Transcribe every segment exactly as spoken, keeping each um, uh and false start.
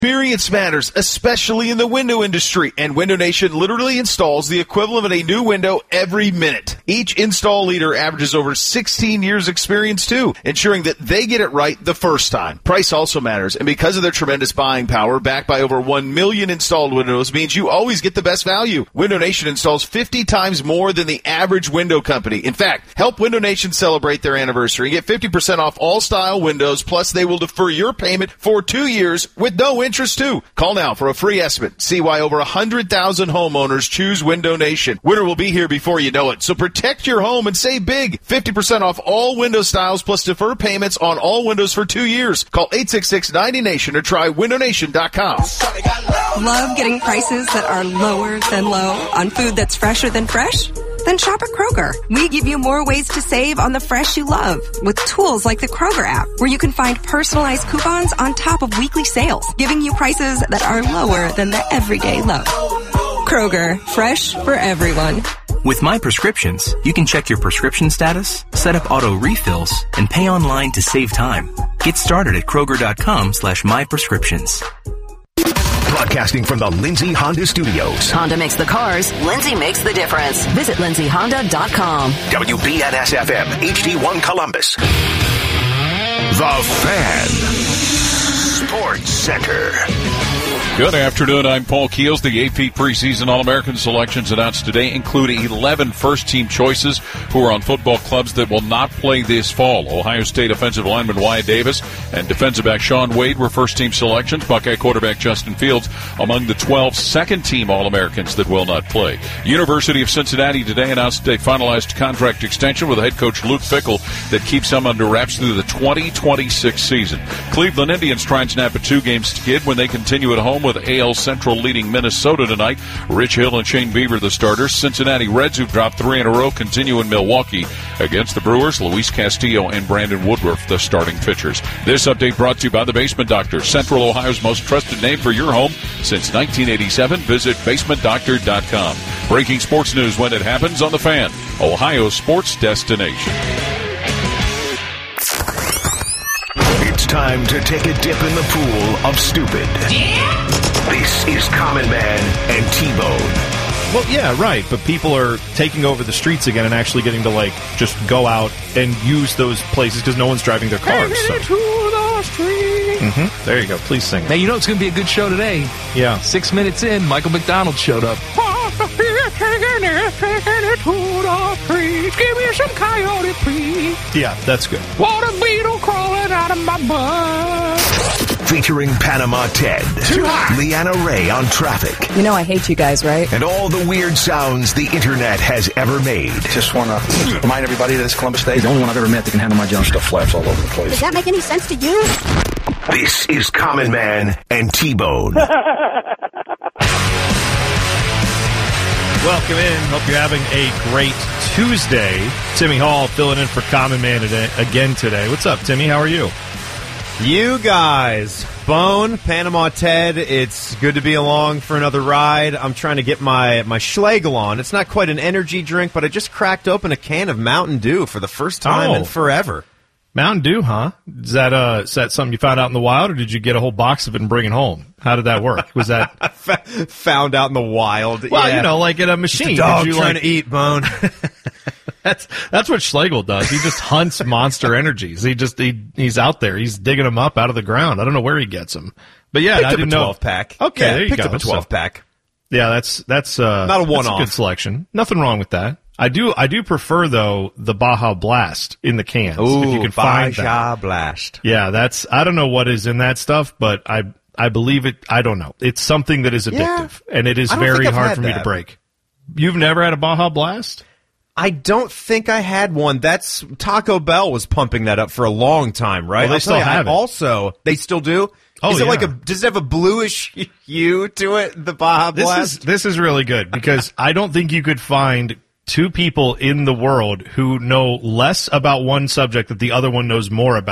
Experience matters, especially in the window industry, and Window Nation literally installs the equivalent of a new window every minute. Each install leader averages over sixteen years experience too, ensuring that they get it right the first time. Price also matters, and because of their tremendous buying power, backed by over one million installed windows, means you always get the best value. Window Nation installs fifty times more than the average window company. In fact, help Window Nation celebrate their anniversary and get fifty percent off all style windows, plus they will defer your payment for two years with no interest. Interest too. Call now for a free estimate. See why over one hundred thousand homeowners choose Window Nation. Winter will be here before you know it, so protect your home and save big. fifty percent off all window styles plus defer payments on all windows for two years. Call eight six six, nine zero nation or try window nation dot com. Love getting prices that are lower than low on food that's fresher than fresh? Then shop at Kroger. We give you more ways to save on the fresh you love with tools like the Kroger app, where you can find personalized coupons on top of weekly sales, giving you prices that are lower than the everyday low. Kroger, fresh for everyone. With My Prescriptions, you can check your prescription status, set up auto refills, and pay online to save time. Get started at Kroger.com slash My Prescriptions. Broadcasting from the Lindsay Honda Studios. Honda makes the cars. Lindsay makes the difference. Visit lindsay honda dot com. W B N S F M, H D one Columbus. The Fan. Sports Center. Good afternoon. I'm Paul Keels. The A P preseason All-American selections announced today include eleven first-team choices who are on football clubs that will not play this fall. Ohio State offensive lineman Wyatt Davis and defensive back Sean Wade were first-team selections. Buckeye quarterback Justin Fields among the twelve second-team All-Americans that will not play. University of Cincinnati today announced a finalized contract extension with head coach Luke Fickell that keeps him under wraps through the twenty twenty-six season. Cleveland Indians try and snap a two-game skid when they continue at home with A L Central leading Minnesota tonight. Rich Hill and Shane Bieber the starters. Cincinnati Reds, who've dropped three in a row, continue in Milwaukee against the Brewers. Luis Castillo and Brandon Woodruff the starting pitchers. This update brought to you by the Basement Doctor, Central Ohio's most trusted name for your home since nineteen eighty-seven. Visit basement doctor dot com. Breaking sports news when it happens on The Fan, Ohio's sports destination. It's time to take a dip in the pool of stupid. Yeah. This is Common Man and T-Bone. Well, yeah, right. But people are taking over the streets again and actually getting to, like, just go out and use those places because no one's driving their cars. So. To the street. Mm-hmm. There you go. Please sing. Now, you know it's going to be a good show today. Yeah. Six minutes in, Michael McDonald showed up. Give me some coyote, please. Yeah, that's good. Water beetle crawling out of my butt. Featuring Panama Ted, Leanna Ray on traffic. You know I hate you guys, right? And all the weird sounds the internet has ever made. Just want to remind everybody that it's Columbus Day. He's the only one I've ever met that can handle my junk. Stuff flaps all over the place. Does that make any sense to you? This is Common Man and T-Bone. Welcome in. Hope you're having a great Tuesday. Timmy Hall filling in for Common Man today, again today. What's up, Timmy? How are you? You guys, Bone, Panama Ted, it's good to be along for another ride. I'm trying to get my, my Schlegel on. It's not quite an energy drink, but I just cracked open a can of Mountain Dew for the first time oh. in forever. Mountain Dew, huh? Is that uh, is that something you found out in the wild, or did you get a whole box of it and bring it home? How did that work? Was that found out in the wild? Well, yeah. you know, like at a machine. Just a dog did you, trying like... to eat, Bone. that's that's what Schlegel does. He just hunts monster energies. He just he he's out there. He's digging them up out of the ground. I don't know where he gets them, but yeah, picked I up didn't a know. twelve pack. Okay, yeah, there you picked go. up a twelve so, pack. Yeah, that's that's uh, not a one that's off. A good selection. Nothing wrong with that. I do I do prefer though the Baja Blast in the cans. Ooh, if you can find Baja that. Blast. Yeah, that's I don't know what is in that stuff, but I I believe it. I don't know. It's something that is addictive, yeah, and it is very hard for me that. to break. You've never had a Baja Blast? I don't think I had one. That's Taco Bell was pumping that up for a long time, right? Well, they I'll still you, have I it. Also, they still do. Oh, is it yeah. like a? Does it have a bluish hue to it? The Baja Blast. This is this is really good because I don't think you could find two people in the world who know less about one subject that the other one knows more about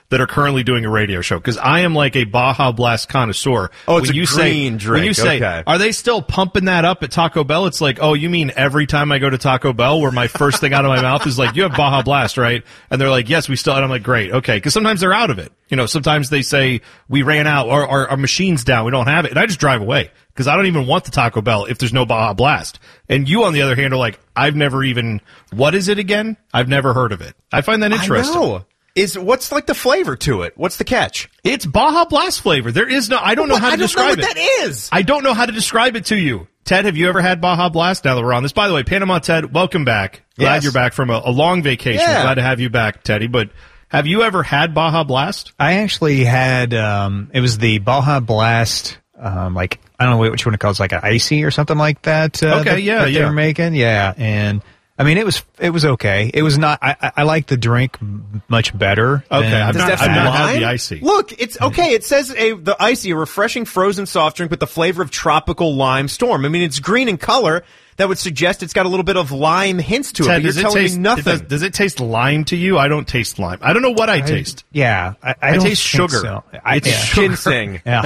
that are currently doing a radio show, because I am like a Baja Blast connoisseur. Oh, it's when a you green say, drink. When you say, okay. Are they still pumping that up at Taco Bell? It's like, oh, you mean every time I go to Taco Bell where my first thing out of my mouth is like, you have Baja Blast, right? And they're like, yes, we still, and I'm like, great, okay. Because sometimes they're out of it. You know, sometimes they say, we ran out, or our, our machine's down, we don't have it. And I just drive away, because I don't even want the Taco Bell if there's no Baja Blast. And you, on the other hand, are like, I've never even, what is it again? I've never heard of it. I find that interesting. I know. Is what's like the flavor to it? What's the catch? It's Baja Blast flavor. There is no, I don't know well, how to I don't describe know what it. that is. I don't know how to describe it to you. Ted, have you ever had Baja Blast? Now that we're on this. By the way, Panama Ted, welcome back. Glad yes. you're back from a, a long vacation. Yeah. Glad to have you back, Teddy. But have you ever had Baja Blast? I actually had, um, it was the Baja Blast, um, like, I don't know what you want to call it, it's like an icy or something like that. Uh, okay, that, yeah, that yeah. they're making. Yeah. And, I mean, it was it was okay. It was not. I, I, I like the drink much better. Okay, than, I've Does not, that I've have not had lime? the icy. Look, it's okay. It says a the icy, a refreshing frozen soft drink with the flavor of tropical lime storm. I mean, it's green in color. That would suggest it's got a little bit of lime hints to it. Ted, But you're does it telling taste me nothing. Does, does it taste lime to you? I don't taste lime. I don't know what I, I taste. Yeah, I, I, I don't taste think sugar. So. I, It's yeah. sugar. ginseng. Yeah.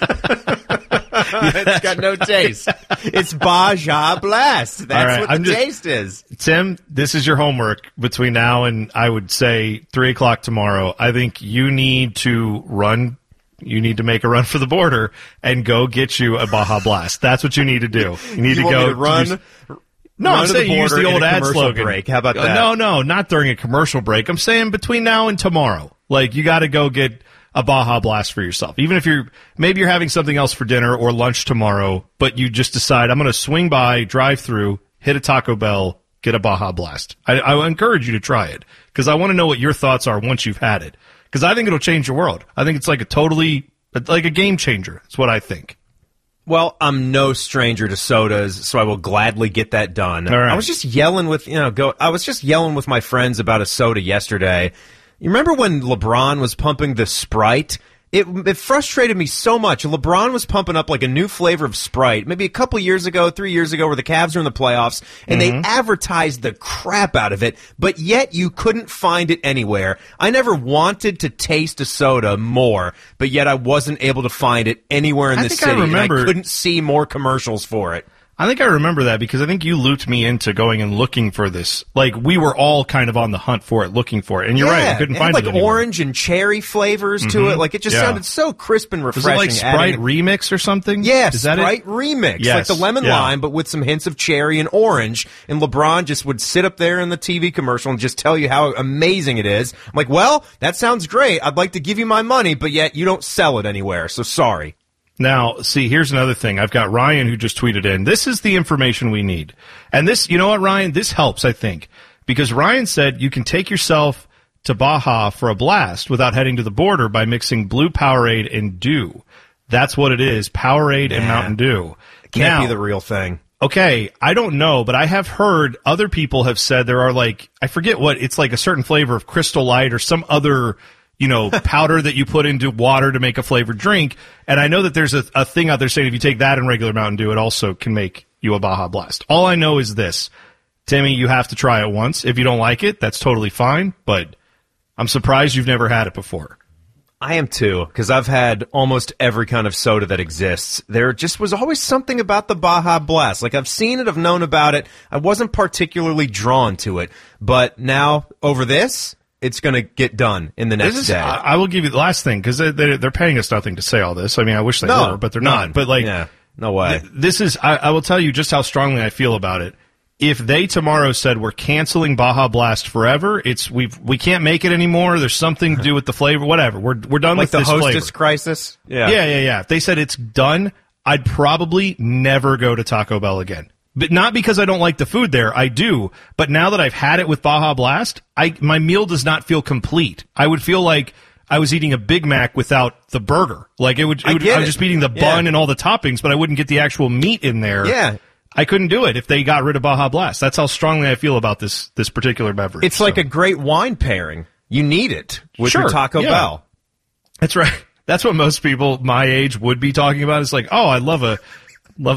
It's got no taste. It's Baja Blast. That's right, what I'm the just- taste is. Tim, this is your homework between now and, I would say, three o'clock tomorrow. I think you need to run, you need to make a run for the border and go get you a Baja Blast. That's what you need to do. You need You to want go me to run? use- no, run I'm to the saying you use border the in old a ad commercial slogan. break. How about Uh, that? No, no, not during a commercial break. I'm saying between now and tomorrow. Like, you got to go get a Baja Blast for yourself. Even if you're, maybe you're having something else for dinner or lunch tomorrow, but you just decide, I'm going to swing by, drive through, hit a Taco Bell, get a Baja Blast. I, I encourage you to try it, because I want to know what your thoughts are once you've had it. Because I think it'll change your world. I think it's like a totally, like a game changer. That's what I think. Well, I'm no stranger to sodas, so I will gladly get that done. All right. I was just yelling with, you know, go. I was just yelling with my friends about a soda yesterday. You remember when LeBron was pumping the Sprite? It, it frustrated me so much. LeBron was pumping up like a new flavor of Sprite, maybe a couple years ago, three years ago, where the Cavs were in the playoffs, and Mm-hmm. they advertised the crap out of it, but yet you couldn't find it anywhere. I never wanted to taste a soda more, but yet I wasn't able to find it anywhere in I the think I city, and remember- I couldn't see more commercials for it. I think I remember that because I think you looped me into going and looking for this. Like, we were all kind of on the hunt for it, looking for it. And you're Yeah, right, I couldn't it find had it like anywhere. orange and cherry flavors to Mhm. it. Like, it just Yeah. sounded so crisp and Was refreshing. it like Sprite adding- Remix or something? Yeah, Is that Sprite it? Remix. Yes. Like the lemon Yeah. lime, but with some hints of cherry and orange. And LeBron just would sit up there in the T V commercial and just tell you how amazing it is. I'm like, well, that sounds great. I'd like to give you my money, but yet you don't sell it anywhere, so sorry. Now, see, here's another thing. I've got Ryan who just tweeted in. This is the information we need. And this, you know what, Ryan? This helps, I think. Because Ryan said you can take yourself to Baja for a blast without heading to the border by mixing Blue Powerade and Dew. That's what it is, Powerade and Yeah. Mountain Dew. It can't Now, be the real thing. Okay, I don't know, but I have heard other people have said there are like, I forget what, it's like a certain flavor of Crystal Light or some other, you know, powder that you put into water to make a flavored drink. And I know that there's a, a thing out there saying if you take that and regular Mountain Dew, it also can make you a Baja Blast. All I know is this. Timmy, you have to try it once. If you don't like it, that's totally fine, but I'm surprised you've never had it before. I am too, because I've had almost every kind of soda that exists. There just was always something about the Baja Blast. Like, I've seen it, I've known about it. I wasn't particularly drawn to it. But now, over this, it's going to get done in the next This is, day. I, I will give you the last thing, because they, they, they're paying us nothing to say all this. I mean, I wish they No, were, but they're none. not. But like, Yeah, no way. th- this is, I, I will tell you just how strongly I feel about it. If they tomorrow said we're canceling Baja Blast forever, it's we've we can't make it anymore. There's something to do with the flavor, whatever. We're we're done Like with the this Hostess flavor. crisis? Yeah. yeah, yeah, yeah. If they said it's done, I'd probably never go to Taco Bell again. But not because I don't like the food there, I do. But now that I've had it with Baja Blast, I my meal does not feel complete. I would feel like I was eating a Big Mac without the burger. Like it would, it I would get I was it. just eating the Yeah. bun and all the toppings, but I wouldn't get the actual meat in there. Yeah. I couldn't do it if they got rid of Baja Blast. That's how strongly I feel about this this particular beverage. It's like a great wine pairing. You need it with Sure, your Taco yeah. Bell. That's right. That's what most people my age would be talking about. It's like, oh, I love a lovely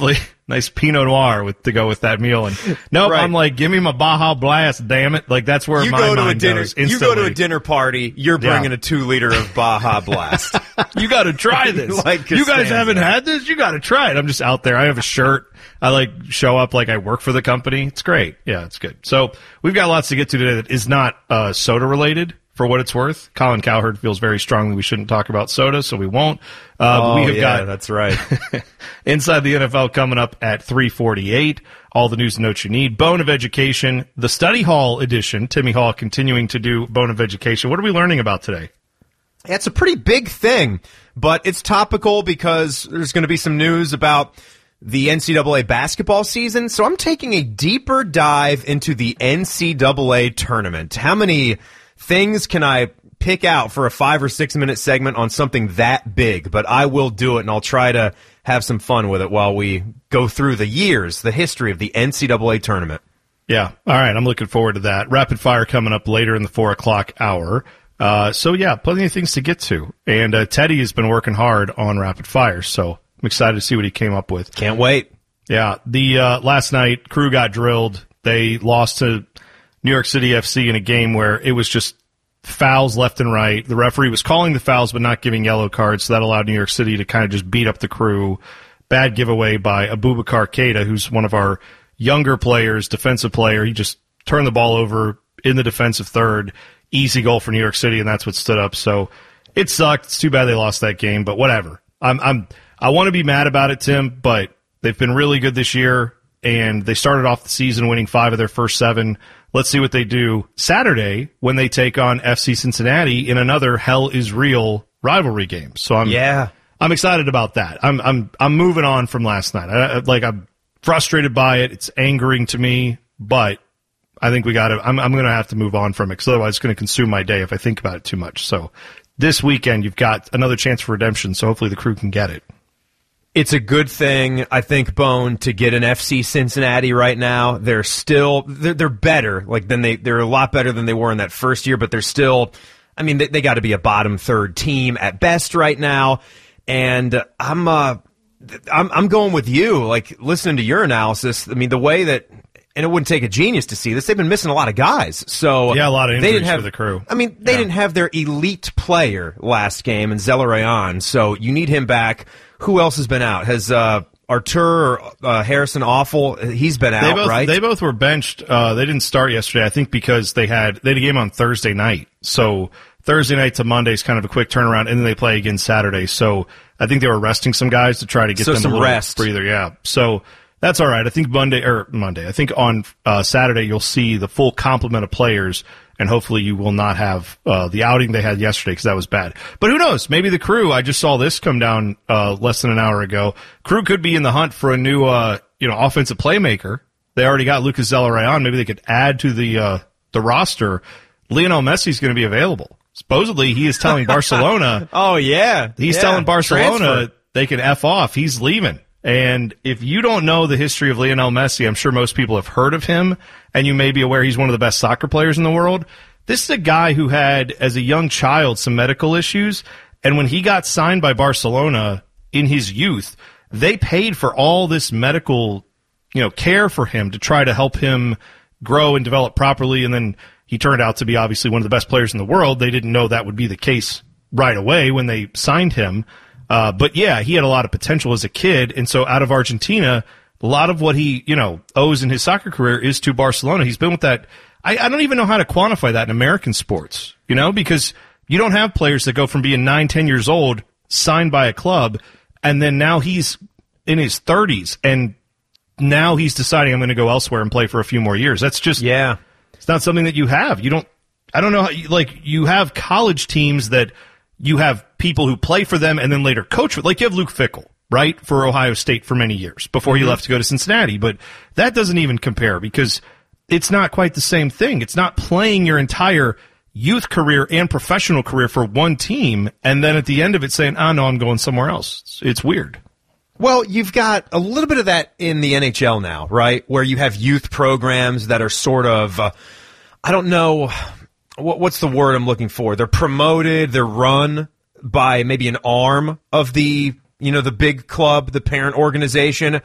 nice Pinot Noir with to go with that meal. And nope, Right. I'm like, give me my Baja Blast, damn it! Like that's where You my go to a mind dinner. goes You instantly. go to a dinner party. You're Yeah. bringing a two liter of Baja Blast. You got to try this. Like you guys Costanza. haven't had this? You got to try it. I'm just out there. I have a shirt. I like show up like I work for the company. It's great. Yeah, it's good. So we've got lots to get to today that is not uh, soda related. For what it's worth, Colin Cowherd feels very strongly we shouldn't talk about soda, so we won't. Uh, oh, we have yeah, got that's right. Inside the N F L coming up at three forty-eight. All the news and notes you need. Bone of Education, the Study Hall edition. Timmy Hall continuing to do Bone of Education. What are we learning about today? It's a pretty big thing, but it's topical because there's going to be some news about the N C double A basketball season. So I'm taking a deeper dive into the N C double A tournament. How many things can I pick out for a five or six minute segment on something that big? But I will do it, and I'll try to have some fun with it while we go through the years, the history of the N C double A tournament. Yeah. All right. I'm looking forward to that. Rapid fire coming up later in the four o'clock hour. Uh, so yeah, plenty of things to get to. And uh, Teddy has been working hard on rapid fire, so I'm excited to see what he came up with. Can't wait. Yeah. The uh, last night, Crew got drilled. They lost to New York City F C in a game where it was just fouls left and right. The referee was calling the fouls but not giving yellow cards, so that allowed New York City to kind of just beat up the Crew. Bad giveaway by Abubakar Keita, who's one of our younger players, defensive player. He just turned the ball over in the defensive third. Easy goal for New York City, and that's what stood up. So it sucked. It's too bad they lost that game, but whatever. I'm I'm I want to be mad about it, Tim, but they've been really good this year, and they started off the season winning five of their first seven. Let's see what they do Saturday when they take on F C Cincinnati in another Hell is Real rivalry game. So I'm yeah. I'm excited about that. I'm I'm I'm moving on from last night. I, like I'm frustrated by it. It's angering to me, but I think we got to. I'm I'm going to have to move on from it because otherwise it's going to consume my day if I think about it too much. So this weekend you've got another chance for redemption. So hopefully the Crew can get it. It's a good thing, I think, Bone, to get an F C Cincinnati right now. They're still they're, they're better, like than they they're a lot better than they were in that first year, but they're still. I mean, they, they got to be a bottom third team at best right now, and I'm uh I'm I'm going with you. Like listening to your analysis, I mean, the way that. And it wouldn't take a genius to see this. They've been missing a lot of guys. So yeah, a lot of injuries they didn't have, for the Crew. I mean, they yeah. didn't have their elite player last game in Zelarayan, so you need him back. Who else has been out? Has uh, Artur or uh, Harrison Awful? He's been out, they both, right? They both were benched. Uh, they didn't start yesterday, I think, because they had they had a game on Thursday night. So Thursday night to Monday is kind of a quick turnaround, and then they play again Saturday. So I think they were resting some guys to try to get so them some a little rest. breather. Yeah. So. That's all right. I think Monday or Monday. I think on uh, Saturday you'll see the full complement of players, and hopefully you will not have uh, the outing they had yesterday because that was bad. But who knows? Maybe the Crew. I just saw this come down uh, less than an hour ago. Crew could be in the hunt for a new, uh, you know, offensive playmaker. They already got Lucas Zelarayan. Maybe they could add to the uh, the roster. Lionel Messi's going to be available. Supposedly, he is telling Barcelona. oh yeah, he's yeah. telling Barcelona Transfer. They can F off. He's leaving. And if you don't know the history of Lionel Messi, I'm sure most people have heard of him, and you may be aware he's one of the best soccer players in the world. This is a guy who had, as a young child, some medical issues, and when he got signed by Barcelona in his youth, they paid for all this medical, you know, care for him to try to help him grow and develop properly, and then he turned out to be obviously one of the best players in the world. They didn't know that would be the case right away when they signed him. Uh, but yeah, he had a lot of potential as a kid, and so out of Argentina, a lot of what he, you know, owes in his soccer career is to Barcelona. He's been with that. I, I don't even know how to quantify that in American sports, you know, because you don't have players that go from being nine, ten years old, signed by a club, and then now he's in his thirties, and now he's deciding I'm going to go elsewhere and play for a few more years. That's just, yeah, it's not something that you have. You don't, I don't know how, like, you have college teams that you have people who play for them and then later coach with, like you have Luke Fickell, right, for Ohio State for many years before Mm-hmm. he left to go to Cincinnati. But that doesn't even compare because it's not quite the same thing. It's not playing your entire youth career and professional career for one team and then at the end of it saying, oh, no, I'm going somewhere else. It's, it's weird. Well, you've got a little bit of that in the N H L now, right, where you have youth programs that are sort of, uh, I don't know, what, what's the word I'm looking for? They're promoted, they're run by maybe an arm of the, you know, the big club, the parent organization.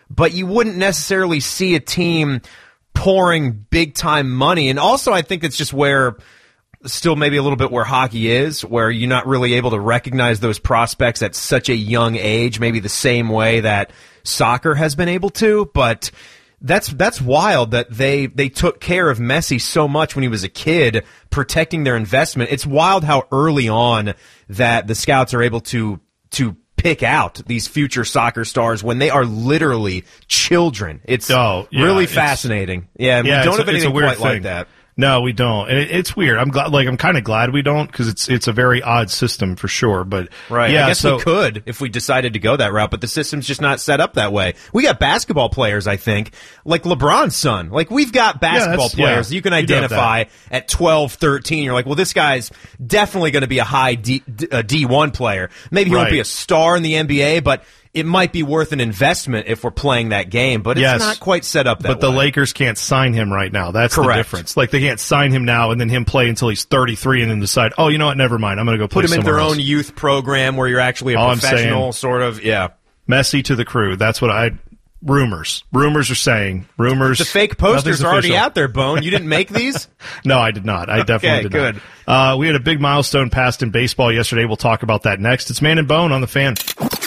but you wouldn't necessarily see a team pouring big-time money. And also, I think it's just where, still maybe a little bit where hockey is, where you're not really able to recognize those prospects at such a young age, maybe the same way that soccer has been able to, but that's that's wild that they, they took care of Messi so much when he was a kid, protecting their investment. It's wild how early on that the scouts are able to to pick out these future soccer stars when they are literally children. It's oh, yeah, really it's, fascinating. Yeah, we yeah, don't have a, anything weird quite thing. like that. No, we don't. And it, it's weird. I'm glad, like, I'm kind of glad we don't, because it's it's a very odd system for sure. But right, yeah, I guess so, we could if we decided to go that route, but the system's just not set up that way. We got basketball players, I think, like LeBron's son. Like, we've got basketball yeah, players yeah, you can you identify at twelve, thirteen. You're like, well, this guy's definitely going to be a high D, a D one player. Maybe he right. won't be a star in the N B A, but it might be worth an investment if we're playing that game, but it's yes, not quite set up that but way. But the Lakers can't sign him right now. That's Correct. the difference. Like, they can't sign him now and then him play until he's thirty-three and then decide, oh, you know what, never mind, I'm going to go play Put him in their else. own youth program where you're actually a All I'm professional, saying, sort of, yeah. Messi to the crew. That's what I... Rumors. Rumors are saying. Rumors. The fake posters are already official. out there, Bone. You didn't make these? No, I did not. I definitely okay, did good. not. Uh, we had a big milestone passed in baseball yesterday. We'll talk about that next. It's Man and Bone on the Fan.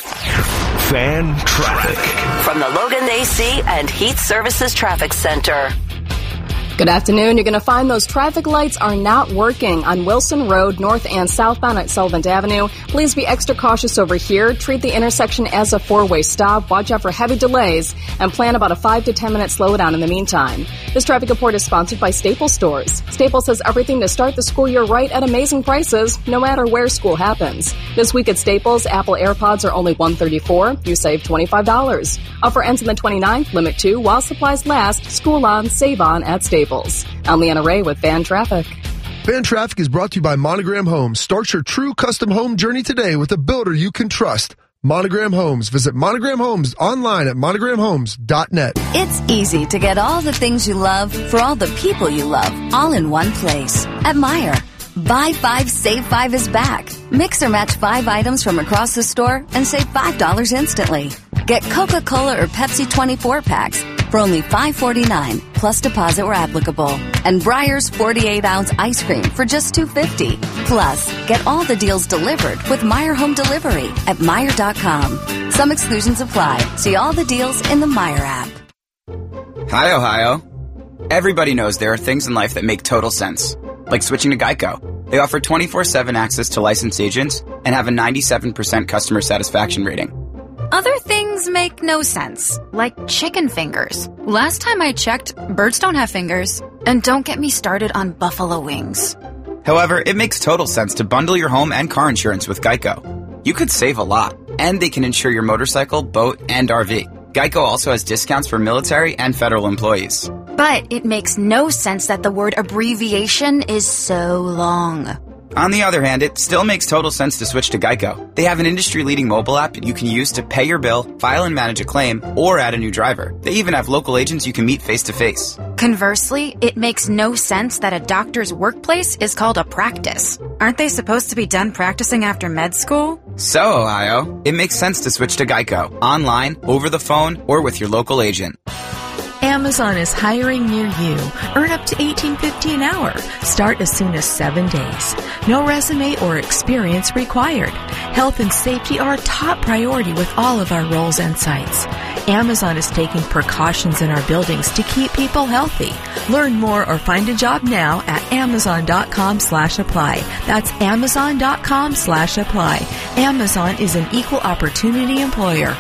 Fan traffic. From the Logan A C and Heat Services Traffic Center. Good afternoon. You're going to find those traffic lights are not working on Wilson Road, north and southbound at Sullivan Avenue. Please be extra cautious over here. Treat the intersection as a four-way stop. Watch out for heavy delays and plan about a five to ten minute slowdown in the meantime. This traffic report is sponsored by Staples Stores. Staples has everything to start the school year right at amazing prices, no matter where school happens. This week at Staples, Apple AirPods are only one hundred thirty-four dollars. You save twenty-five dollars. Offer ends on the twenty-ninth. Limit two while supplies last. School on, save on at Staples. I'm Leanna Ray with Fan Traffic. Fan Traffic is brought to you by Monogram Homes. Start your true custom home journey today with a builder you can trust. Monogram Homes. Visit Monogram Homes online at monogram homes dot net. It's easy to get all the things you love for all the people you love all in one place. At Meijer. Buy five, save five is back. Mix or match five items from across the store and save five dollars instantly. Get Coca-Cola or Pepsi twenty-four packs for only five forty-nine plus deposit where applicable. And Breyer's forty-eight ounce ice cream for just two fifty. Plus, get all the deals delivered with Meijer Home Delivery at Meijer dot com. Some exclusions apply. See all the deals in the Meijer app. Hi, Ohio. Everybody knows there are things in life that make total sense, like switching to Geico. They offer twenty-four seven access to licensed agents and have a ninety-seven percent customer satisfaction rating. Other things make no sense, like chicken fingers. Last time I checked, birds don't have fingers. And don't get me started on buffalo wings. However, it makes total sense to bundle your home and car insurance with Geico. You could save a lot, and they can insure your motorcycle, boat, and R V. Geico also has discounts for military and federal employees. But it makes no sense that the word abbreviation is so long. On the other hand, it still makes total sense to switch to Geico. They have an industry-leading mobile app you can use to pay your bill, file and manage a claim, or add a new driver. They even have local agents you can meet face-to-face. Conversely, it makes no sense that a doctor's workplace is called a practice. Aren't they supposed to be done practicing after med school? So, Ohio, it makes sense to switch to Geico, online, over the phone, or with your local agent. Amazon is hiring near you. Earn up to eighteen fifty an hour. Start as soon as seven days. No resume or experience required. Health and safety are a top priority with all of our roles and sites. Amazon is taking precautions in our buildings to keep people healthy. Learn more or find a job now at amazon.com slash apply. That's amazon.com slash apply. Amazon is an equal opportunity employer.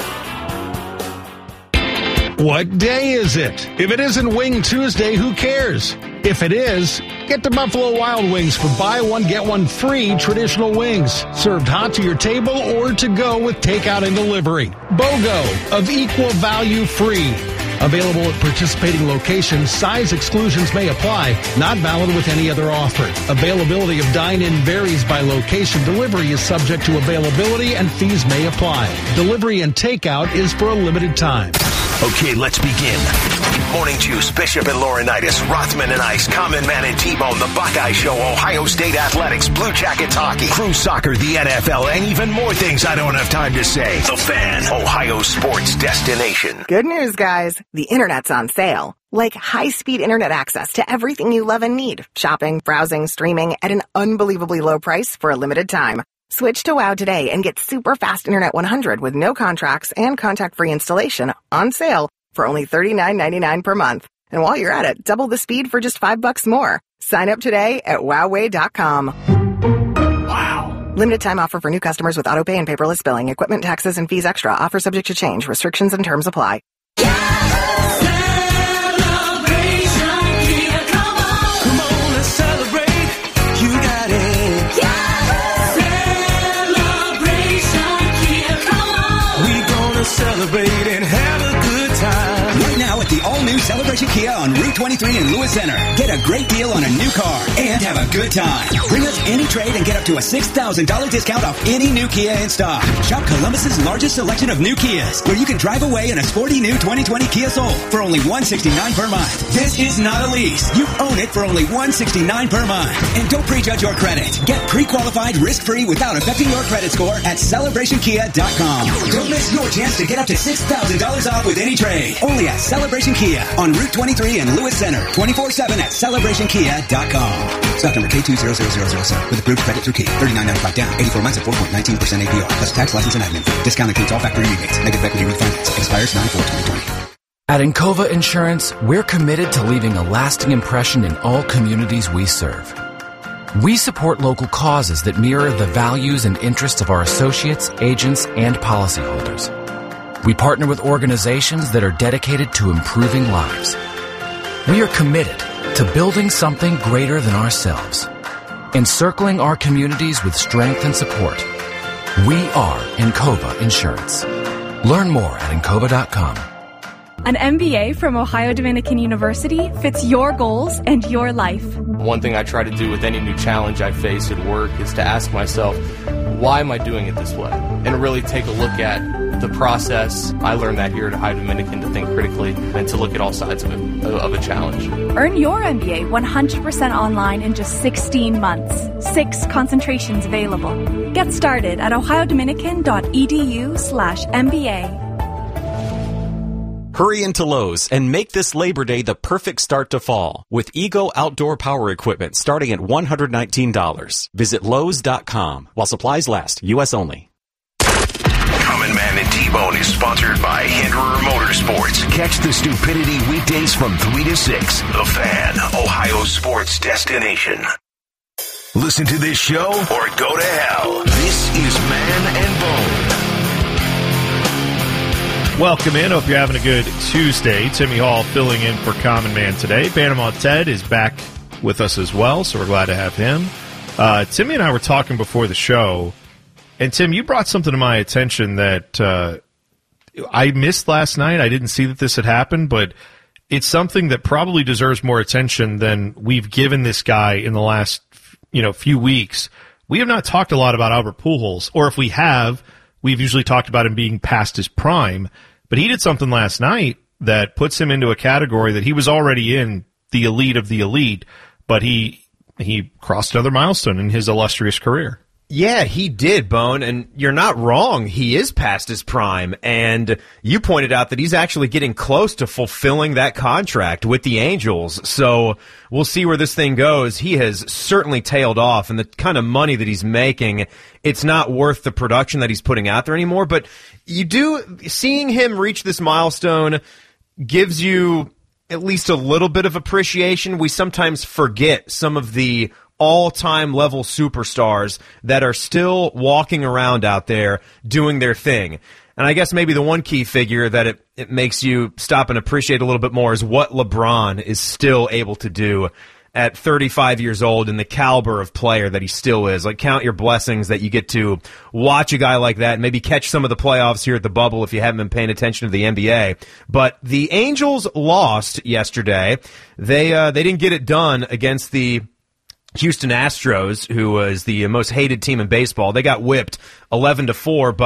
What day is it? If it isn't Wing Tuesday, who cares? If it is, get to Buffalo Wild Wings for buy one, get one free traditional wings. Served hot to your table or to go with takeout and delivery. BOGO of equal value free. Available at participating locations. Size exclusions may apply. Not valid with any other offer. Availability of dine-in varies by location. Delivery is subject to availability and fees may apply. Delivery and takeout is for a limited time. Okay, let's begin. Morning Juice, Bishop and Laurinaitis, Rothman and Ice, Common Man and T-Bone, The Buckeye Show, Ohio State Athletics, Blue Jackets Hockey, Crew Soccer, the N F L, and even more things I don't have time to say. The Fan, Ohio sports destination. Good news, guys. The internet's on sale. Like high-speed internet access to everything you love and need. Shopping, browsing, streaming at an unbelievably low price for a limited time. Switch to WOW today and get super fast Internet one hundred with no contracts and contact-free installation on sale for only thirty-nine ninety-nine per month. And while you're at it, double the speed for just five bucks more. Sign up today at wowway dot com. Wow. Limited time offer for new customers with autopay and paperless billing. Equipment, taxes, and fees extra. Offer subject to change. Restrictions and terms apply. Celebrate and have a good time. Right now at the all-new Celebration Kia on Route twenty-three in Lewis Center. Get a great deal on a new car and have a good time. Bring us any trade and get up to a six thousand dollars discount off any new Kia in stock. Shop Columbus's largest selection of new Kias, where you can drive away in a sporty new twenty twenty Kia Soul for only one hundred sixty-nine dollars per month. This is not a lease. You own it for only one hundred sixty-nine dollars per month. And don't prejudge your credit. Get pre-qualified risk-free without affecting your credit score at celebration kia dot com. Don't miss your chance to get up to six thousand dollars off with any trade. Only at Celebration Kia on Route twenty-three in Lewis Center. twenty-four seven at celebration kia dot com. Stock number K two zero zero zero zero seven with approved credit through Kia. thirty-nine ninety-five down. eighty-four months at four point one nine percent A P R. Plus tax, license, and admin fee. Discount includes all factory rebates. Negative equity refinance. Expires nine four twenty twenty. At Encova Insurance, we're committed to leaving a lasting impression in all communities we serve. We support local causes that mirror the values and interests of our associates, agents, and policyholders. We partner with organizations that are dedicated to improving lives. We are committed to building something greater than ourselves, encircling our communities with strength and support. We are Encova Insurance. Learn more at encova dot com. An M B A from Ohio Dominican University fits your goals and your life. One thing I try to do with any new challenge I face at work is to ask myself, why am I doing it this way? And really take a look at the process. I learned that here at Ohio Dominican, to think critically and to look at all sides of it, of a challenge. Earn your M B A one hundred percent online in just sixteen months. Six concentrations available. Get started at ohio dominican dot e d u slash M B A. Hurry into Lowe's and make this Labor Day the perfect start to fall with Ego Outdoor Power Equipment starting at one hundred nineteen dollars. Visit Lowe's dot com while supplies last. U S only. Common Man and T-Bone is sponsored by Hinderer Motorsports. Catch the stupidity weekdays from three to six. The Fan, Ohio sports destination. Listen to this show or go to hell. This is Man and Bone. Welcome in. Hope you're having a good Tuesday. Timmy Hall filling in for Common Man today. Panama Ted is back with us as well, so we're glad to have him. Uh, Timmy and I were talking before the show, and Tim, you brought something to my attention that uh, I missed last night. I didn't see that this had happened, but it's something that probably deserves more attention than we've given this guy in the last you know few weeks. We have not talked a lot about Albert Pujols, or if we have, we've usually talked about him being past his prime. But he did something last night that puts him into a category that he was already in, the elite of the elite, but he he crossed another milestone in his illustrious career. Yeah, he did, Bone, and you're not wrong. He is past his prime, and you pointed out that he's actually getting close to fulfilling that contract with the Angels, so we'll see where this thing goes. He has certainly tailed off, and the kind of money that he's making, it's not worth the production that he's putting out there anymore, but you do, seeing him reach this milestone gives you at least a little bit of appreciation. We sometimes forget some of the all-time level superstars that are still walking around out there doing their thing. And I guess maybe the one key figure that it, it makes you stop and appreciate a little bit more is what LeBron is still able to do at thirty-five years old and the caliber of player that he still is. Like, count your blessings that you get to watch a guy like that and maybe catch some of the playoffs here at the bubble if you haven't been paying attention to the N B A. But the Angels lost yesterday. They, uh, they didn't get it done against the Houston Astros, who was the most hated team in baseball. They got whipped eleven to four, but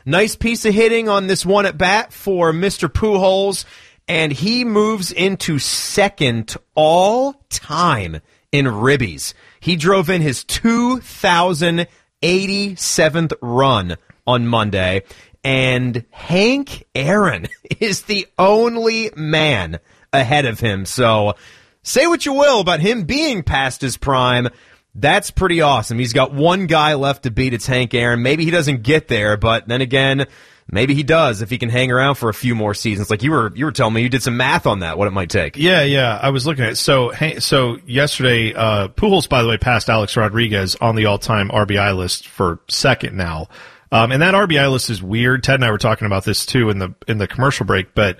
Nice piece of hitting on this one at bat for Mister Pujols, and he moves into second all time in ribbies. He drove in his two thousand eighty-seventh run on Monday, and Hank Aaron is the only man ahead of him. So say what you will about him being past his prime. That's pretty awesome. He's got one guy left to beat. It's Hank Aaron. Maybe he doesn't get there, but then again, maybe he does if he can hang around for a few more seasons. Like you were, you were telling me you did some math on that, what it might take. Yeah, yeah. I was looking at it. So, hey, so yesterday, uh, Pujols, by the way, passed Alex Rodriguez on the all-time R B I list for second now. Um, and that R B I list is weird. Ted and I were talking about this too in the in the commercial break, but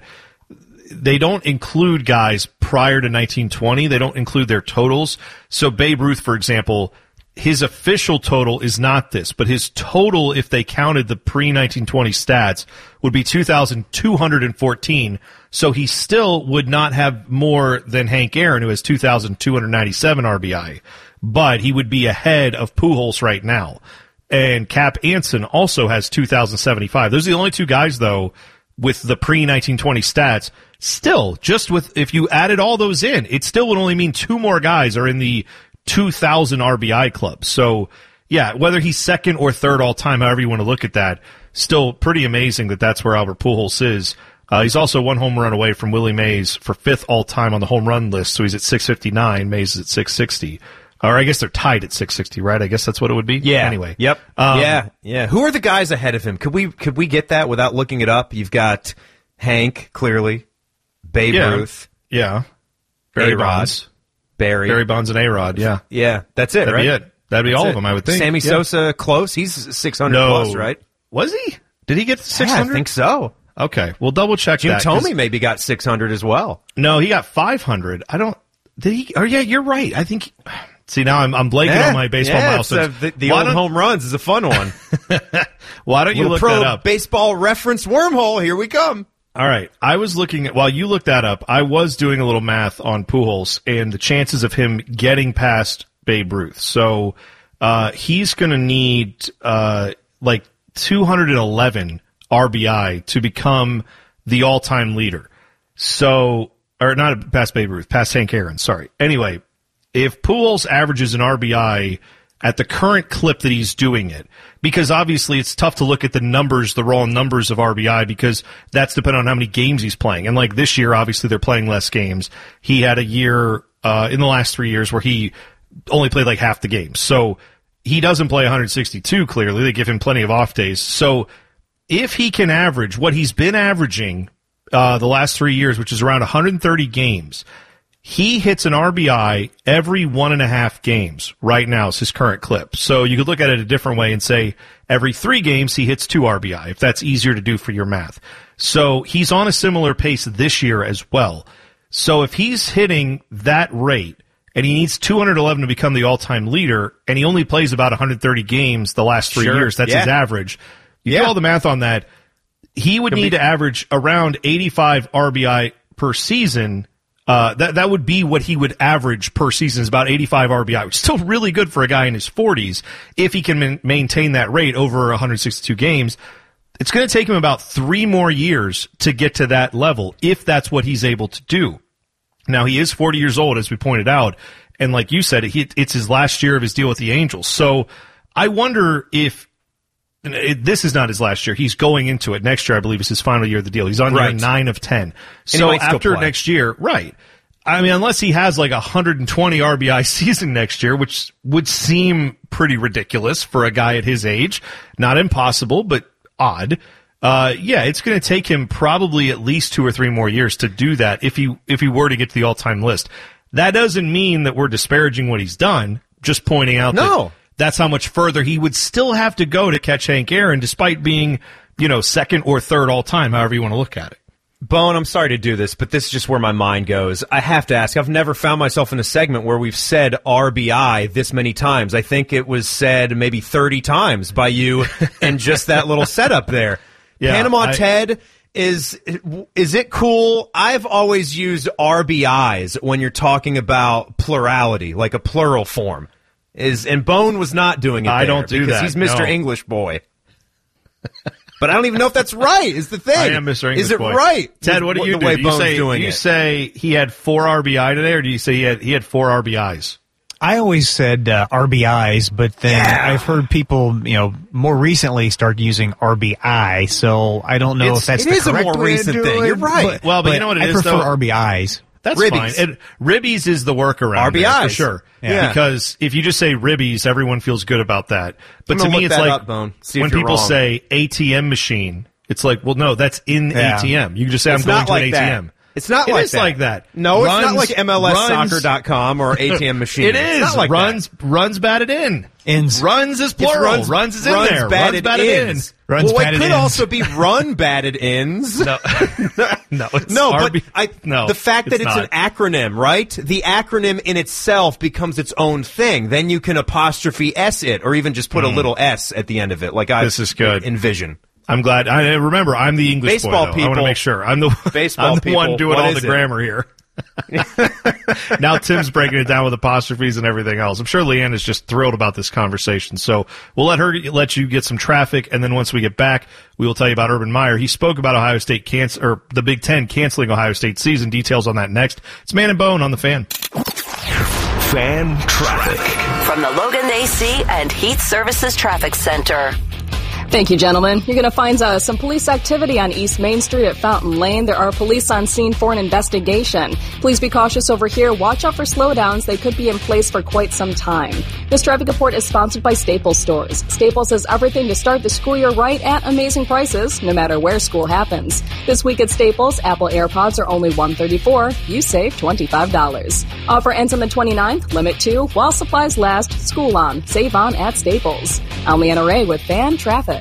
they don't include guys prior to nineteen twenty. They don't include their totals. So Babe Ruth, for example, his official total is not this, but his total, if they counted the pre-nineteen twenty stats, would be two thousand two hundred fourteen. So he still would not have more than Hank Aaron, who has two thousand two hundred ninety-seven R B I. But he would be ahead of Pujols right now. And Cap Anson also has two thousand seventy-five. Those are the only two guys, though, with the pre-nineteen twenty stats. Still, just with, if you added all those in, it still would only mean two more guys are in the two thousand R B I club. So, yeah, whether he's second or third all time, however you want to look at that, still pretty amazing that that's where Albert Pujols is. Uh, he's also one home run away from Willie Mays for fifth all time on the home run list. So he's at six fifty-nine. Mays is at six sixty. Or I guess they're tied at six sixty, right? I guess that's what it would be. Yeah. Anyway. Yep. Um, yeah. Yeah. Who are the guys ahead of him? Could we could we get that without looking it up? You've got Hank, clearly. Babe yeah. Ruth. Yeah. Barry A-Rod. Bonds. Barry. Barry Bonds and A-Rod, yeah. Yeah. That's it, That'd right? be it. That'd be That's all it. of them, I would think. Sammy yeah. Sosa, close. He's six hundred no. plus, right? Was he? Did he get to six hundred? Yeah, I think so. Okay. We'll double check Jim that. Thome maybe got six hundred as well. No, he got five hundred. I don't. Did he? Oh, yeah, you're right. I think. See, now I'm, I'm blanking yeah, on my baseball yeah, milestones. Uh, the the old home runs is a fun one. Why don't you look pro that up? Baseball reference wormhole. Here we come. All right. I was looking at, while you looked that up, I was doing a little math on Pujols and the chances of him getting past Babe Ruth. So uh, he's going to need uh, like two hundred eleven R B I to become the all-time leader. So, or not past Babe Ruth, past Hank Aaron, sorry. Anyway, if Pujols averages an R B I at the current clip that he's doing it, because obviously it's tough to look at the numbers, the raw numbers of R B I, because that's dependent on how many games he's playing. And like this year, obviously they're playing less games. He had a year uh, in the last three years where he only played like half the games. So he doesn't play one hundred sixty-two, clearly. They give him plenty of off days. So if he can average what he's been averaging uh, the last three years, which is around one hundred thirty games, he hits an R B I every one and a half games right now is his current clip. So you could look at it a different way and say every three games he hits two R B I, if that's easier to do for your math. So he's on a similar pace this year as well. So if he's hitting that rate and he needs two hundred eleven to become the all-time leader and he only plays about one hundred thirty games the last three Sure. years, that's yeah. his average. You Yeah. do all the math on that, he would Could need be- to average around eighty-five R B I per season. Uh, that that would be what he would average per season, is about eighty-five R B I, which is still really good for a guy in his forties if he can man- maintain that rate over one hundred sixty-two games. It's going to take him about three more years to get to that level, if that's what he's able to do. Now, he is forty years old, as we pointed out, and like you said, he, it's his last year of his deal with the Angels. So I wonder if it, this is not his last year. He's going into it. Next year, I believe, is his final year of the deal. He's on year Right. nine of ten. he So might still after play. next year, right. I mean, unless he has like a one hundred twenty R B I season next year, which would seem pretty ridiculous for a guy at his age. Not impossible, but odd. Uh, yeah, it's going to take him probably at least two or three more years to do that if he, if he were to get to the all-time list. That doesn't mean that we're disparaging what he's done, just pointing out No. that that's how much further he would still have to go to catch Hank Aaron, despite being, you know, second or third all-time, however you want to look at it. Bone, I'm sorry to do this, but this is just where my mind goes. I have to ask. I've never found myself in a segment where we've said R B I this many times. I think it was said maybe thirty times by you and just that little setup there. Yeah, Panama I- Ted, is is it cool? I've always used R B Is when you're talking about plurality, like a plural form. Is and Bone was not doing it I there don't do because that, he's Mister no. English boy. But I don't even know if that's right, is the thing. I am misreading Is this it point. right? Ted, what do The- you the do? way Do you Bone's say, doing do you it? say he had four R B I today, or do you say he had, he had four R B Is? I always said uh, R B Is, but then Yeah. I've heard people, you know, more recently start using R B I, so I don't know It's- if that's it the is a correct more way to recent do thing. it, You're right. But, Well, but you know what it I is, prefer though? R B Is. That's Ribbies. fine. And ribbies is the workaround R B Is. there, for sure. Yeah. Because if you just say ribbies, everyone feels good about that. But I'm to gonna me, look it's that like up, Bone. See if when you're people wrong. say A T M machine, it's like, well, no, that's in Yeah. A T M. You can just say, It's I'm going not to like an that. A T M. It's not It like is that. like that. No, it's not Runs- like M L S runs- soccer dot com or A T M machine. It It's is. not like runs, runs batted in. Ins. Runs is It's plural. runs, Runs, is in runs there. Batted runs batted ins. in. Runs well, batted it could ins. also be run batted ins. No, no, it's no, R but B I, no, the fact that it's it's, not. an acronym, right? The acronym in itself becomes its own thing. Then you can apostrophe S it, or even just put a Mm. little S at the end of it, like I This is good. envision. I'm glad. I remember. I'm the English Baseball boy, though. I want people- to make sure. I'm the Baseball I'm the people, one doing what all is the it? grammar here. Now Tim's breaking it down with apostrophes and everything else. I'm sure Leanne is just thrilled about this conversation. So we'll let her let you get some traffic, and then once we get back, we will tell you about Urban Meyer. He spoke about Ohio State cancel or the Big Ten canceling Ohio State season. Details on that next. It's Man and Bone on the Fan. Fan traffic. From the Logan A C and Heat Services Traffic Center. Thank you, gentlemen. You're going to find uh, some police activity on East Main Street at Fountain Lane. There are police on scene for an investigation. Please be cautious over here. Watch out for slowdowns. They could be in place for quite some time. This traffic report is sponsored by Staples Stores. Staples has everything to start the school year right at amazing prices, no matter where school happens. This week at Staples, Apple AirPods are only one hundred thirty-four dollars. You save twenty-five dollars. Offer ends on the twenty-ninth. Limit two. While supplies last. School on. Save on at Staples. I'm Leanna Ray with Fan Traffic.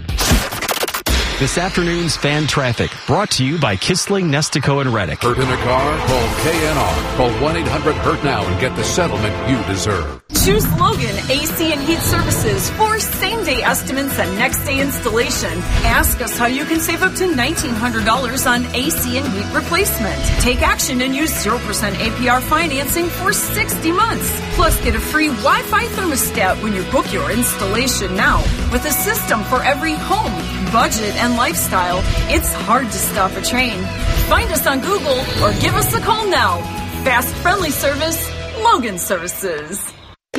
This afternoon's Fan Traffic, brought to you by Kissling, Nestico, and Reddick. Hurt in a car? Call K N R. Call one eight hundred hurt now and get the settlement you deserve. Choose Logan A C and Heat Services for same-day estimates and next-day installation. Ask us how you can save up to nineteen hundred dollars on A C and heat replacement. Take action and use zero percent A P R financing for sixty months. Plus, get a free Wi-Fi thermostat when you book your installation now. With a system for every home, budget, and lifestyle, it's hard to stop a train. Find us on Google or give us a call now. Fast, friendly service, Logan Services.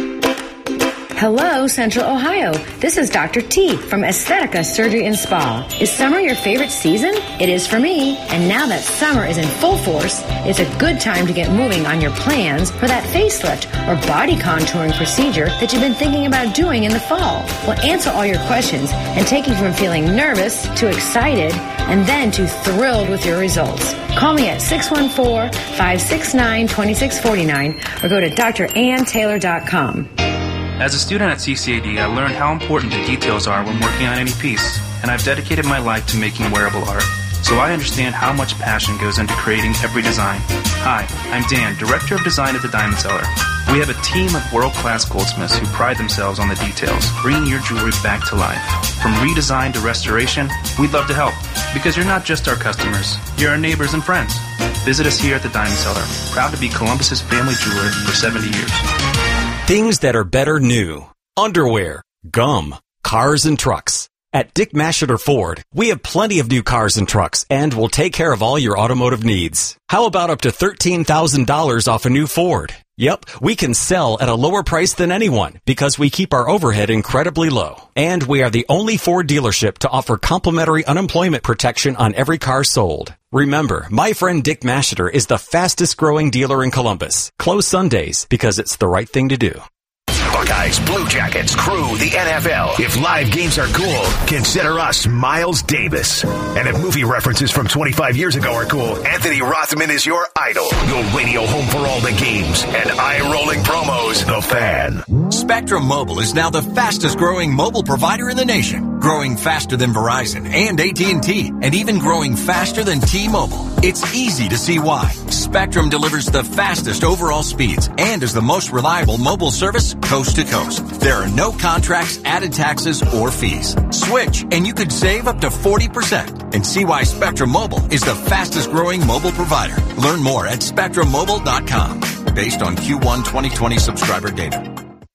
Hello, Central Ohio. This is Doctor T from Aesthetica Surgery and Spa. Is summer your favorite season? It is for me. And now that summer is in full force, it's a good time to get moving on your plans for that facelift or body contouring procedure that you've been thinking about doing in the fall. We'll answer all your questions and take you from feeling nervous to excited and then to thrilled with your results. Call me at six one four, five six nine, two six four nine or go to D R ann taylor dot com. As a student at C C A D, I learned how important the details are when working on any piece, and I've dedicated my life to making wearable art. So I understand how much passion goes into creating every design. Hi, I'm Dan, Director of Design at the Diamond Seller. We have a team of world-class goldsmiths who pride themselves on the details, bringing your jewelry back to life. From redesign to restoration, we'd love to help, because you're not just our customers, you're our neighbors and friends. Visit us here at the Diamond Seller, proud to be Columbus's family jeweler for seventy years. Things that are better new. Underwear, gum, cars and trucks. At Dick Masheter Ford, we have plenty of new cars and trucks, and we'll take care of all your automotive needs. How about up to thirteen thousand dollars off a new Ford? Yep, we can sell at a lower price than anyone because we keep our overhead incredibly low. And we are the only Ford dealership to offer complimentary unemployment protection on every car sold. Remember, my friend Dick Masheter is the fastest growing dealer in Columbus. Close Sundays because it's the right thing to do. Buckeyes, Blue Jackets, Crew, the N F L. If live games are cool, consider us Miles Davis. And if movie references from twenty-five years ago are cool, Anthony Rothman is your idol. Your radio home for all the games and eye-rolling promos. The Fan. Spectrum Mobile is now the fastest growing mobile provider in the nation. Growing faster than Verizon and A T and T, and even growing faster than T-Mobile. It's easy to see why. Spectrum delivers the fastest overall speeds and is the most reliable mobile service coast to coast. There are no contracts, added taxes, or fees. Switch and you could save up to forty percent and see why Spectrum Mobile is the fastest growing mobile provider. Learn more at spectrum mobile dot com based on Q one twenty twenty subscriber data.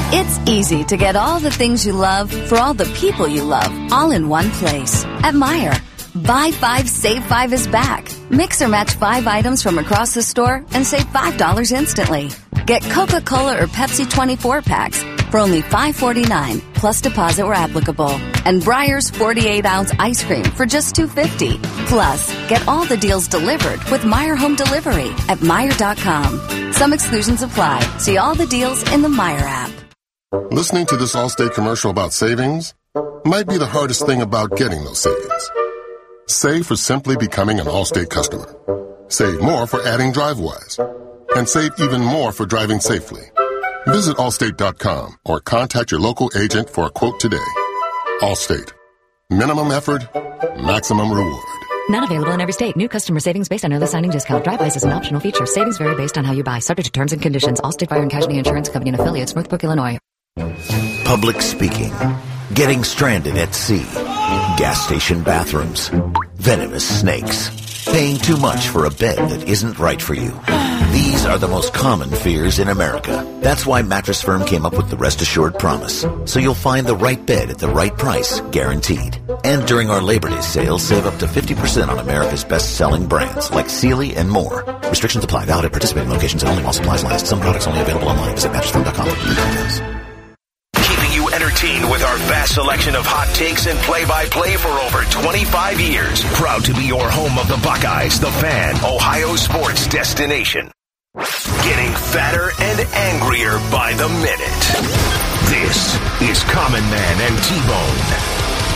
It's easy to get all the things you love for all the people you love, all in one place. At Meijer, buy five, save five is back. Mix or match five items from across the store and save five dollars instantly. Get Coca-Cola or Pepsi twenty-four packs for only five forty-nine plus deposit where applicable. And Breyer's forty-eight ounce ice cream for just two fifty. Plus, get all the deals delivered with Meijer Home Delivery at Meijer dot com. Some exclusions apply. See all the deals in the Meijer app. Listening to this Allstate commercial about savings might be the hardest thing about getting those savings. Save for simply becoming an Allstate customer. Save more for adding DriveWise. And save even more for driving safely. Visit Allstate dot com or contact your local agent for a quote today. Allstate. Minimum effort, maximum reward. Not available in every state. New customer savings based on early signing discount. DriveWise is an optional feature. Savings vary based on how you buy. Subject to terms and conditions. Allstate Fire and Casualty Insurance Company and affiliates. Northbrook, Illinois. Public speaking. Getting stranded at sea. Gas station bathrooms. Venomous snakes. Paying too much for a bed that isn't right for you. These are the most common fears in America. That's why Mattress Firm came up with the Rest Assured Promise. So you'll find the right bed at the right price, guaranteed. And during our Labor Day sale, save up to fifty percent on America's best-selling brands like Sealy and more. Restrictions apply. Valid at participating locations and only while supplies last. Some products only available online. Visit mattress firm dot com for details. Keeping you entertained with our vast selection of hot takes and play-by-play for over twenty-five years. Proud to be your home of the Buckeyes, the Fan, Ohio sports destination. Getting fatter and angrier by the minute. This is Common Man and T-Bone.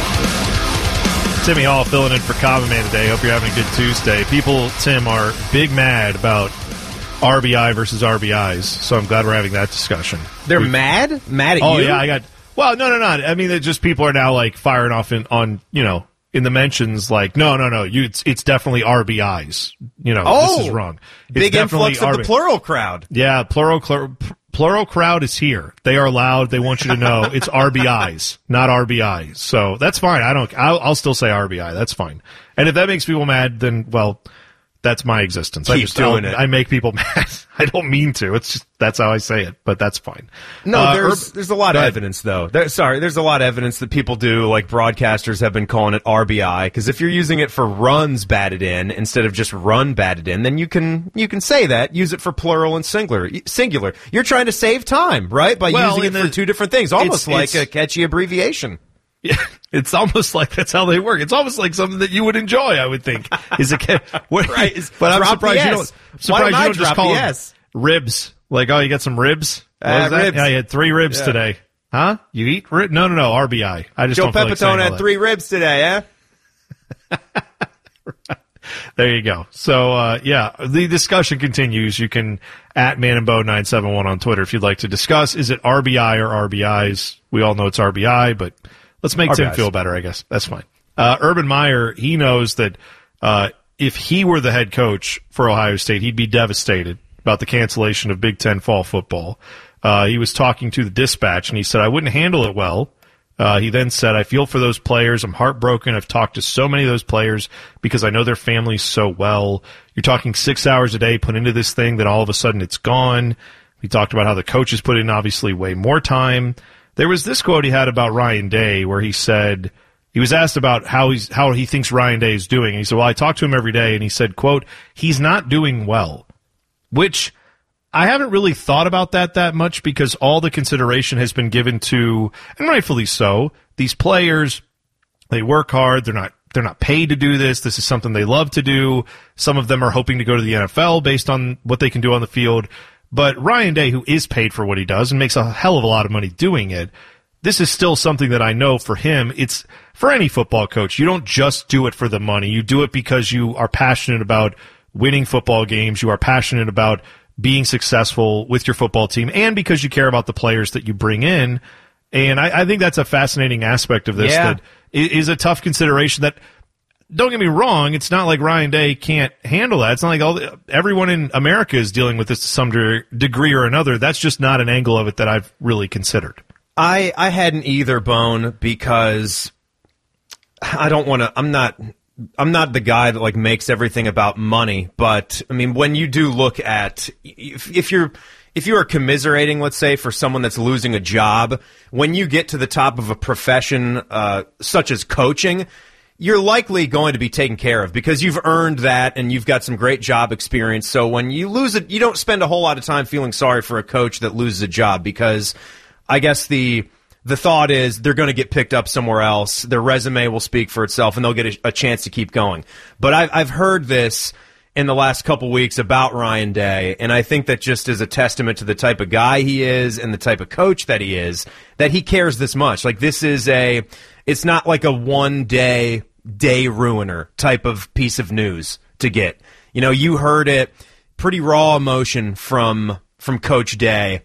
Timmy Hall filling in for Common Man today. Hope you're having a good Tuesday. People, Tim, are big mad about R B I versus R B Is, so I'm glad we're having that discussion. They're We've, mad? Mad at oh, you? Oh, yeah, I got... Well, no, no, no. I mean, it just people are now, like, firing off in, on, you know, in the mentions, like, no, no, no, you, it's, it's definitely R B Is. You know, oh, this is wrong. It's big influx of R B- the plural crowd. Yeah, plural, plural plural crowd is here. They are loud. They want you to know it's R B Is, not R B Is. So that's fine. I don't. I'll, I'll still say R B I. That's fine. And if that makes people mad, then well, that's my existence. Keep I just doing it. I make people mad. I don't mean to. It's just that's how I say it. But that's fine. No, uh, there's Herb, there's a lot of evidence though. There, sorry, there's a lot of evidence that people do. Like broadcasters have been calling it R B I because if you're using it for runs batted in instead of just run batted in, then you can you can say that. Use it for plural and singular. Singular. You're trying to save time, right? By well, using it the, for two different things, almost it's, like it's, a catchy abbreviation. Yeah, it's almost like that's how they work. It's almost like something that you would enjoy, I would think. Is a what, right? But I'm drop surprised the you S. don't. I'm surprised Why don't you I don't just drop call the them S? Ribs. Like, oh, you got some ribs? What Uh, was that? ribs. Yeah, you had three ribs Yeah. today. Huh? You eat ribs? No, no, no. R B I. I just Joe don't feel like saying Pepitone all had that. three ribs today, eh? There you go. So, uh, yeah, the discussion continues. You can at Man and Bo nine seven one on Twitter if you'd like to discuss. Is it R B I or R B Is? We all know it's R B I, but let's make R B Is. Tim feel better, I guess. That's fine. Uh, Urban Meyer, he knows that uh, if he were the head coach for Ohio State, he'd be devastated about the cancellation of Big Ten fall football. Uh, he was talking to the Dispatch, and he said, I wouldn't handle it well. Uh, he then said, I feel for those players. I'm heartbroken. I've talked to so many of those players because I know their families so well. You're talking six hours a day put into this thing, then all of a sudden it's gone. He talked about how the coaches put in obviously way more time. There was this quote he had about Ryan Day where he said, he was asked about how he's, how he thinks Ryan Day is doing. And he said, well, I talk to him every day. And he said, quote, he's not doing well, which I haven't really thought about that that much because all the consideration has been given to, and rightfully so, these players, they work hard. They're not, they're not paid to do this. This is something they love to do. Some of them are hoping to go to the N F L based on what they can do on the field. But Ryan Day, who is paid for what he does and makes a hell of a lot of money doing it, this is still something that I know for him. It's for any football coach. You don't just do it for the money. You do it because you are passionate about winning football games. You are passionate about being successful with your football team and because you care about the players that you bring in. And I, I think that's a fascinating aspect of this Yeah. that is a tough consideration that, don't get me wrong, it's not like Ryan Day can't handle that. It's not like all the, everyone in America is dealing with this to some de- degree or another. That's just not an angle of it that I've really considered. I, I hadn't either, Bone, because I don't want to, I'm not, I'm not the guy that like makes everything about money, but I mean, when you do look at, if, if you're, if you are commiserating, let's say, for someone that's losing a job, when you get to the top of a profession uh, such as coaching, you're likely going to be taken care of because you've earned that and you've got some great job experience. So when you lose it, you don't spend a whole lot of time feeling sorry for a coach that loses a job because I guess the the thought is they're going to get picked up somewhere else. Their resume will speak for itself and they'll get a, a chance to keep going. But I've, I've heard this in the last couple weeks about Ryan Day, and I think that just is a testament to the type of guy he is and the type of coach that he is, that he cares this much. Like, this is a, it's not like a one-day, day ruiner type of piece of news to get. You know, you heard it, pretty raw emotion from from Coach Day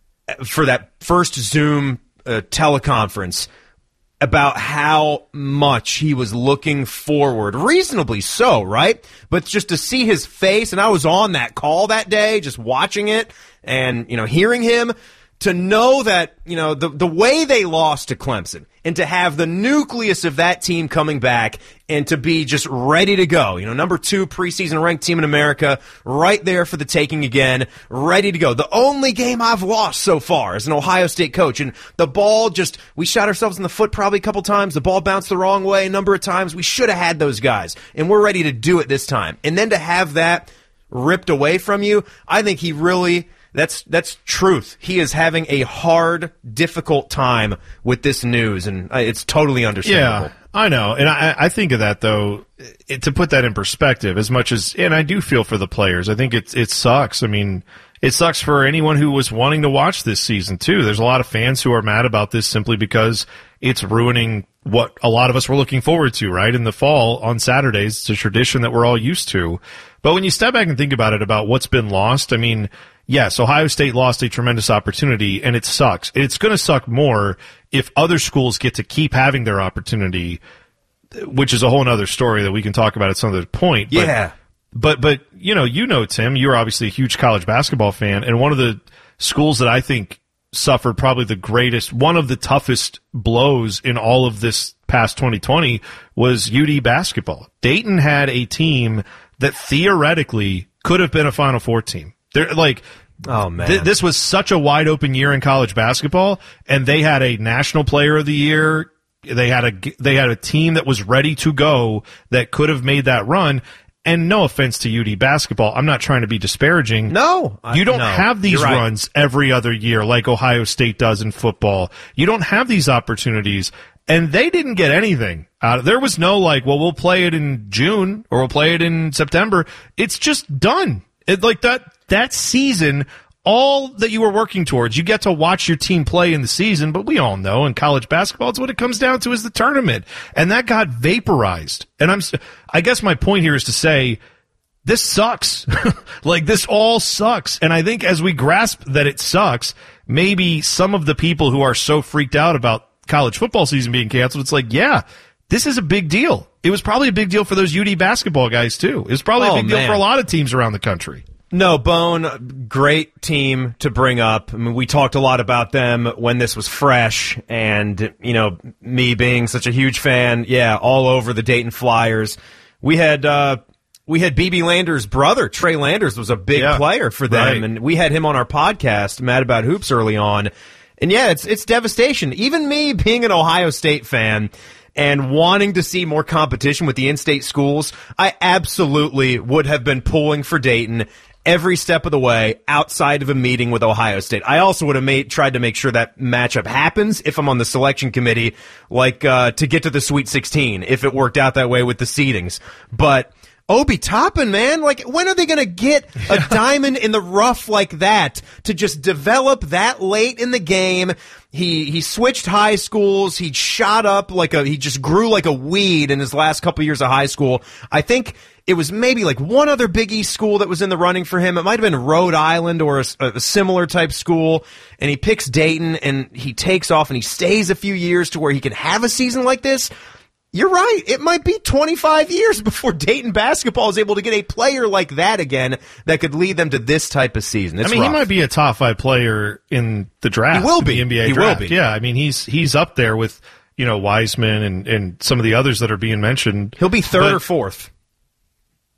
for that first Zoom uh, teleconference about how much he was looking forward, reasonably so, right? But just to see his face, and I was on that call that day, just watching it and, you know, hearing him, to know that, you know, the the way they lost to Clemson and to have the nucleus of that team coming back and to be just ready to go. You know, number two preseason ranked team in America, right there for the taking again, ready to go. The only game I've lost so far as an Ohio State coach. And the ball just, we shot ourselves in the foot probably a couple times. The ball bounced the wrong way a number of times. We should have had those guys. And we're ready to do it this time. And then to have that ripped away from you, I think he really... That's that's truth. He is having a hard, difficult time with this news, and it's totally understandable. Yeah, I know. And I, I think of that, though, it, to put that in perspective, as much as, and I do feel for the players. I think it, it sucks. I mean, it sucks for anyone who was wanting to watch this season, too. There's a lot of fans who are mad about this simply because it's ruining what a lot of us were looking forward to, right? In the fall on Saturdays, it's a tradition that we're all used to. But when you step back and think about it, about what's been lost, I mean, yes, Ohio State lost a tremendous opportunity, and it sucks. It's going to suck more if other schools get to keep having their opportunity, which is a whole other story that we can talk about at some other point. But, yeah. But, but you know, you know, Tim, you're obviously a huge college basketball fan, and one of the schools that I think suffered probably the greatest, one of the toughest blows in all of this past twenty twenty was U D basketball. Dayton had a team that theoretically could have been a Final Four team. They're like, oh man, th- this was such a wide open year in college basketball, and they had a National Player of the Year. They had a they had a team that was ready to go that could have made that run. And no offense to U D basketball, I'm not trying to be disparaging. No, you don't no, have these right. runs every other year like Ohio State does in football. You don't have these opportunities. And they didn't get anything out of it. There was no like, well, we'll play it in June or we'll play it in September. It's just done. It, like that, that season, all that you were working towards, you get to watch your team play in the season, but we all know in college basketball, it's what it comes down to is the tournament. And that got vaporized. And I'm, I guess my point here is to say, this sucks. Like, this all sucks. And I think as we grasp that it sucks, maybe some of the people who are so freaked out about college football season being canceled, it's like, yeah, this is a big deal. It was probably a big deal for those U D basketball guys, too. It was probably oh, a big man. deal for a lot of teams around the country. No, Bone, great team to bring up. I mean, we talked a lot about them when this was fresh, and, you know, me being such a huge fan, yeah, all over the Dayton Flyers. We had, uh, we had B B Landers' brother, Trey Landers, was a big yeah, player for them, right. and we had him on our podcast, Mad About Hoops, early on. And yeah, it's it's devastation. Even me being an Ohio State fan and wanting to see more competition with the in-state schools, I absolutely would have been pulling for Dayton every step of the way outside of a meeting with Ohio State. I also would have made, tried to make sure that matchup happens if I'm on the selection committee, like uh, to get to the Sweet sixteen, if it worked out that way with the seedings. But Obi Toppin, man, like, when are they going to get a diamond in the rough like that to just develop that late in the game? He he switched high schools. He shot up like a, he just grew like a weed in his last couple years of high school. I think it was maybe like one other Big East school that was in the running for him. It might have been Rhode Island or a, a similar type school. And he picks Dayton and he takes off and he stays a few years to where he can have a season like this. You're right. It might be twenty-five years before Dayton basketball is able to get a player like that again that could lead them to this type of season. It's I mean, rough. he might be a top five player in the draft. He will be. The N B A he draft. will be. Yeah, I mean, he's he's up there with, you know, Wiseman and, and some of the others that are being mentioned. He'll be third but, or fourth.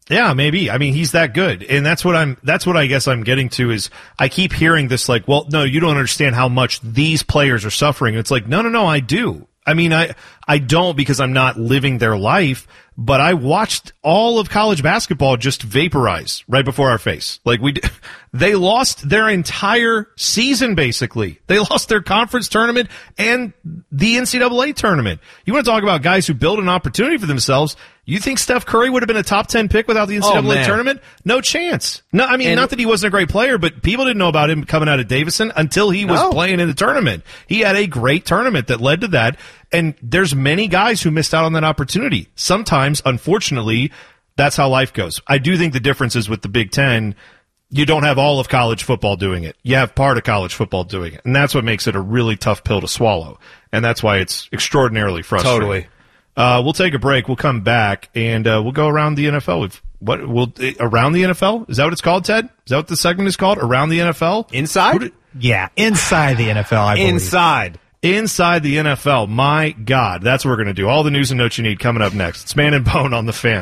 Yeah, maybe. I mean, he's that good. And that's what I'm, that's what I guess I'm getting to is I keep hearing this like, well, no, you don't understand how much these players are suffering. And it's like, no, no, no, I do. I mean, I, I don't because I'm not living their life, but I watched all of college basketball just vaporize right before our face. Like we, they lost their entire season basically. They lost their conference tournament and the N C double A tournament. You want to talk about guys who build an opportunity for themselves? You think Steph Curry would have been a top ten pick without the N C double A oh, tournament? No chance. No, I mean, and, not that he wasn't a great player, but people didn't know about him coming out of Davidson until he was no. playing in the tournament. He had a great tournament that led to that. And there's many guys who missed out on that opportunity. Sometimes, unfortunately, that's how life goes. I do think the difference is with the Big Ten, you don't have all of college football doing it. You have part of college football doing it. And that's what makes it a really tough pill to swallow. And that's why it's extraordinarily frustrating. Totally. Uh, we'll take a break. We'll come back, and uh, we'll go around the N F L. We've, what we'll around the N F L? Is that what it's called, Ted? Is that what the segment is called? Around the N F L? Inside? Did, yeah, inside the N F L, I believe. Inside. Inside the N F L. My God, that's what we're going to do. All the news and notes you need coming up next. It's Man and Bone on the Fan.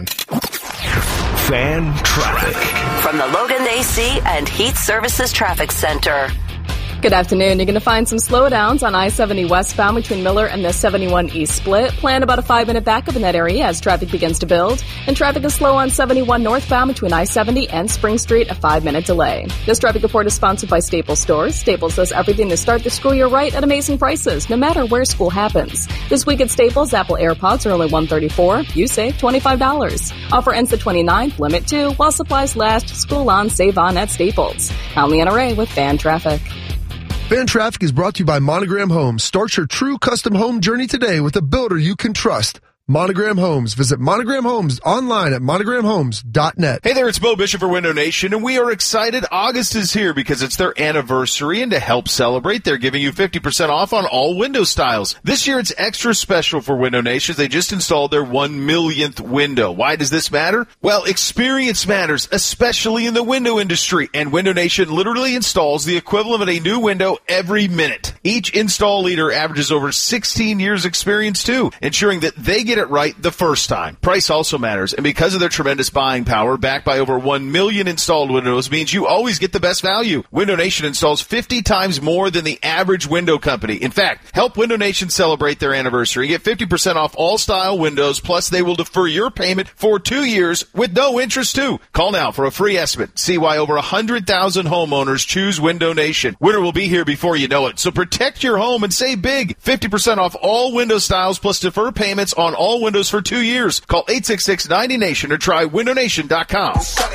Fan traffic. From the Logan A C and Heat Services Traffic Center. Good afternoon. You're going to find some slowdowns on I seventy westbound between Miller and the seventy-one East split. Plan about a five-minute backup in that area as traffic begins to build. And traffic is slow on seventy-one northbound between I seventy and Spring Street, a five-minute delay. This traffic report is sponsored by Staples Stores. Staples does everything to start the school year right at amazing prices, no matter where school happens. This week at Staples, Apple AirPods are only one hundred thirty-four dollars. You save twenty-five dollars. Offer ends the twenty-ninth, limit two, while supplies last. School on, save on at Staples. I'm Leanna Ray with Fan Traffic. Fan Traffic is brought to you by Monogram Homes. Start your true custom home journey today with a builder you can trust. Monogram Homes. Visit Monogram Homes online at monogram homes dot net. Hey there, it's Bo Bishop for Window Nation, and we are excited. August is here because it's their anniversary, and to help celebrate, they're giving you fifty percent off on all window styles. This year, it's extra special for Window Nation. They just installed their one millionth window. Why does this matter? Well, experience matters, especially in the window industry, and Window Nation literally installs the equivalent of a new window every minute. Each install leader averages over sixteen years experience, too, ensuring that they get it right the first time. Price also matters, and because of their tremendous buying power, backed by over one million installed windows, means you always get the best value. Window Nation installs fifty times more than the average window company. In fact, help Window Nation celebrate their anniversary. Get fifty percent off all style windows, plus they will defer your payment for two years with no interest, too. Call now for a free estimate. See why over one hundred thousand homeowners choose Window Nation. Winter will be here before you know it, so protect your home and save big. fifty percent off all window styles, plus defer payments on all windows for two years. Call eight six six, ninety nation or try window nation dot com.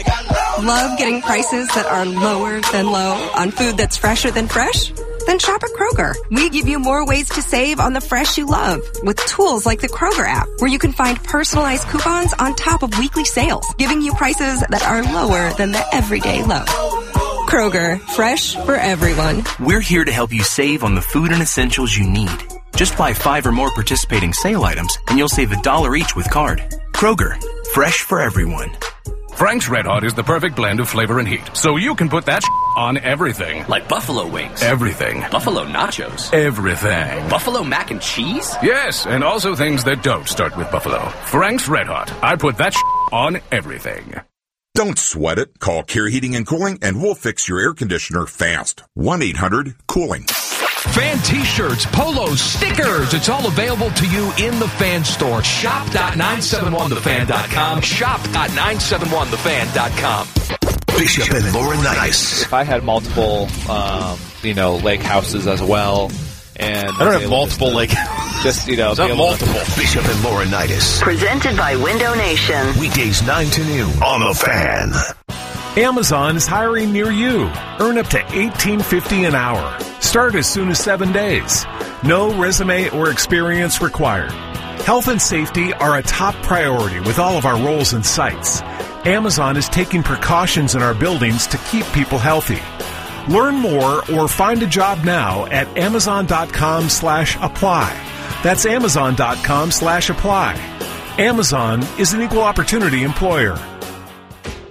Love getting prices that are lower than low on food that's fresher than fresh? Then shop at Kroger. We give you more ways to save on the fresh you love with tools like the Kroger app, where you can find personalized coupons on top of weekly sales, giving you prices that are lower than the everyday low. Kroger, fresh for everyone. We're here to help you save on the food and essentials you need. Just buy five or more participating sale items, and you'll save a dollar each with card. Kroger, fresh for everyone. Frank's Red Hot is the perfect blend of flavor and heat, so you can put that on everything. Like buffalo wings. Everything. Buffalo nachos. Everything. Buffalo mac and cheese? Yes, and also things that don't start with buffalo. Frank's Red Hot. I put that on everything. Don't sweat it. Call Care Heating and Cooling, and we'll fix your air conditioner fast. one eight hundred cooling. Fan t-shirts, polos, stickers. It's all available to you in the Fan store. shop dot nine seven one the fan dot com. shop dot nine seven one the fan dot com. Bishop and Laurinaitis. If I had multiple, um, you know, lake houses as well, and I don't have multiple to, lake just, you know, it's not multiple. To, Bishop and Laurinaitis. Presented by Window Nation. Weekdays nine to noon on the Fan. Amazon is hiring near you. Earn up to eighteen fifty an hour. Start as soon as seven days. No resume or experience required. Health and safety are a top priority with all of our roles and sites. Amazon is taking precautions in our buildings to keep people healthy. Learn more or find a job now at amazon.com slash apply. That's amazon.com slash apply. Amazon is an equal opportunity employer.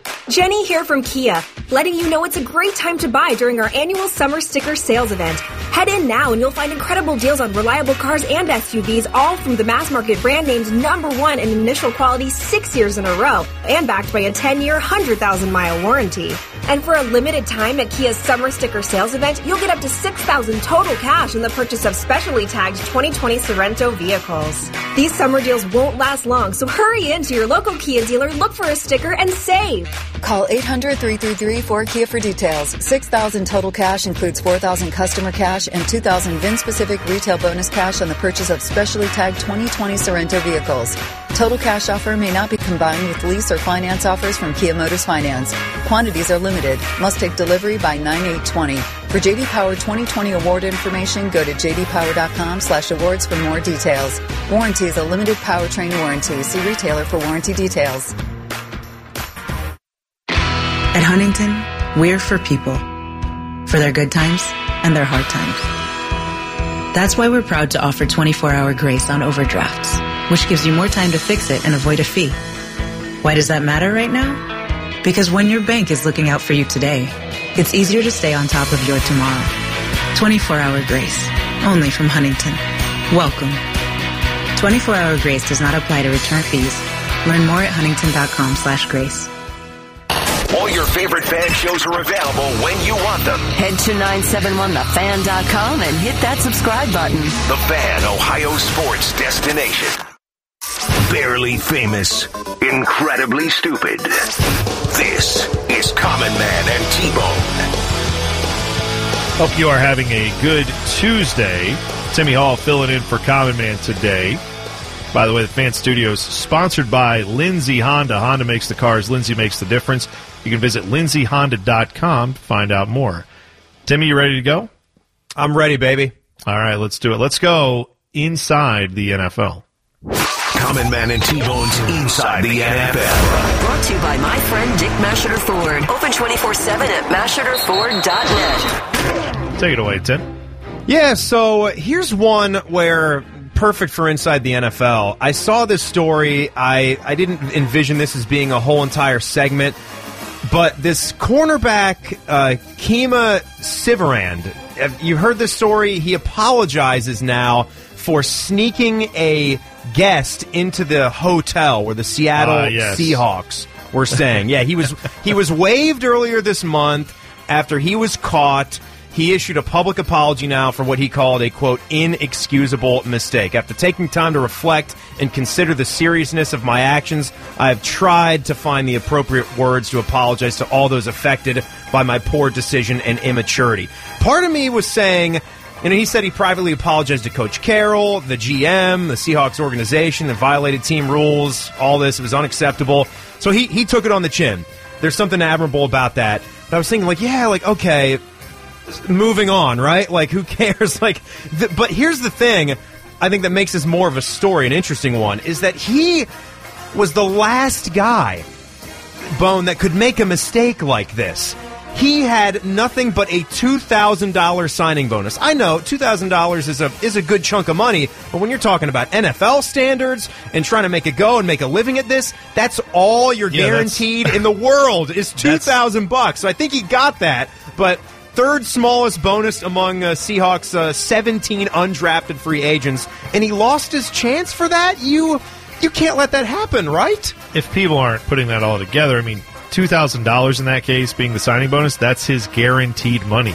Jenny here from Kia, letting you know it's a great time to buy during our annual summer sticker sales event. Head in now and you'll find incredible deals on reliable cars and S U Vs, all from the mass market brand names number one in initial quality six years in a row, and backed by a ten-year, one hundred thousand mile warranty. And for a limited time at Kia's Summer Sticker Sales Event, you'll get up to six thousand dollars total cash in the purchase of specially tagged twenty twenty Sorento vehicles. These summer deals won't last long, so hurry into your local Kia dealer, look for a sticker, and save. Call eight hundred, three three three, four Kia for details. six thousand dollars total cash includes four thousand dollars customer cash and two thousand dollars V I N-specific retail bonus cash on the purchase of specially tagged twenty twenty Sorento vehicles. Total cash offer may not be combined with lease or finance offers from Kia Motors Finance. Quantities are limited. Must take delivery by nine eight twenty. For J D Power twenty twenty award information, go to jdpower.com slash awards for more details. Warranty is a limited powertrain warranty. See retailer for warranty details. At Huntington, we're for people. For their good times and their hard times. That's why we're proud to offer twenty-four hour grace on overdrafts, which gives you more time to fix it and avoid a fee. Why does that matter right now? Because when your bank is looking out for you today, it's easier to stay on top of your tomorrow. twenty-four hour grace, only from Huntington. Welcome. twenty-four hour grace does not apply to return fees. Learn more at huntington.com slash grace. All your favorite fan shows are available when you want them. Head to nine seven one the fan dot com and hit that subscribe button. The Fan, Ohio sports destination. Barely famous, incredibly stupid. This is Common Man and T-Bone. Hope you are having a good Tuesday. Timmy Hall filling in for Common Man today. By the way, the Fan Studios sponsored by Lindsay Honda. Honda makes the cars. Lindsay makes the difference. You can visit lindsay honda dot com to find out more. Timmy, you ready to go? I'm ready, baby. All right, let's do it. Let's go inside the N F L. Common Man and T-Bone's Inside the N F L. Brought to you by my friend Dick Masheter Ford. Open twenty-four seven at masheter ford dot net. Take it away, Tim. Yeah, so here's one where perfect for Inside the N F L. I saw this story. I, I didn't envision this as being a whole entire segment, but this cornerback, uh, Kima Siverand, you heard this story. He apologizes now for sneaking a guest into the hotel where the Seattle uh, yes. Seahawks were staying. Yeah, he was he was waived earlier this month after he was caught. He issued a public apology now for what he called a, quote, inexcusable mistake. After taking time to reflect and consider the seriousness of my actions, I have tried to find the appropriate words to apologize to all those affected by my poor decision and immaturity. Part of me was saying, you know, he said he privately apologized to Coach Carroll, the G M, the Seahawks organization, that violated team rules, all this. It was unacceptable. So he, he took it on the chin. There's something admirable about that. But I was thinking, like, yeah, like, okay, moving on, right? Like, who cares? Like, th- but here's the thing I think that makes this more of a story, an interesting one, is that he was the last guy, Bone, that could make a mistake like this. He had nothing but a two thousand dollars signing bonus. I know two thousand dollars is a is a good chunk of money, but when you're talking about N F L standards and trying to make it go and make a living at this, that's all you're yeah, guaranteed in the world is two thousand bucks. So I think he got that, but third smallest bonus among uh, Seahawks' uh, seventeen undrafted free agents, and he lost his chance for that? You you can't let that happen, right? If people aren't putting that all together, I mean, two thousand dollars in that case being the signing bonus, that's his guaranteed money.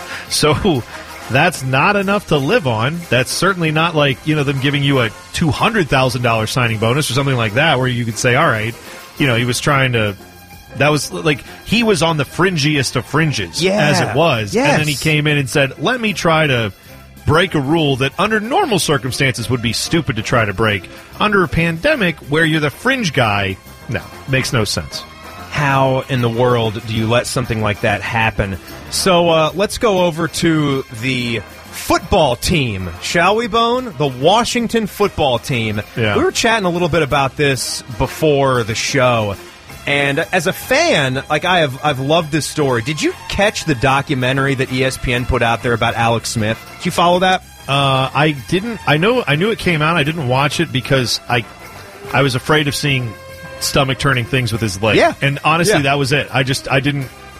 So that's not enough to live on. That's certainly not like, you know, them giving you a two hundred thousand dollars signing bonus or something like that where you could say, all right, you know, he was trying to... That was like, he was on the fringiest of fringes, yeah, as it was. Yes. And then he came in and said, let me try to break a rule that under normal circumstances would be stupid to try to break. Under a pandemic where you're the fringe guy, no, makes no sense. How in the world do you let something like that happen? So uh, let's go over to the football team, shall we, Bone? The Washington football team. Yeah. We were chatting a little bit about this before the show. And as a fan, like I have, I've loved this story. Did you catch the documentary that E S P N put out there about Alex Smith? Did you follow that? Uh, I didn't. I know. I knew it came out. I didn't watch it because I, I was afraid of seeing stomach turning things with his leg. Yeah. And honestly, yeah. that was it. I just, I didn't.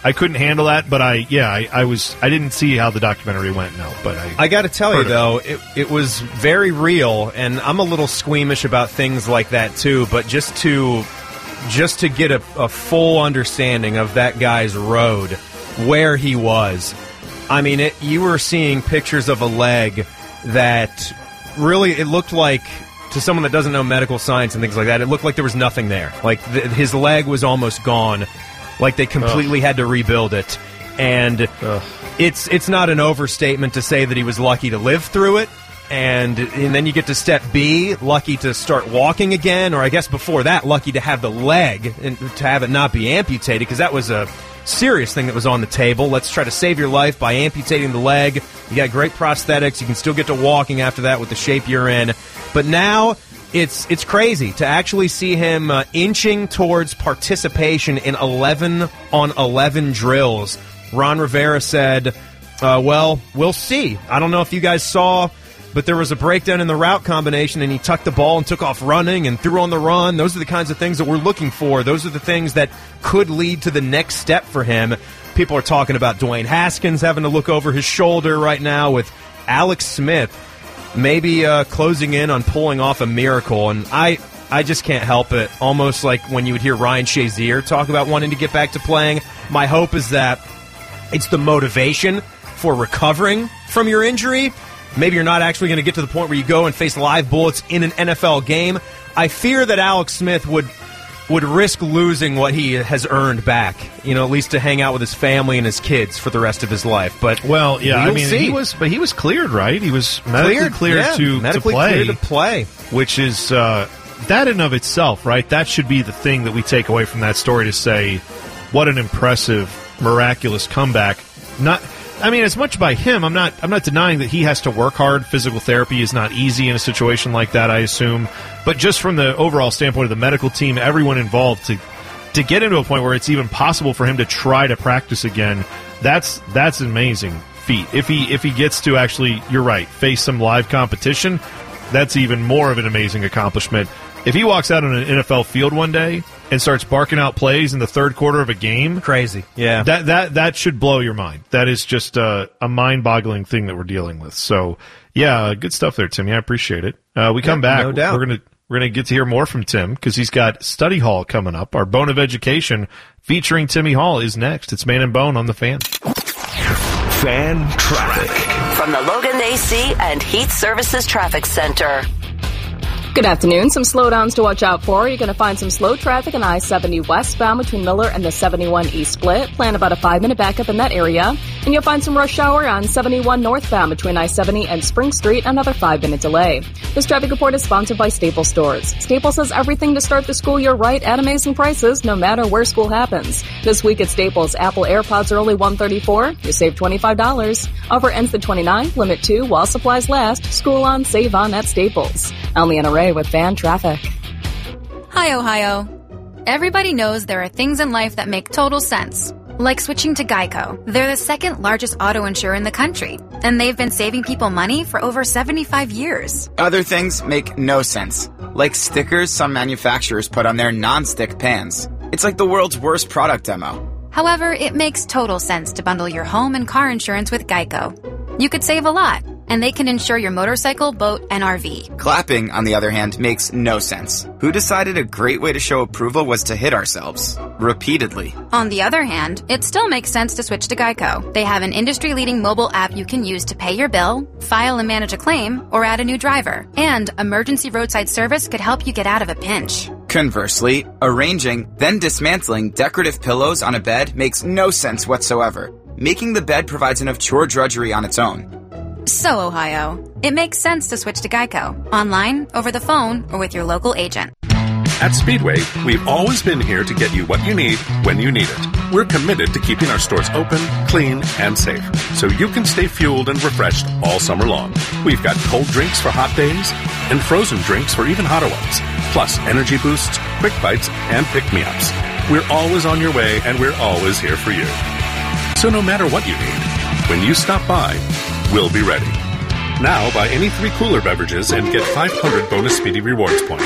I couldn't handle that, but I yeah, I, I was I didn't see how the documentary went. No, but I I got to tell you heard it. though, it it was very real, and I'm a little squeamish about things like that too. But just to just to get a, a full understanding of that guy's road, where he was, I mean, it, you were seeing pictures of a leg that really it looked like. To someone that doesn't know medical science and things like that, it looked like there was nothing there. Like th- his leg was almost gone. Like they completely Ugh. had to rebuild it. And Ugh. it's it's not an overstatement to say that he was lucky to live through it. And and then you get to step B, lucky to start walking again, or I guess before that, lucky to have the leg and to have it not be amputated, because that was a serious thing that was on the table. Let's try to save your life by amputating the leg. You got great prosthetics. You can still get to walking after that with the shape you're in. But now it's it's crazy to actually see him uh, inching towards participation in eleven on eleven drills. Ron Rivera said, uh, well, we'll see. I don't know if you guys saw, but there was a breakdown in the route combination, and he tucked the ball and took off running and threw on the run. Those are the kinds of things that we're looking for. Those are the things that could lead to the next step for him. People are talking about Dwayne Haskins having to look over his shoulder right now, with Alex Smith maybe uh, closing in on pulling off a miracle. And I I just can't help it. Almost like when you would hear Ryan Shazier talk about wanting to get back to playing. My hope is that it's the motivation for recovering from your injury. Maybe you're not actually going to get to the point where you go and face live bullets in an N F L game. I fear that Alex Smith would would risk losing what he has earned back, you know, at least to hang out with his family and his kids for the rest of his life. But well, yeah, we'll I mean, see. he was, but he was cleared, right? He was medically cleared, cleared yeah, to, medically to play, cleared to play, which is uh, that in and of itself, right? That should be the thing that we take away from that story to say, what an impressive, miraculous comeback. Not. I mean, as much by him, I'm not I'm not denying that he has to work hard. Physical therapy is not easy in a situation like that, I assume. But just from the overall standpoint of the medical team, everyone involved, to to get into a point where it's even possible for him to try to practice again, that's that's an amazing feat. If he if he gets to actually, you're right, face some live competition, that's even more of an amazing accomplishment. If he walks out on an N F L field one day and starts barking out plays in the third quarter of a game, crazy. Yeah, that that that should blow your mind. That is just a, a mind-boggling thing that we're dealing with. So, yeah, good stuff there, Timmy. I appreciate it. Uh, we come yeah, back. No doubt. We're gonna we're gonna get to hear more from Tim because he's got Study Hall coming up. Our Bone of Education featuring Timmy Hall is next. It's Man and Bone on the Fan. Fan traffic from the Logan A C and Heat Services Traffic Center. Good afternoon. Some slowdowns to watch out for. You're going to find some slow traffic on I seventy westbound between Miller and the seventy-one East split. Plan about a five-minute backup in that area. And you'll find some rush hour on seventy-one northbound between I seventy and Spring Street. Another five-minute delay. This traffic report is sponsored by Staples Stores. Staples has everything to start the school year right at amazing prices, no matter where school happens. This week at Staples, Apple AirPods are only one hundred thirty-four dollars. You save twenty-five dollars. Offer ends the twenty-ninth. Limit two while supplies last. School on, save on at Staples. I'm Leanna Ray with Fan Traffic. Hi, Ohio. Everybody knows there are things in life that make total sense, like switching to Geico. They're the second largest auto insurer in the country, and they've been saving people money for over seventy-five years. Other things make no sense, like stickers some manufacturers put on their non-stick pans. It's like the world's worst product demo. However, it makes total sense to bundle your home and car insurance with Geico. You could save a lot, and they can insure your motorcycle, boat, and R V. Clapping, on the other hand, makes no sense. Who decided a great way to show approval was to hit ourselves? Repeatedly. On the other hand, it still makes sense to switch to Geico. They have an industry-leading mobile app you can use to pay your bill, file and manage a claim, or add a new driver. And emergency roadside service could help you get out of a pinch. Conversely, arranging, then dismantling decorative pillows on a bed makes no sense whatsoever. Making the bed provides enough chore drudgery on its own. So, Ohio, it makes sense to switch to Geico, online, over the phone, or with your local agent. At Speedway, we've always been here to get you what you need when you need it. We're committed to keeping our stores open, clean, and safe, so you can stay fueled and refreshed all summer long. We've got cold drinks for hot days and frozen drinks for even hotter ones, plus energy boosts, quick bites, and pick-me-ups. We're always on your way, and we're always here for you. So no matter what you need, when you stop by, we'll be ready. Now buy any three cooler beverages and get five hundred bonus Speedy Rewards points.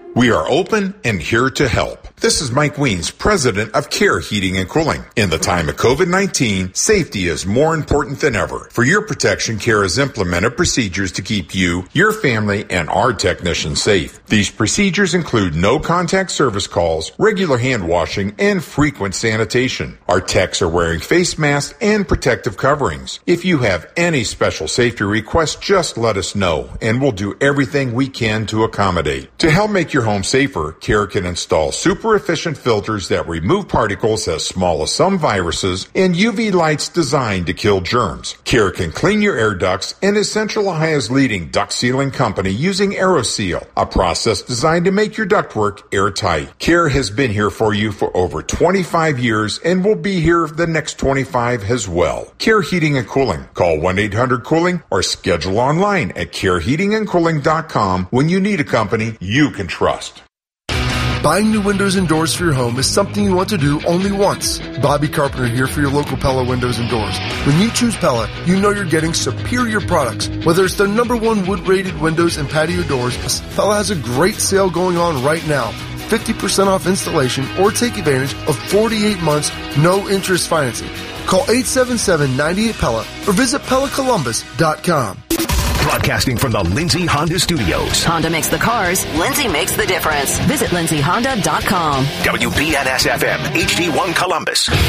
We are open and here to help. This is Mike Weens, president of Care Heating and Cooling. In the time of COVID nineteen, safety is more important than ever. For your protection, Care has implemented procedures to keep you, your family, and our technicians safe. These procedures include no-contact service calls, regular hand washing, and frequent sanitation. Our techs are wearing face masks and protective coverings. If you have any special safety requests, just let us know, and we'll do everything we can to accommodate. To help make your home safer, Care can install super efficient filters that remove particles as small as some viruses and U V lights designed to kill germs. Care can clean your air ducts and is Central Ohio's leading duct sealing company using AeroSeal, a process designed to make your ductwork airtight. Care has been here for you for over twenty-five years and will be here the next twenty-five as well. Care Heating and Cooling. Call one eight hundred cooling or schedule online at care heating and cooling dot com when you need a company you can trust. Buying new windows and doors for your home is something you want to do only once. Bobby Carpenter here for your local Pella Windows and Doors. When you choose Pella, you know you're getting superior products. Whether it's their number one wood-rated windows and patio doors, Pella has a great sale going on right now. fifty percent off installation or take advantage of forty-eight months no interest financing. Call eight seven seven, nine eight Pella or visit Pella Columbus dot com. Broadcasting from the Lindsay Honda Studios. Honda makes the cars. Lindsay makes the difference. Visit lindsay honda dot com. W B N S F M, H D one Columbus. The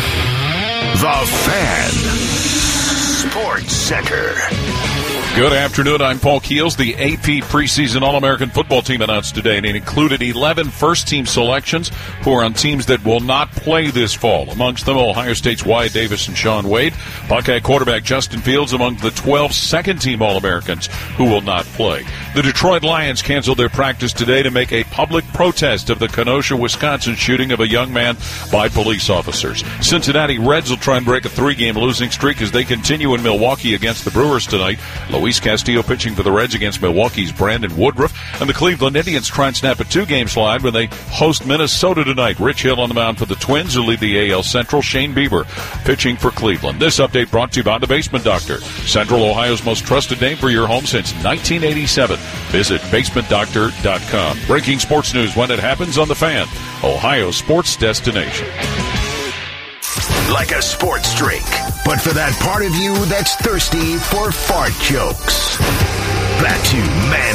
Fan. Sports Center. Good afternoon. I'm Paul Keels. The A P preseason All-American football team announced today, and it included eleven first-team selections who are on teams that will not play this fall. Amongst them, Ohio State's Wyatt Davis and Sean Wade. Buckeye quarterback Justin Fields among the twelve second-team All-Americans who will not play. The Detroit Lions canceled their practice today to make a public protest of the Kenosha, Wisconsin shooting of a young man by police officers. Cincinnati Reds will try and break a three-game losing streak as they continue in Milwaukee against the Brewers tonight. Luis Castillo pitching for the Reds against Milwaukee's Brandon Woodruff. And the Cleveland Indians try and snap a two-game slide when they host Minnesota tonight. Rich Hill on the mound for the Twins who lead the A L Central. Shane Bieber pitching for Cleveland. This update brought to you by The Basement Doctor, Central Ohio's most trusted name for your home since nineteen eighty-seven. Visit basement doctor dot com. Breaking sports news when it happens on The Fan, Ohio's sports destination. Like a sports drink, but for that part of you that's thirsty for fart jokes. Back to Man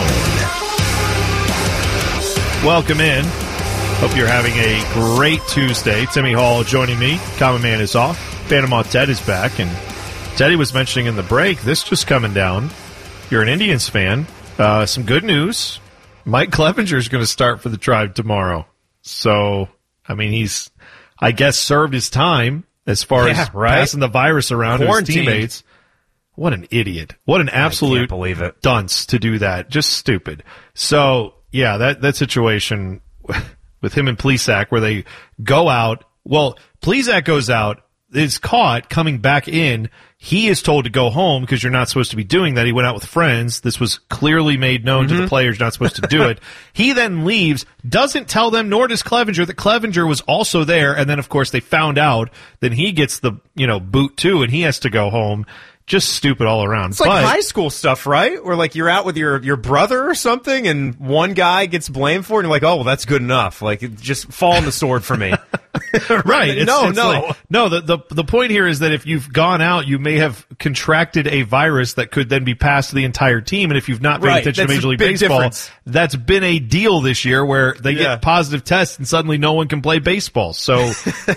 and Bone. Welcome in. Hope you're having a great Tuesday. Timmy Hall joining me. Common Man is off. Panama Ted is back. And Teddy was mentioning in the break, this just coming down. You're an Indians fan. Uh, some good news. Mike Clevenger is going to start for the Tribe tomorrow. So, I mean, he's... I guess served his time as far yeah, as right? passing the virus around to his teammates. What an idiot. What an absolute I can't believe it. dunce to do that. Just stupid. So, yeah, that, that situation with him and Plesac where they go out. Well, Plesac goes out, is caught coming back in. He is told to go home because you're not supposed to be doing that. He went out with friends. This was clearly made known mm-hmm. to the players. You're not supposed to do it. He then leaves, doesn't tell them, nor does Clevenger, that Clevenger was also there. And then, of course, they found out. Then he gets the, you know, boot too, and he has to go home. Just stupid all around. It's but, like high school stuff, right? Where like you're out with your, your brother or something, and one guy gets blamed for it, and you're like, oh, well, that's good enough. Like, just fall on the sword for me. Right. It's, no, it's no. Like, no, the, the the point here is that if you've gone out, you may have contracted a virus that could then be passed to the entire team. And if you've not paid right. attention that's to Major League Baseball, difference. That's been a deal this year where they yeah. get positive tests and suddenly no one can play baseball. So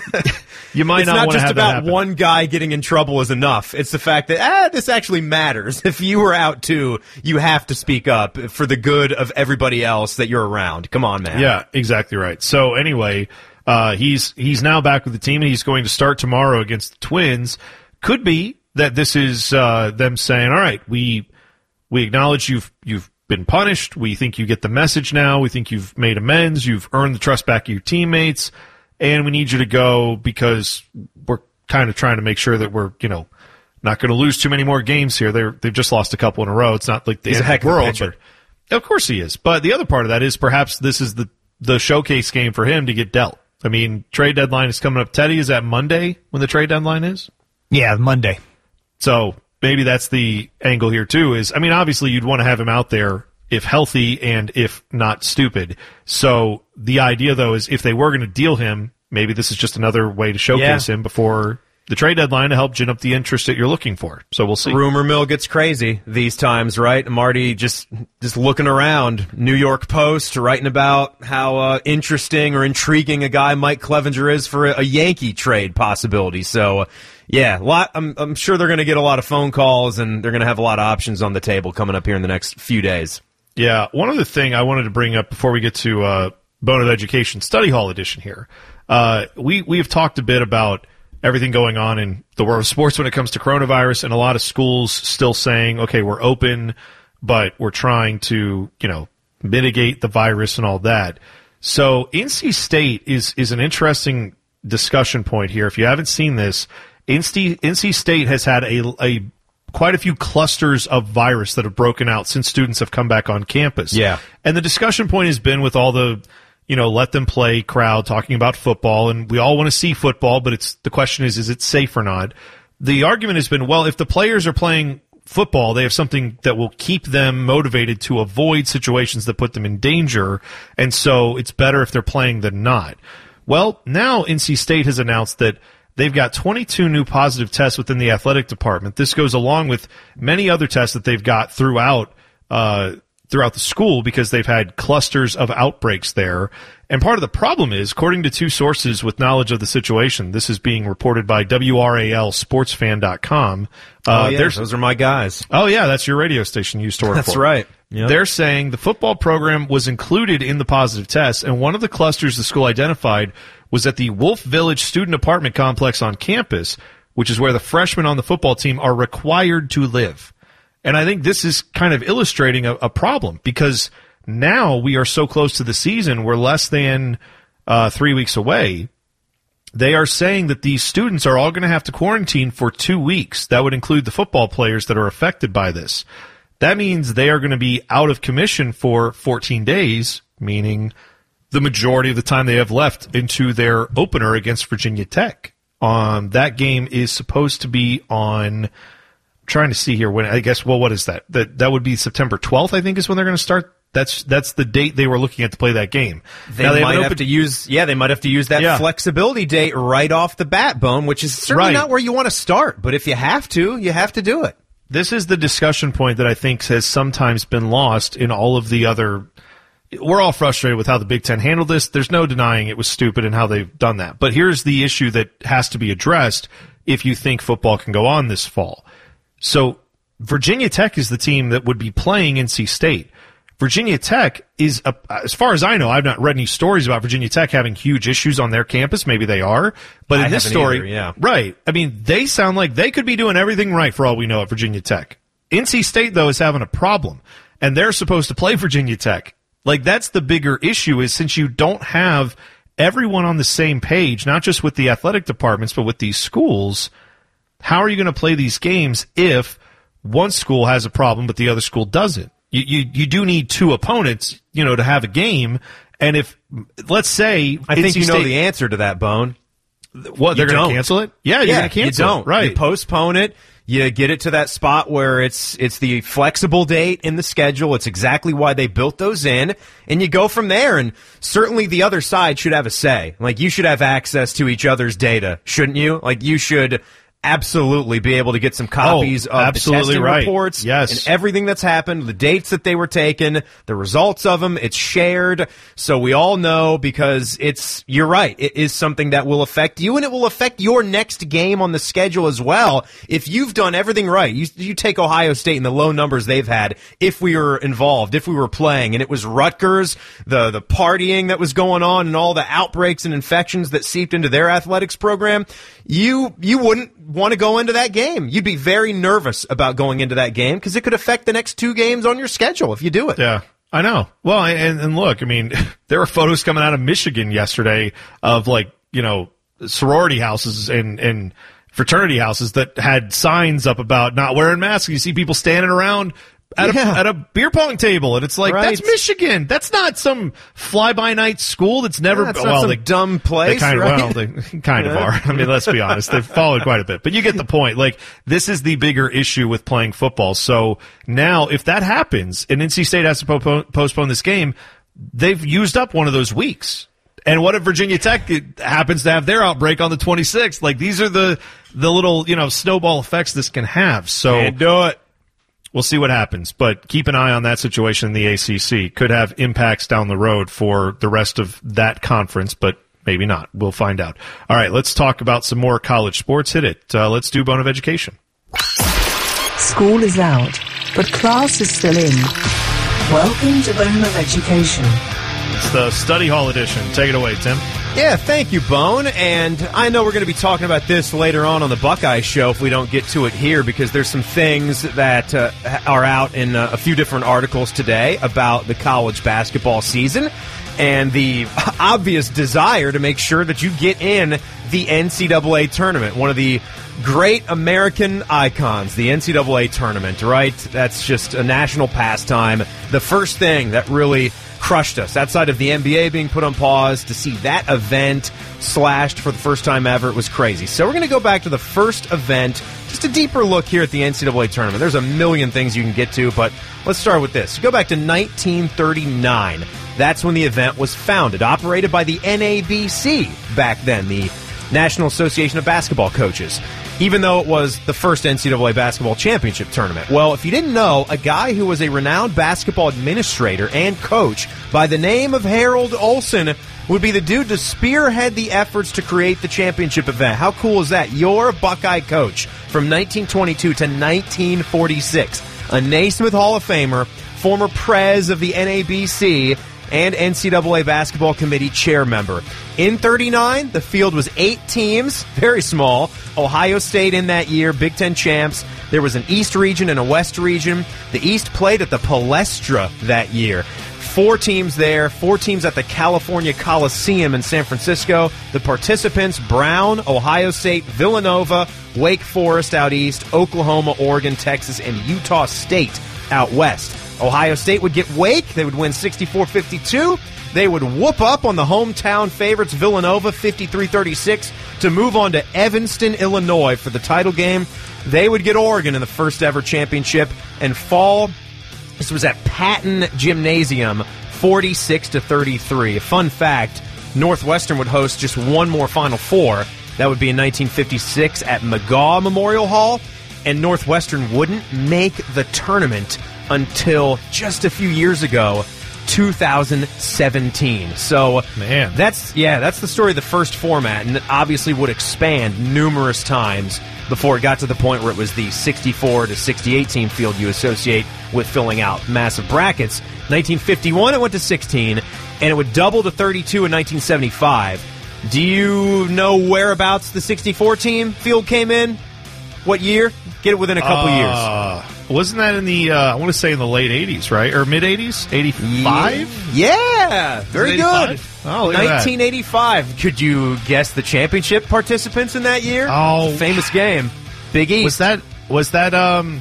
you might it's not, not want just to have about that happen. one guy getting in trouble is enough. It's the fact that, ah, this actually matters. If you were out too, you have to speak up for the good of everybody else that you're around. Come on, man. Yeah, exactly right. So anyway, uh, he's he's now back with the team, and he's going to start tomorrow against the Twins. Could be that this is uh, them saying, all right, we we acknowledge you've you've been punished. We think you get the message now. We think you've made amends. You've earned the trust back of your teammates, and we need you to go because we're kind of trying to make sure that we're, you know, not going to lose too many more games here. They're, they've just lost a couple in a row. It's not like the He's end a heck of the of a world. pitcher. But of course he is. But the other part of that is perhaps this is the, the showcase game for him to get dealt. I mean, trade deadline is coming up. Teddy, is that Monday when the trade deadline is? Yeah, Monday. So maybe that's the angle here too is, I mean, obviously you'd want to have him out there if healthy and if not stupid. So the idea, though, is if they were going to deal him, maybe this is just another way to showcase Yeah. him before the trade deadline to help gin up the interest that you're looking for. So we'll see. Rumor mill gets crazy these times, right? Marty just just looking around. New York Post writing about how uh, interesting or intriguing a guy Mike Clevenger is for a, a Yankee trade possibility. So, uh, yeah, lot. I'm, I'm sure they're going to get a lot of phone calls and they're going to have a lot of options on the table coming up here in the next few days. Yeah, one other thing I wanted to bring up before we get to uh, Bone of Education Study Hall edition here. Uh, we we have talked a bit about everything going on in the world of sports when it comes to coronavirus, and a lot of schools still saying, okay, we're open, but we're trying to, you know, mitigate the virus and all that. So N C State is is an interesting discussion point here. If you haven't seen this, N C, N C State has had a, a quite a few clusters of virus that have broken out since students have come back on campus. Yeah. And the discussion point has been with all the, you know, let them play crowd talking about football, and we all want to see football, but it's the question is, is it safe or not? The argument has been, well, if the players are playing football, they have something that will keep them motivated to avoid situations that put them in danger, and so it's better if they're playing than not. Well, now N C State has announced that they've got twenty-two new positive tests within the athletic department. This goes along with many other tests that they've got throughout uh throughout the school because they've had clusters of outbreaks there. And part of the problem is, according to two sources with knowledge of the situation, this is being reported by W R A L sports fan dot com. Uh, oh, yeah, those are my guys. Oh, yeah, that's your radio station you used to work That's for. right. Yep. They're saying the football program was included in the positive tests, and one of the clusters the school identified was at the Wolf Village Student Apartment Complex on campus, which is where the freshmen on the football team are required to live. And I think this is kind of illustrating a, a problem because now we are so close to the season. We're less than uh, three weeks away. They are saying that these students are all going to have to quarantine for two weeks. That would include the football players that are affected by this. That means they are going to be out of commission for fourteen days, meaning the majority of the time they have left into their opener against Virginia Tech. Um, that game is supposed to be on... Trying to see here when I guess well what is that that that would be September twelfth I think is when they're going to start. That's that's the date they were looking at to play that game. They, now, they might have, have to use yeah they might have to use that yeah. flexibility date right off the bat, Bone, which is certainly right. not where you want to start, but if you have to, you have to do it. This is the discussion point that I think has sometimes been lost in all of the other. We're all frustrated with how the Big Ten handled this. There's no denying it was stupid and how they've done that. But here's the issue that has to be addressed if you think football can go on this fall. So Virginia Tech is the team that would be playing N C State. Virginia Tech is, a, as far as I know, I've not read any stories about Virginia Tech having huge issues on their campus. Maybe they are. But in I this haven't story, either, yeah. right, I mean, they sound like they could be doing everything right for all we know at Virginia Tech. N C State, though, is having a problem, and they're supposed to play Virginia Tech. Like, that's the bigger issue is since you don't have everyone on the same page, not just with the athletic departments, but with these schools, how are you going to play these games if one school has a problem but the other school doesn't? You, you you do need two opponents, you know, to have a game. And if, let's say, I think N C you know State, the answer to that, Bone. What, they're You going don't. to cancel it? Yeah, you're yeah, going to cancel you don't. it. Right. You postpone it. You get it to that spot where it's it's the flexible date in the schedule. It's exactly why they built those in, and you go from there. And certainly the other side should have a say. Like, you should have access to each other's data, shouldn't you? Like, you should absolutely be able to get some copies Oh, of the absolutely testing right. reports Yes. and everything that's happened, the dates that they were taken, the results of them. It's shared, so we all know, because it's, you're right, it is something that will affect you, and it will affect your next game on the schedule as well. If you've done everything right, you, you take Ohio State and the low numbers they've had, if we were involved, if we were playing, and it was Rutgers, the, the partying that was going on and all the outbreaks and infections that seeped into their athletics program, you, you wouldn't want to go into that game. You'd be very nervous about going into that game because it could affect the next two games on your schedule if you do it. Yeah, I know. Well, and, and look, I mean, there were photos coming out of Michigan yesterday of, like, you know, sorority houses and, and fraternity houses that had signs up about not wearing masks. You see people standing around at, Yeah. a, at a beer pong table, and it's like, Right. that's Michigan. That's not some fly-by-night school that's never... Yeah, it's not well, some they, dumb place, They kind right? of, well, they kind of Yeah. are. I mean, let's be honest. They've followed quite a bit. But you get the point. Like, this is the bigger issue with playing football. So now, if that happens, and N C State has to po- postpone this game, they've used up one of those weeks. And what if Virginia Tech happens to have their outbreak on the twenty-sixth? Like, these are the the little, you know, snowball effects this can have. So Can't do it. We'll see what happens, but keep an eye on that situation in the A C C. Could have impacts down the road for the rest of that conference, but maybe not. We'll find out. All right, let's talk about some more college sports. Hit it. Uh, let's do Bone of Education. School is out, but class is still in. Welcome to Bone of Education. It's the study hall edition. Take it away, Tim. Yeah, thank you, Bone. And I know we're going to be talking about this later on on the Buckeye Show if we don't get to it here, because there's some things that uh, are out in uh, a few different articles today about the college basketball season and the obvious desire to make sure that you get in the N C double A tournament, one of the great American icons, the N C double A tournament, right? That's just a national pastime. The first thing that really crushed us outside of the N B A being put on pause, to see that event slashed for the first time ever, it was crazy. So we're going to go back to the first event, just a deeper look here at the N C double A tournament. There's a million things you can get to, but let's start with this. Go back to nineteen thirty-nine. That's when the event was founded, operated by the N A B C back then, the National Association of Basketball Coaches, even though it was the first N C double A basketball championship tournament. Well, if you didn't know, a guy who was a renowned basketball administrator and coach by the name of Harold Olson would be the dude to spearhead the efforts to create the championship event. How cool is that? Your Buckeye coach from nineteen twenty-two to nineteen forty-six, a Naismith Hall of Famer, former prez of the N A B C, and N C double A Basketball Committee chair member. In thirty-nine, the field was eight teams, very small. Ohio State in that year, Big Ten champs. There was an East region and a West region. The East played at the Palestra that year. Four teams there, four teams at the California Coliseum in San Francisco. The participants, Brown, Ohio State, Villanova, Wake Forest out east, Oklahoma, Oregon, Texas, and Utah State out west. Ohio State would get Wake. They would win sixty-four fifty-two. They would whoop up on the hometown favorites Villanova fifty-three thirty-six to move on to Evanston, Illinois for the title game. They would get Oregon in the first ever championship and fall. This was at Patton Gymnasium, forty-six to thirty-three. A fun fact, Northwestern would host just one more Final Four. That would be in nineteen fifty-six at McGaw Memorial Hall, and Northwestern wouldn't make the tournament until just a few years ago, two thousand seventeen. So, man, that's yeah, that's the story of the first format, and it obviously would expand numerous times before it got to the point where it was the sixty-four to sixty-eight team field you associate with filling out massive brackets. nineteen fifty-one, it went to sixteen, and it would double to thirty-two in nineteen seventy-five. Do you know whereabouts the sixty-four team field came in? What year? Get it within a couple uh, years. Wasn't that in the, uh, I want to say in the late eighties, right? Or mid-eighties? eighty-five? Yeah, very good. Oh, look at that. nineteen eighty-five. Could you guess the championship participants in that year? Oh. Famous game. Big East. Was that, was that, um,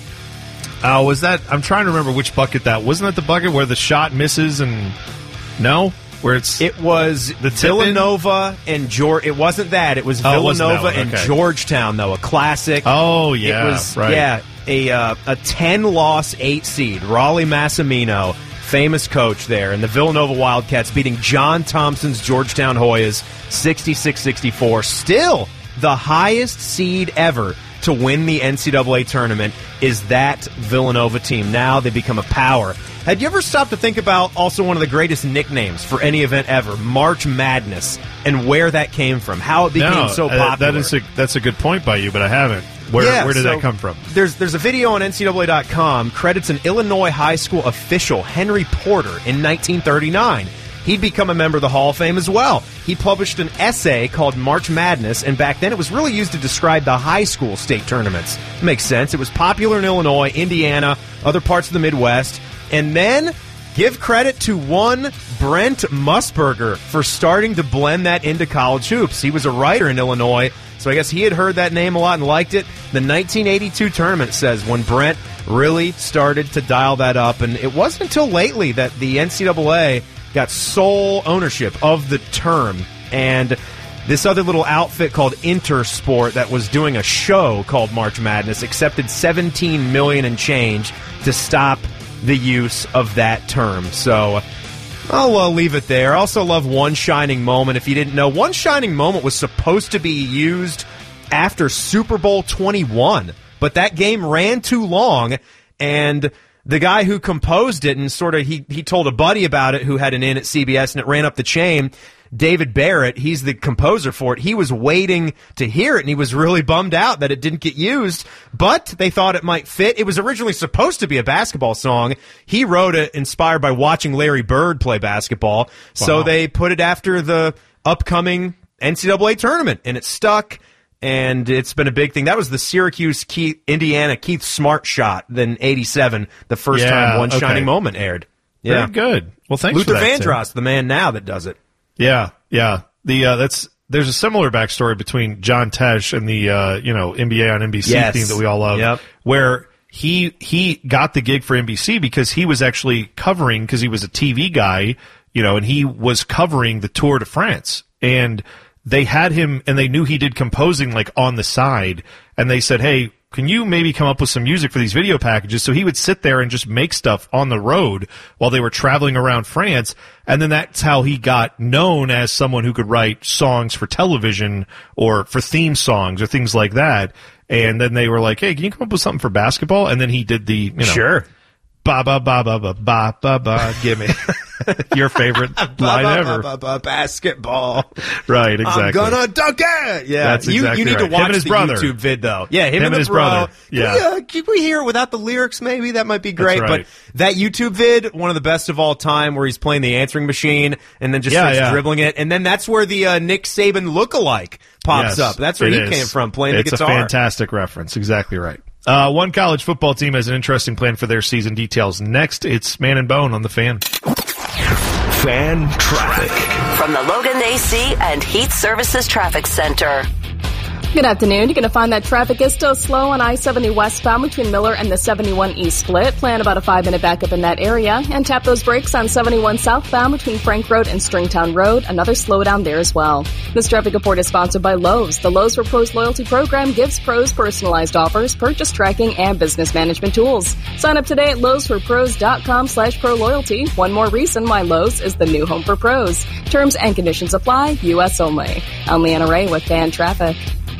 oh, was that, I'm trying to remember which bucket that, wasn't that the bucket where the shot misses and, no? Where it's It was the Villanova and George. It wasn't that. It was Oh, it wasn't Villanova that one. and Okay. Georgetown, though, a classic. Oh, yeah, It was, right. yeah, a uh, a ten-loss eight seed. Raleigh Massimino, famous coach there, and the Villanova Wildcats beating John Thompson's Georgetown Hoyas sixty-six sixty-four. Still the highest seed ever to win the N C double A tournament is that Villanova team. Now they become a power. Had you ever stopped to think about also one of the greatest nicknames for any event ever, March Madness, and where that came from, how it became No, so uh, popular? that is a, that's a good point by you, but I haven't. Where, Yeah, where did so that come from? There's there's a video on N C double A dot com credits an Illinois high school official, Henry Porter, in nineteen thirty-nine. He'd become a member of the Hall of Fame as well. He published an essay called March Madness, and back then it was really used to describe the high school state tournaments. Makes sense. It was popular in Illinois, Indiana, other parts of the Midwest. And then Give credit to one Brent Musburger for starting to blend that into college hoops. He was a writer in Illinois, so I guess he had heard that name a lot and liked it. The nineteen eighty-two tournament says when Brent really started to dial that up, and it wasn't until lately that the N C double A got sole ownership of the term, and this other little outfit called Intersport that was doing a show called March Madness accepted seventeen million dollars and change to stop the use of that term. So I'll uh, leave it there. I also love One Shining Moment. If you didn't know, One Shining Moment was supposed to be used after Super Bowl twenty-one, but that game ran too long, and the guy who composed it and sort of he he told a buddy about it who had an in at C B S, and it ran up the chain. David Barrett, he's the composer for it. He was waiting to hear it, and he was really bummed out that it didn't get used, but they thought it might fit. It was originally supposed to be a basketball song. He wrote it inspired by watching Larry Bird play basketball, wow. So they put it after the upcoming N C double A tournament, and it stuck, and it's been a big thing. That was the Syracuse, Keith, Indiana Keith Smart shot, then eighty-seven, the first yeah, time One okay. Shining Moment aired. Yeah. Very good. Well, thanks Luther for that, Vandross, Tim. the man now that does it. Yeah, yeah. The uh, that's there's a similar backstory between John Tesh and the uh, you know N B A on N B C yes. theme that we all love, yep. where he he got the gig for N B C because he was actually covering because he was a T V guy, you know, and he was covering the Tour de France, and they had him, and they knew he did composing like on the side, and they said, hey, can you maybe come up with some music for these video packages? So he would sit there and just make stuff on the road while they were traveling around France. And then that's how he got known as someone who could write songs for television or for theme songs or things like that. And then they were like, hey, can you come up with something for basketball? And then he did the, you know, sure. Ba ba ba ba ba ba ba ba. Give me your favorite line ever. Ba, ba, ba, basketball. Right, exactly. I'm gonna dunk it. Yeah, that's exactly you, you need right. to watch him and his the brother. YouTube vid though. Yeah, him, him and, and his bro. brother. Yeah, can we, uh, can we hear it without the lyrics? Maybe that might be great. That's right. But that YouTube vid, one of the best of all time, where he's playing the answering machine and then just yeah, starts yeah. dribbling it, and then that's where the uh, Nick Saban lookalike pops yes, up. That's where he is. came from, playing it's the guitar. It's a fantastic reference. Exactly right. Uh, one college football team has an interesting plan for their season. Details next. It's Man and Bone on the Fan. Fan traffic from the Logan A C and Heat Services Traffic Center. Good afternoon. You're going to find that traffic is still slow on I seventy westbound between Miller and the seventy-one East split. Plan about a five-minute backup in that area. And tap those brakes on seventy-one southbound between Frank Road and Stringtown Road. Another slowdown there as well. This traffic report is sponsored by Lowe's. The Lowe's for Pros loyalty program gives pros personalized offers, purchase tracking, and business management tools. Sign up today at lowesforpros.com slash pro loyalty. One more reason why Lowe's is the new home for pros. Terms and conditions apply. U S only. I'm Leanna Ray with Fan Traffic.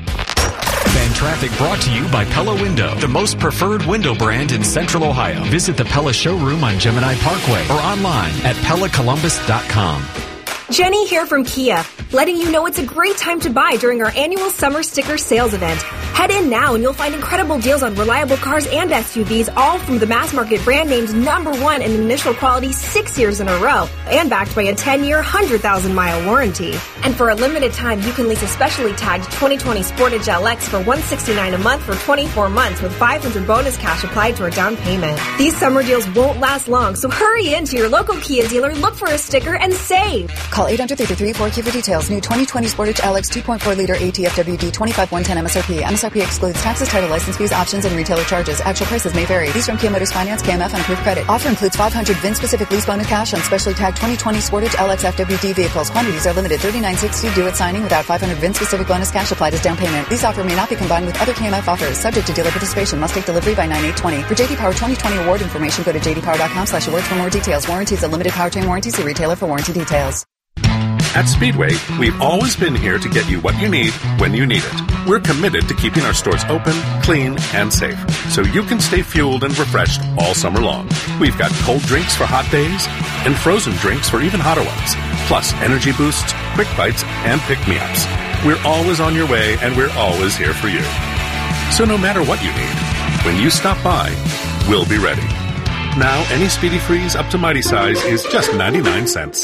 Fan Traffic brought to you by Pella Window, the most preferred window brand in Central Ohio. Visit the Pella showroom on Gemini Parkway or online at pella columbus dot com. Jenny here from Kia, letting you know it's a great time to buy during our annual summer sticker sales event. Head in now and you'll find incredible deals on reliable cars and S U Vs, all from the mass market brand named number one in initial quality six years in a row, and backed by a ten-year, one hundred thousand mile warranty. And for a limited time, you can lease a specially tagged twenty twenty Sportage L X for one hundred sixty-nine dollars a month for twenty-four months with five hundred dollars bonus cash applied to our down payment. These summer deals won't last long, so hurry into your local Kia dealer, look for a sticker, and save. Call eight hundred, three three three, four K for details. New twenty twenty Sportage L X two point four liter A T F W D twenty-five one ten M S R P. M S R P excludes taxes, title, license fees, options, and retailer charges. Actual prices may vary. These from Kia Motors Finance, K M F, and approved credit. Offer includes five hundred V I N-specific lease bonus cash on specially tagged twenty twenty Sportage L X F W D vehicles. Quantities are limited. thirty-nine sixty due at signing without five hundred V I N-specific bonus cash applied as down payment. This offer may not be combined with other K M F offers. Subject to dealer participation. Must take delivery by nine eight twenty. For J D Power twenty twenty award information, go to j d power dot com slash awards for more details. Warranty is a limited powertrain warranty. See retailer for warranty details. At Speedway, we've always been here to get you what you need when you need it. We're committed to keeping our stores open, clean, and safe, so you can stay fueled and refreshed all summer long. We've got cold drinks for hot days and frozen drinks for even hotter ones, plus energy boosts, quick bites, and pick-me-ups. We're always on your way, and we're always here for you. So no matter what you need, when you stop by, we'll be ready. Now, any Speedy Freeze up to Mighty Size is just ninety-nine cents.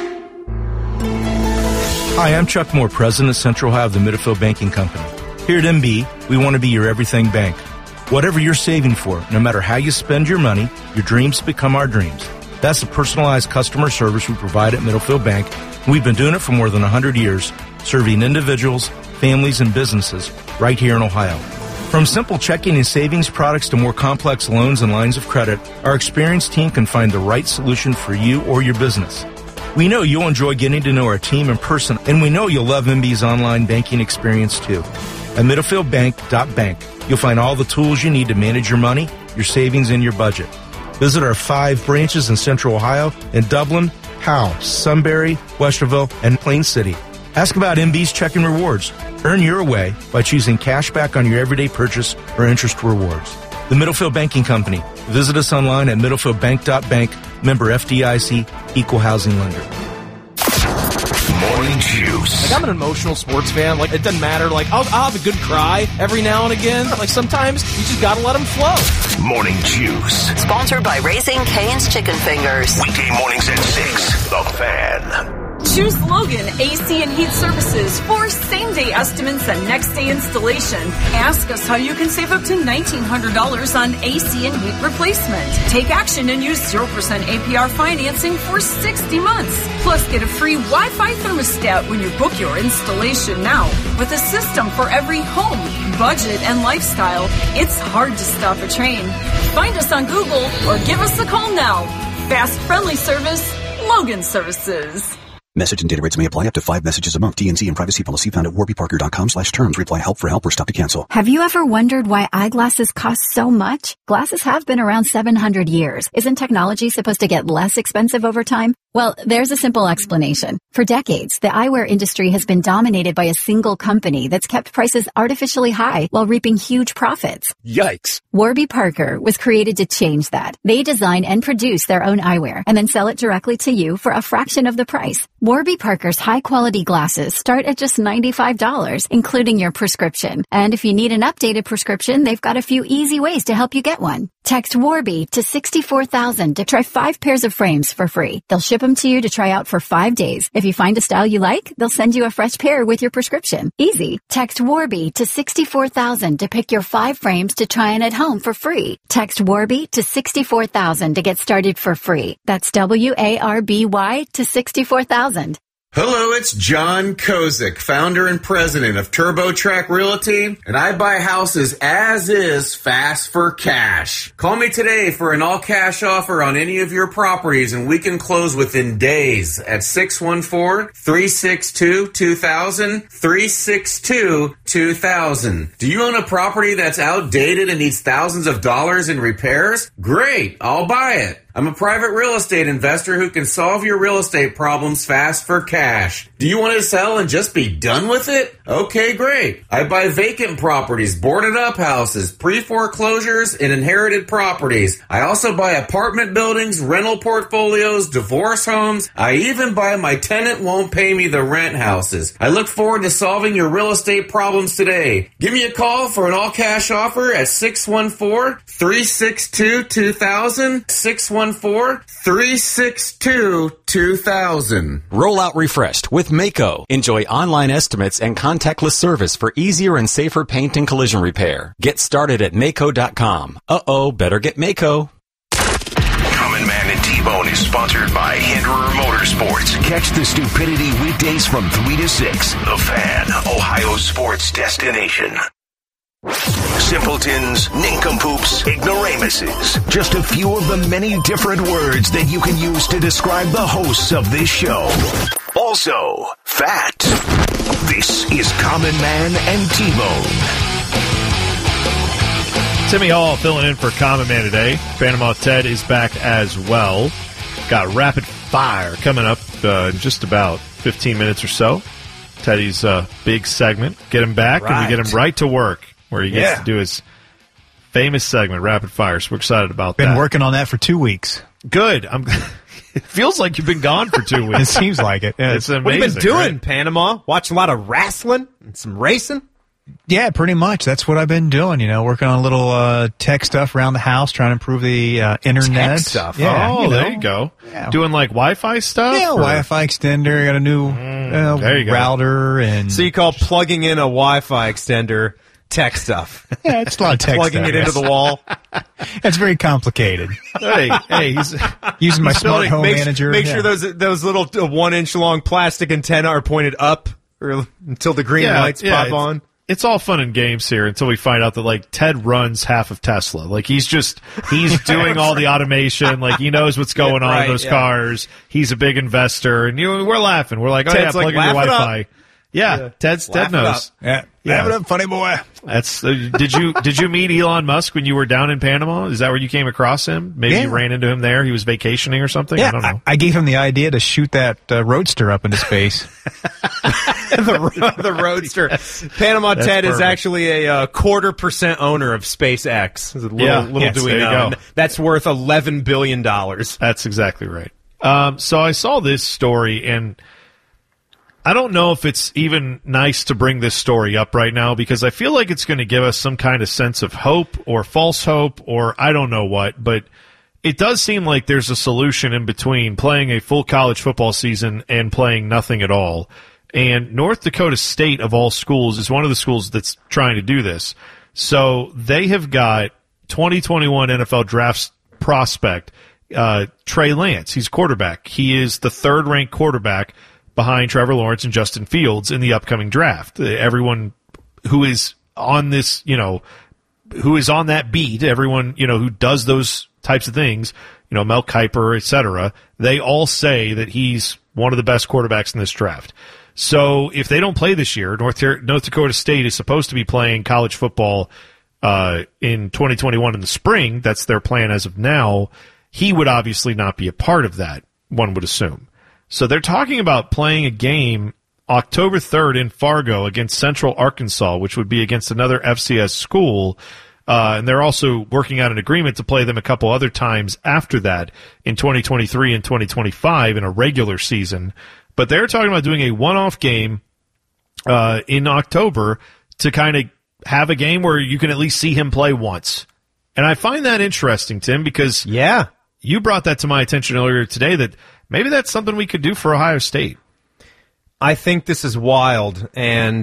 Hi, I'm Chuck Moore, President of Central Ohio of the Middlefield Banking Company. Here at M B, we want to be your everything bank. Whatever you're saving for, no matter how you spend your money, your dreams become our dreams. That's the personalized customer service we provide at Middlefield Bank. We've been doing it for more than one hundred years, serving individuals, families, and businesses right here in Ohio. From simple checking and savings products to more complex loans and lines of credit, our experienced team can find the right solution for you or your business. We know you'll enjoy getting to know our team in person, and we know you'll love M B's online banking experience too. At middlefield bank dot bank, you'll find all the tools you need to manage your money, your savings, and your budget. Visit our five branches in Central Ohio, in Dublin, Howe, Sunbury, Westerville, and Plain City. Ask about M B's checking rewards. Earn your way by choosing cash back on your everyday purchase or interest rewards. The Middlefield Banking Company. Visit us online at middlefield bank dot bank, member F D I C, equal housing lender. Morning Juice. Like, I'm an emotional sports fan. Like, it doesn't matter. Like, I'll, I'll have a good cry every now and again. Like, sometimes you just gotta let them flow. Morning Juice. Sponsored by Raising Cane's Chicken Fingers. Weekday mornings at six. The Fan. Choose Logan A C and Heat Services for same-day estimates and next-day installation. Ask us how you can save up to nineteen hundred dollars on A C and heat replacement. Take action and use zero percent A P R financing for sixty months. Plus, get a free Wi-Fi thermostat when you book your installation now. With a system for every home, budget, and lifestyle, it's hard to stop a train. Find us on Google or give us a call now. Fast, friendly service, Logan Services. Message and data rates may apply up to five messages a month. T N C and privacy policy found at warby parker dot com slash terms. Reply help for help or stop to cancel. Have you ever wondered why eyeglasses cost so much? Glasses have been around seven hundred years. Isn't technology supposed to get less expensive over time? Well, there's a simple explanation. For decades, the eyewear industry has been dominated by a single company that's kept prices artificially high while reaping huge profits. Yikes. Warby Parker was created to change that. They design and produce their own eyewear and then sell it directly to you for a fraction of the price. Warby Parker's high-quality glasses start at just ninety-five dollars, including your prescription. And if you need an updated prescription, they've got a few easy ways to help you get one. Text Warby to sixty-four thousand to try five pairs of frames for free. They'll ship them to you to try out for five days. If you find a style you like, they'll send you a fresh pair with your prescription. Easy. Text Warby to sixty-four thousand to pick your five frames to try on at home for free. Text Warby to sixty-four thousand to get started for free. That's W A R B Y to sixty-four thousand. Hello, it's John Kozik, founder and president of TurboTrack Realty, and I buy houses as is, fast for cash. Call me today for an all-cash offer on any of your properties, and we can close within days at six one four, three six two, two thousand, three six two, two thousand. Do you own a property that's outdated and needs thousands of dollars in repairs? Great, I'll buy it. I'm a private real estate investor who can solve your real estate problems fast for cash. Do you want to sell and just be done with it? Okay, great. I buy vacant properties, boarded up houses, pre-foreclosures, and inherited properties. I also buy apartment buildings, rental portfolios, divorce homes. I even buy my tenant won't pay me the rent houses. I look forward to solving your real estate problems today. Give me a call for an all-cash offer at six one four, three six two, two thousand, six one four, three six two, two thousand. Roll out refreshed with Mako. Enjoy online estimates and contactless service for easier and safer paint and collision repair. Get started at Mako dot com. Uh-oh, better get Mako. Common Man and T-Bone is sponsored by Hinderer Motorsports. Catch the stupidity weekdays from three to six. The Fan, Ohio's sports destination. Simpletons, nincompoops, ignoramuses. Just a few of the many different words that you can use to describe the hosts of this show. Also, fat. This is Common Man and T-Bone. Timmy Hall filling in for Common Man today. Panama Ted is back as well. Got Rapid Fire coming up uh, in just about fifteen minutes or so. Teddy's uh, big segment. Get him back right. And we get him right to work, where he gets yeah. to do his famous segment, Rapid Fire. So we're excited about been that. Been working on that for two weeks. Good. I'm. It feels like you've been gone for two weeks. It seems like it. Yeah, it's amazing. What have you been doing, right? Panama? Watching a lot of wrestling and some racing? Yeah, pretty much. That's what I've been doing, you know, working on a little uh, tech stuff around the house, trying to improve the uh, internet. Tech stuff. Yeah, oh, you know. there you go. Yeah. Doing like Wi-Fi stuff? Yeah, or? Wi-Fi extender. Got a new mm, uh, there you router. Go. and So you call plugging in a Wi-Fi extender tech stuff. Yeah, it's a lot of tech Plugging stuff, it into yes. the wall. It's very complicated. Hey, hey, he's using my He's smart building- home make, manager. Make yeah. sure those those little uh, one inch long plastic antenna are pointed up or, until the green Yeah, lights yeah, pop it's- on. It's all fun and games here until we find out that like Ted runs half of Tesla. Like he's just he's doing all the automation. Like he knows what's going on Right, in those yeah. cars. He's a big investor, and you we're laughing. We're like, oh Ted's yeah, like, plug in your "Laugh it up." Wi-Fi. Yeah, Yeah. Ted's Laugh Ted it knows. up. Yeah, Yeah. Laugh it up, funny boy. That's uh, did you did you meet Elon Musk when you were down in Panama? Is that where you came across him? Maybe Yeah. you ran into him there. He was vacationing or something. Yeah, I don't know. I, I gave him the idea to shoot that uh, roadster up into space. the, the Roadster. Panama That's Ted is perfect. actually a uh, quarter percent owner of SpaceX. Little, Yeah. little Yes, do we there you know. go. That's worth eleven billion dollars. That's exactly right. Um, so I saw this story, and I don't know if it's even nice to bring this story up right now because I feel like it's going to give us some kind of sense of hope or false hope or I don't know what, but it does seem like there's a solution in between playing a full college football season and playing nothing at all. And North Dakota State, of all schools, is one of the schools that's trying to do this. So they have got twenty twenty-one N F L draft prospect uh, Trey Lance. He's quarterback. He is the third-ranked quarterback behind Trevor Lawrence and Justin Fields in the upcoming draft. Uh, Everyone who is on this, you know, who is on that beat, everyone, you know, who does those types of things, you know, Mel Kiper, et cetera, they all say that he's one of the best quarterbacks in this draft. So if they don't play this year, North, North Dakota State is supposed to be playing college football uh, in twenty twenty-one in the spring. That's their plan as of now. He would obviously not be a part of that, one would assume. So they're talking about playing a game October third in Fargo against Central Arkansas, which would be against another F C S school. Uh, and they're also working out an agreement to play them a couple other times after that in twenty twenty-three and twenty twenty-five in a regular season. But they're talking about doing a one-off game uh, in October to kind of have a game where you can at least see him play once. And I find that interesting, Tim, because yeah, you brought that to my attention earlier today that maybe that's something we could do for Ohio State. I think this is wild, and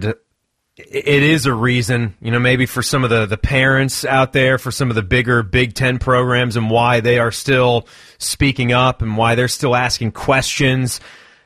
it is a reason, you know, maybe for some of the, the parents out there, for some of the bigger Big Ten programs and why they are still speaking up and why they're still asking questions.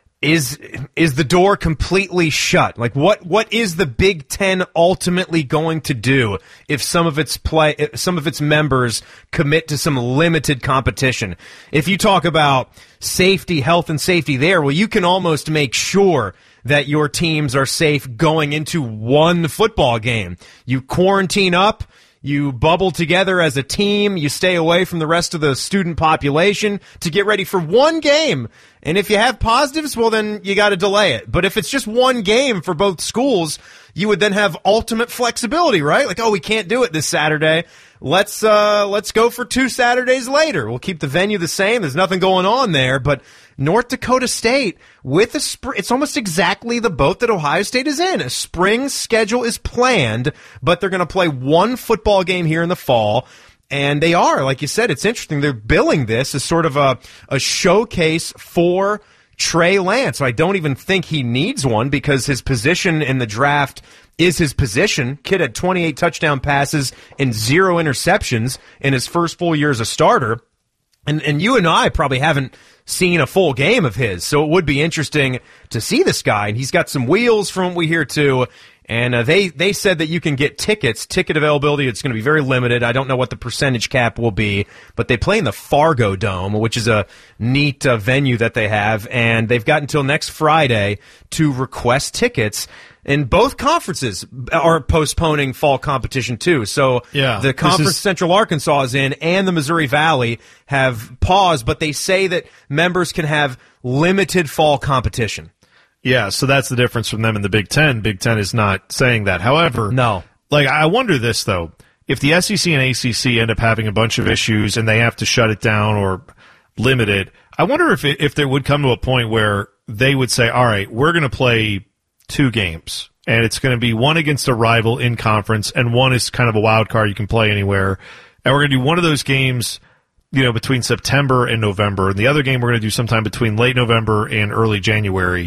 Is is the door completely shut? Like, what what is the Big Ten ultimately going to do if some of its play, if some of its members commit to some limited competition? If you talk about safety, health and safety there, well, you can almost make sure that your teams are safe going into one football game. You quarantine up. You bubble together as a team. You stay away from the rest of the student population to get ready for one game. And if you have positives, well, then you got to delay it. But if it's just one game for both schools, you would then have ultimate flexibility, right? Like, oh, we can't do it this Saturday. Let's uh, let's go for two Saturdays later. We'll keep the venue the same. There's nothing going on there. But North Dakota State, with a spring, it's almost exactly the boat that Ohio State is in. A spring schedule is planned, but they're going to play one football game here in the fall. And they are, like you said, it's interesting. They're billing this as sort of a, a showcase for Trey Lance. I don't even think he needs one because his position in the draft is his position. Kid had twenty-eight touchdown passes and zero interceptions in his first full year as a starter. And and you and I probably haven't seen a full game of his, so it would be interesting to see this guy. And he's got some wheels from what we hear too. And uh, they, they said that you can get tickets. Ticket availability, it's going to be very limited. I don't know what the percentage cap will be, but they play in the Fargo Dome, which is a neat uh, venue that they have. And they've got until next Friday to request tickets. And both conferences are postponing fall competition too. So Yeah, the this conference is- Central Arkansas is in and the Missouri Valley have paused, but they say that members can have limited fall competition. Yeah, so that's the difference from them in the Big Ten. Big Ten is not saying that. However, no. Like, I wonder this, though. If the S E C and A C C end up having a bunch of issues and they have to shut it down or limit it, I wonder if it, if there would come to a point where they would say, all right, we're going to play two games, and it's going to be one against a rival in conference, and one is kind of a wild card you can play anywhere. And we're going to do one of those games, you know, between September and November, and the other game we're going to do sometime between late November and early January,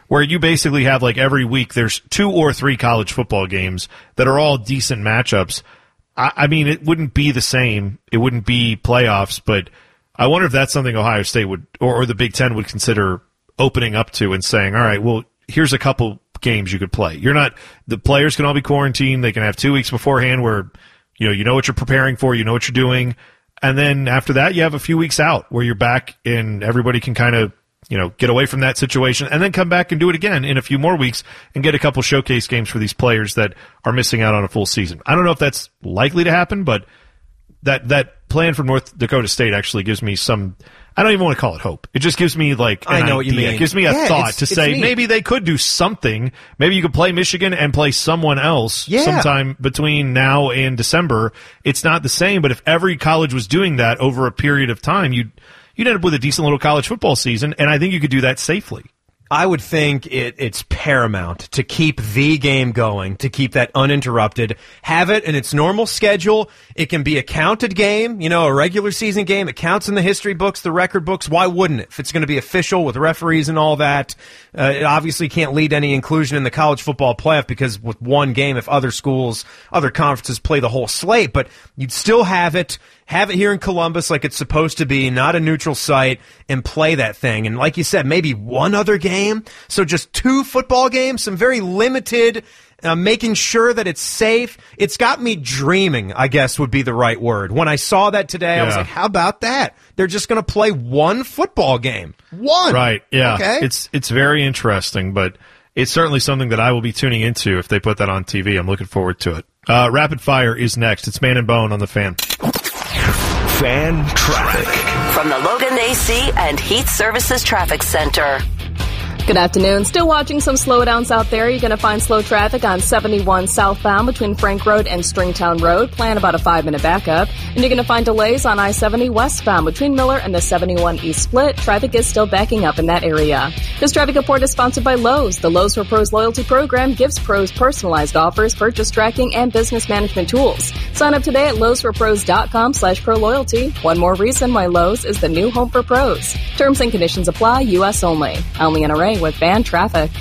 where you basically have like every week there's two or three college football games that are all decent matchups. I, I mean, it wouldn't be the same. It wouldn't be playoffs, but I wonder if that's something Ohio State would, or, or the Big Ten would consider opening up to and saying, all right, well, here's a couple games you could play. You're not, the players can all be quarantined. They can have two weeks beforehand where, you know, you know what you're preparing for, you know what you're doing. And then after that, you have a few weeks out where you're back and everybody can kind of, you know, get away from that situation and then come back and do it again in a few more weeks and get a couple showcase games for these players that are missing out on a full season. I don't know if that's likely to happen, but that, that plan for North Dakota State actually gives me some, I don't even want to call it hope. It just gives me like an I know idea. what you mean. It gives me a yeah, thought to say neat. maybe they could do something. Maybe you could play Michigan and play someone else yeah. sometime between now and December. It's not the same, but if every college was doing that over a period of time, you'd you'd end up with a decent little college football season, and I think you could do that safely. I would think it, it's paramount to keep the game going, to keep that uninterrupted. Have it in its normal schedule. It can be a counted game, you know, a regular season game. It counts in the history books, the record books. Why wouldn't it? If it's going to be official with referees and all that, uh, it obviously can't lead to any inclusion in the college football playoff because with one game, if other schools, other conferences play the whole slate, but you'd still have it. Have it here in Columbus like it's supposed to be, not a neutral site, and play that thing. And like you said, maybe one other game. So just two football games, some very limited, uh, making sure that it's safe. It's got me dreaming, I guess would be the right word. When I saw that today, yeah. I was like, how about that? They're just going to play one football game. One. Right, yeah. Okay. It's, it's very interesting, but it's certainly something that I will be tuning into if they put that on T V. I'm looking forward to it. Uh, Rapid Fire is next. It's Man and Bone on the Fan. Fan traffic from the Logan A C and Heat Services Traffic Center. Good afternoon. Still watching some slowdowns out there. You're going to find slow traffic on seventy-one southbound between Frank Road and Stringtown Road. Plan about a five-minute backup. And you're going to find delays on I seventy westbound between Miller and the seventy-one East Split. Traffic is still backing up in that area. This traffic report is sponsored by Lowe's. The Lowe's for Pros loyalty program gives pros personalized offers, purchase tracking, and business management tools. Sign up today at lowesforpros.com slash pro loyalty. One more reason why Lowe's is the new home for pros. Terms and conditions apply. U S only. I'm Leanna Ray with Fan Traffic.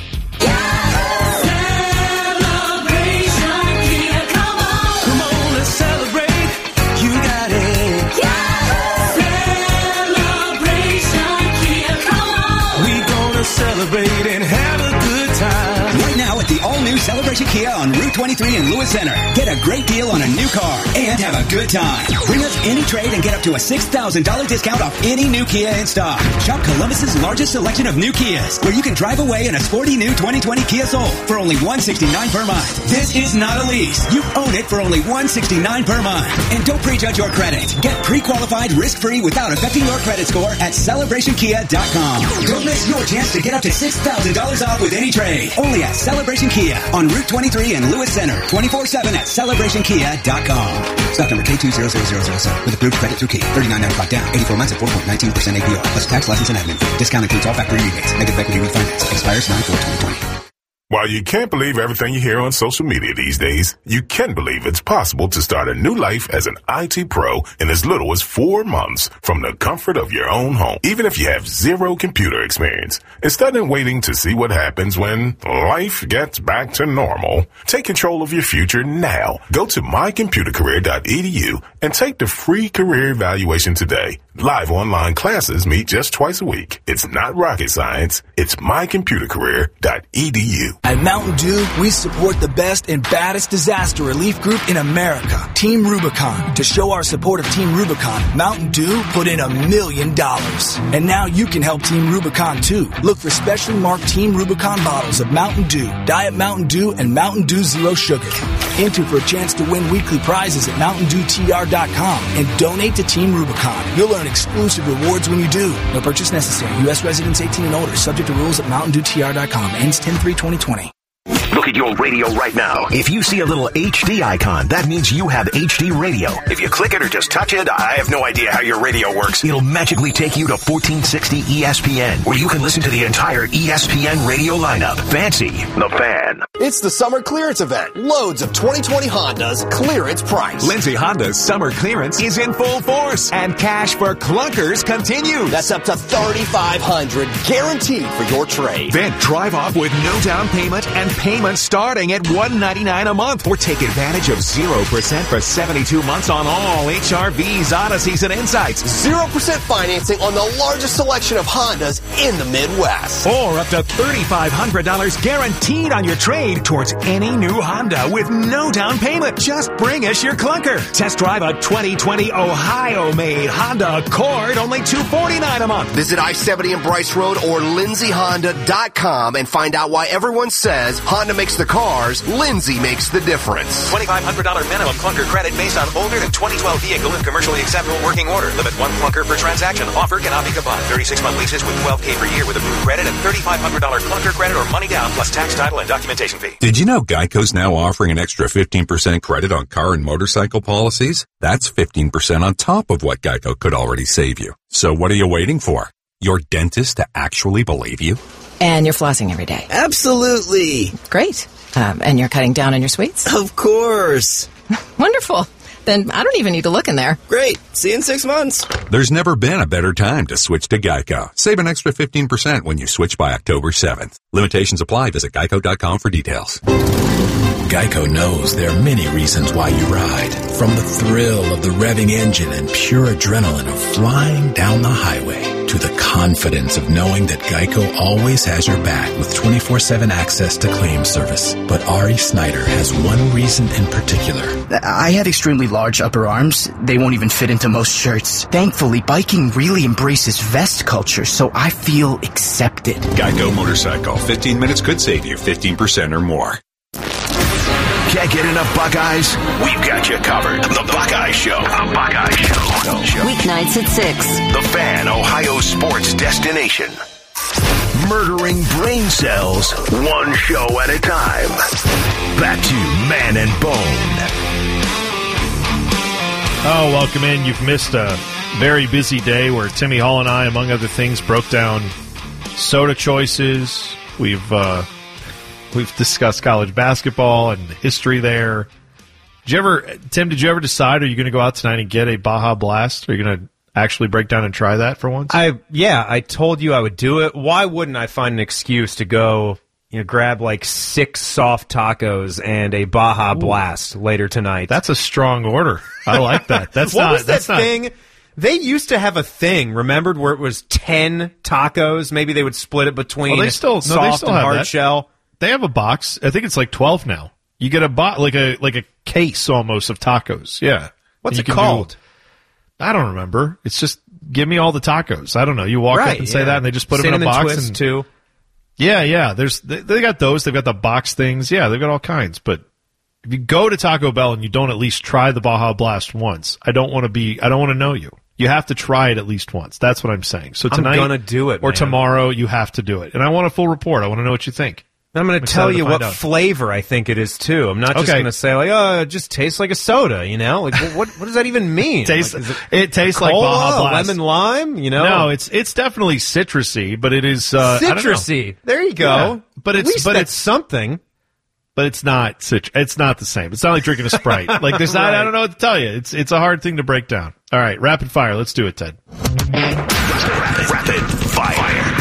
Celebrate and have a good time. Right now at the all-new Celebration Kia on Route twenty-three in Lewis Center. Get a great deal on a new car and have a good time. Bring us any trade and get up to a six thousand dollars discount off any new Kia in stock. Shop Columbus's largest selection of new Kias, where you can drive away in a sporty new twenty twenty Kia Soul for only one hundred sixty-nine dollars per month. This is not a lease. You own it for only one hundred sixty-nine dollars per month. And don't prejudge your credit. Get pre-qualified risk-free without affecting your credit score at celebration kia dot com. Don't miss your chance to get up to six thousand dollars off with any trade. Only at Celebration Kia on Route twenty-three in Lewis Center. twenty-four seven at celebration kia dot com. Stock number K two zero zero zero zero seven with approved credit through Kia. thirty-nine ninety-five down. eighty-four months at four point one nine percent A P R. Plus tax, license, and admin fee. Discount includes all factory rebates. Negative equity refinance. Expires nine four twenty twenty. While you can't believe everything you hear on social media these days, you can believe it's possible to start a new life as an I T pro in as little as four months from the comfort of your own home, even if you have zero computer experience. Instead of waiting to see what happens when life gets back to normal, take control of your future now. Go to my computer career dot e d u and take the free career evaluation today. Live online classes meet just twice a week. It's not rocket science. It's my computer career dot e d u. At Mountain Dew, we support the best and baddest disaster relief group in America, Team Rubicon. To show our support of Team Rubicon, Mountain Dew put in a million dollars. And now you can help Team Rubicon too. Look for specially marked Team Rubicon bottles of Mountain Dew, Diet Mountain Dew, and Mountain Dew Zero Sugar. Enter for a chance to win weekly prizes at mountain dew t r dot com and donate to Team Rubicon. You'll earn exclusive rewards when you do. No purchase necessary. U S residents eighteen and older. Subject to rules at mountain dew t r dot com. Ends ten three twenty twenty. Look at your radio right now. If you see a little H D icon, that means you have H D radio. If you click it or just touch it, I have no idea how your radio works. It'll magically take you to fourteen sixty E S P N, where you can listen to the entire E S P N radio lineup. Fancy the Fan. It's the summer clearance event. Loads of twenty twenty Hondas clearance price. Lindsay Honda's summer clearance is in full force, and cash for clunkers continues. That's up to thirty-five hundred dollars guaranteed for your trade. Then drive off with no down payment and payments starting at one hundred ninety-nine dollars a month, or take advantage of zero percent for seventy-two months on all H R Vs, Odysseys, and Insights. zero percent financing on the largest selection of Hondas in the Midwest. Or up to thirty-five hundred dollars guaranteed on your trade towards any new Honda with no down payment. Just bring us your clunker. Test drive a twenty twenty Ohio-made Honda Accord, only two hundred forty-nine dollars a month. Visit I seventy and Bryce Road or Lindsay Honda dot com and find out why everyone says Honda makes the cars, Lindsay makes the difference. twenty-five hundred dollars minimum clunker credit based on older than twenty twelve vehicle and commercially acceptable working order. Limit one clunker per transaction. Offer cannot be combined. thirty-six month leases with twelve K per year with approved credit and thirty-five hundred dollars clunker credit or money down plus tax, title, and documentation fee. Did you know Geico's now offering an extra fifteen percent credit on car and motorcycle policies? That's fifteen percent on top of what Geico could already save you. So what are you waiting for? Your dentist to actually believe you? And you're flossing every day. Absolutely. Great. Um, and you're cutting down on your sweets? Of course. Wonderful. Then I don't even need to look in there. Great. See you in six months. There's never been a better time to switch to Geico. Save an extra fifteen percent when you switch by October seventh. Limitations apply. Visit geico dot com for details. Geico knows there are many reasons why you ride. From the thrill of the revving engine and pure adrenaline of flying down the highway to the confidence of knowing that Geico always has your back with twenty-four seven access to claim service. But Ari Snyder has one reason in particular. I have extremely large upper arms. They won't even fit into most shirts. Thankfully, biking really embraces vest culture, so I feel accepted. Geico Motorcycle. fifteen minutes could save you fifteen percent or more. Can't get enough Buckeyes? We've got you covered. The Buckeye Show. The Buckeye Show. Weeknights at six. The Fan, Ohio sports destination. Murdering brain cells, one show at a time. Back to Man and Bone. Oh, welcome in. You've missed a very busy day where Timmy Hall and I, among other things, broke down soda choices. We've... uh We've discussed college basketball and the history there. Did you ever, Tim, did you ever decide, are you going to go out tonight and get a Baja Blast? Are you going to actually break down and try that for once? I Yeah, I told you I would do it. Why wouldn't I find an excuse to go, you know, grab like six soft tacos and a Baja Ooh. Blast later tonight? That's a strong order. I like that. That's what not, was that that's thing? Not... They used to have a thing, remembered, where it was ten tacos. Maybe they would split it between well, they still, soft no, they still and have hard that. shell. They have a box. I think it's like twelve now. You get a box, like a like a case almost of tacos. Yeah. What's it called? Do, I don't remember. It's just give me all the tacos. I don't know. You walk right, up and say yeah. that, and they just put Cinnamon them in a box. Twist and too. Yeah, yeah. There's they, they got those. They've got the box things. Yeah, they've got all kinds. But if you go to Taco Bell and you don't at least try the Baja Blast once, I don't want to be. I don't want to know you. You have to try it at least once. That's what I'm saying. So tonight, I'm gonna do it, or man. tomorrow, you have to do it. And I want a full report. I want to know what you think. I'm going to tell you what out. flavor I think it is, too. I'm not just okay. going to say, like, oh, it just tastes like a soda, you know? Like, what what does that even mean? Tastes, like, it, it tastes cola, like Baja Blast. Lemon lime, you know? No, it's it's definitely citrusy, but it is... Uh, citrusy. There you go. Yeah, but it's, At least but that's it's something. But it's not citr- It's not the same. It's not like drinking a Sprite. Like, there's not... right. I don't know what to tell you. It's, it's a hard thing to break down. All right, rapid fire. Let's do it, Ted. Rapid, rapid fire.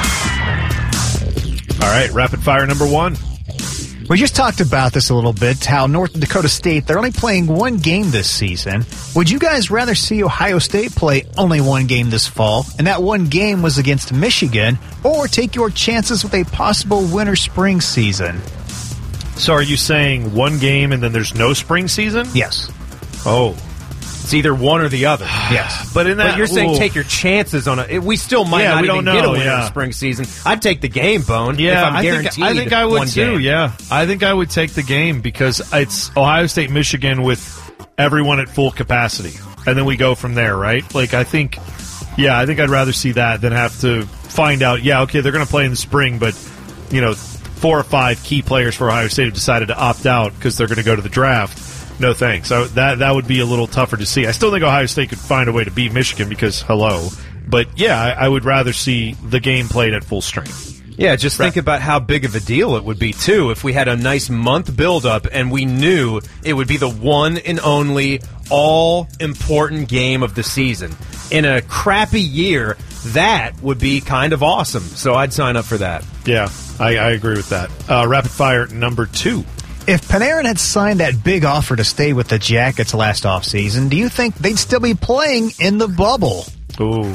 All right, rapid fire number one. We just talked about this a little bit, how North Dakota State, they're only playing one game this season. Would you guys rather see Ohio State play only one game this fall, and that one game was against Michigan, or take your chances with a possible winter-spring season? So are you saying one game and then there's no spring season? Yes. Oh. It's either one or the other. Yes. But in that, but you're saying ooh. take your chances on it. We still might yeah, not we even don't get know, a winter yeah. or spring season. I'd take the game, Bone. Yeah, if I'm I guaranteed think, I think I would one too, game. yeah. I think I would take the game because it's Ohio State, Michigan with everyone at full capacity. And then we go from there, right? Like, I think, yeah, I think I'd rather see that than have to find out, yeah, okay, they're going to play in the spring, but, you know, four or five key players for Ohio State have decided to opt out because they're going to go to the draft, no thanks. So that that would be a little tougher to see. I still think Ohio State could find a way to beat Michigan because, hello. But, yeah, I, I would rather see the game played at full strength. Yeah, just think about how big of a deal it would be, too, if we had a nice month build-up and we knew it would be the one and only all-important game of the season. In a crappy year, that would be kind of awesome. So I'd sign up for that. Yeah, I, I agree with that. Uh, rapid fire number two. If Panarin had signed that big offer to stay with the Jackets last offseason, do you think they'd still be playing in the bubble? Ooh.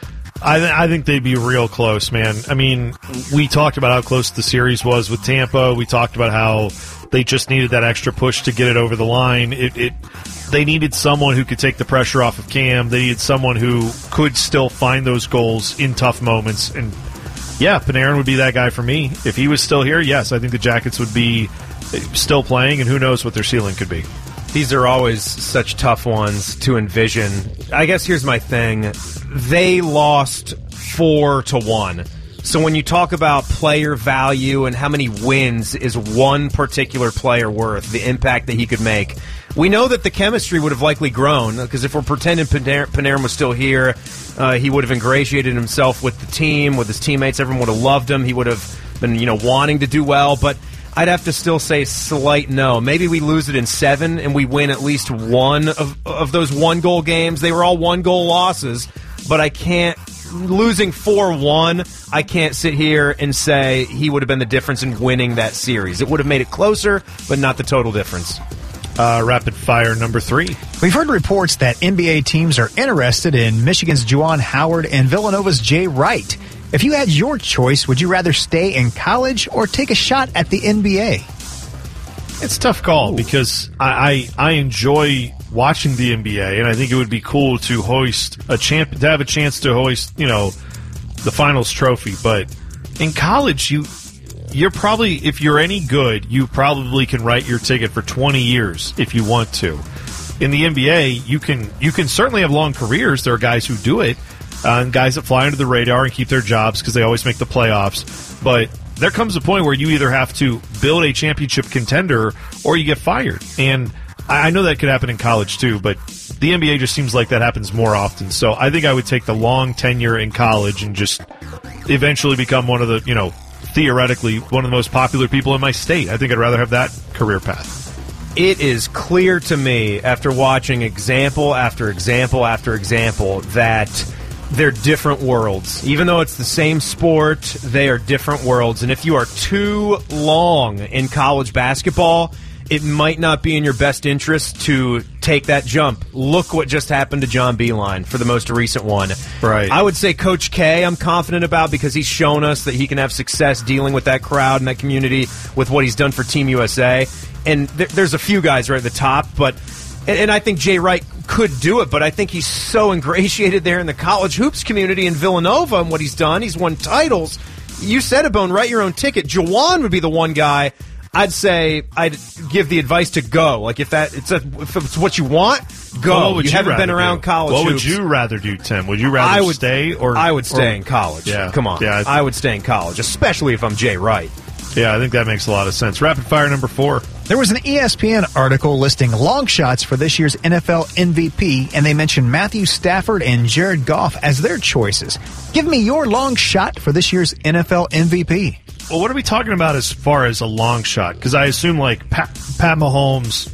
I, th- I think they'd be real close, man. I mean, we talked about how close the series was with Tampa. We talked about how they just needed that extra push to get it over the line. It, it they needed someone who could take the pressure off of Cam. They needed someone who could still find those goals in tough moments. And, yeah, Panarin would be that guy for me. If he was still here, yes, I think the Jackets would be still playing, and who knows what their ceiling could be. These are always such tough ones to envision. I guess here's my thing. They lost four to one. So when you talk about player value and how many wins is one particular player worth, the impact that he could make, we know that the chemistry would have likely grown, because if we're pretending Panarin, Panarin was still here, uh, he would have ingratiated himself with the team, with his teammates. Everyone would have loved him. He would have been, you know, wanting to do well, but I'd have to still say slight no. Maybe we lose it in seven and we win at least one of, of those one-goal games. They were all one-goal losses, but I can't – losing four one, I can't sit here and say he would have been the difference in winning that series. It would have made it closer, but not the total difference. Uh, rapid fire number three. We've heard reports that N B A teams are interested in Michigan's Juwan Howard and Villanova's Jay Wright. If you had your choice, would you rather stay in college or take a shot at the N B A? It's a tough call Ooh. because I, I I enjoy watching the N B A, and I think it would be cool to hoist a champ to have a chance to hoist, you know, the finals trophy. But in college, you you're probably, if you're any good, you probably can write your ticket for twenty years if you want to. In the N B A, you can you can certainly have long careers. There are guys who do it. Uh, and guys that fly under the radar and keep their jobs because they always make the playoffs. But there comes a point where you either have to build a championship contender or you get fired. And I know that could happen in college too, but the N B A just seems like that happens more often. So I think I would take the long tenure in college and just eventually become one of the, you know, theoretically one of the most popular people in my state. I think I'd rather have that career path. It is clear to me after watching example after example after example that they're different worlds. Even though it's the same sport, they are different worlds. And if you are too long in college basketball, it might not be in your best interest to take that jump. Look what just happened to John Beilein for the most recent one. Right. I would say Coach K I'm confident about because he's shown us that he can have success dealing with that crowd and that community with what he's done for Team U S A. And th- there's a few guys right at the top, but and, and I think Jay Wright could do it, but I think he's so ingratiated there in the college hoops community in Villanova and what he's done. He's won titles. You said it, Bone, write your own ticket. Juwan would be the one guy I'd say I'd give the advice to go. Like, if that it's a, if it's what you want, go. Well, you, you haven't been around do? college What hoops. would you rather do, Tim? Would you rather I would, stay or I would stay or, in college. Yeah. Come on. Yeah, I, I would stay in college, especially if I'm Jay Wright. Yeah, I think that makes a lot of sense. Rapid fire number four. There was an E S P N article listing long shots for this year's N F L M V P, and they mentioned Matthew Stafford and Jared Goff as their choices. Give me your long shot for this year's N F L M V P. Well, what are we talking about as far as a long shot? Because I assume, like, Pat, Pat Mahomes,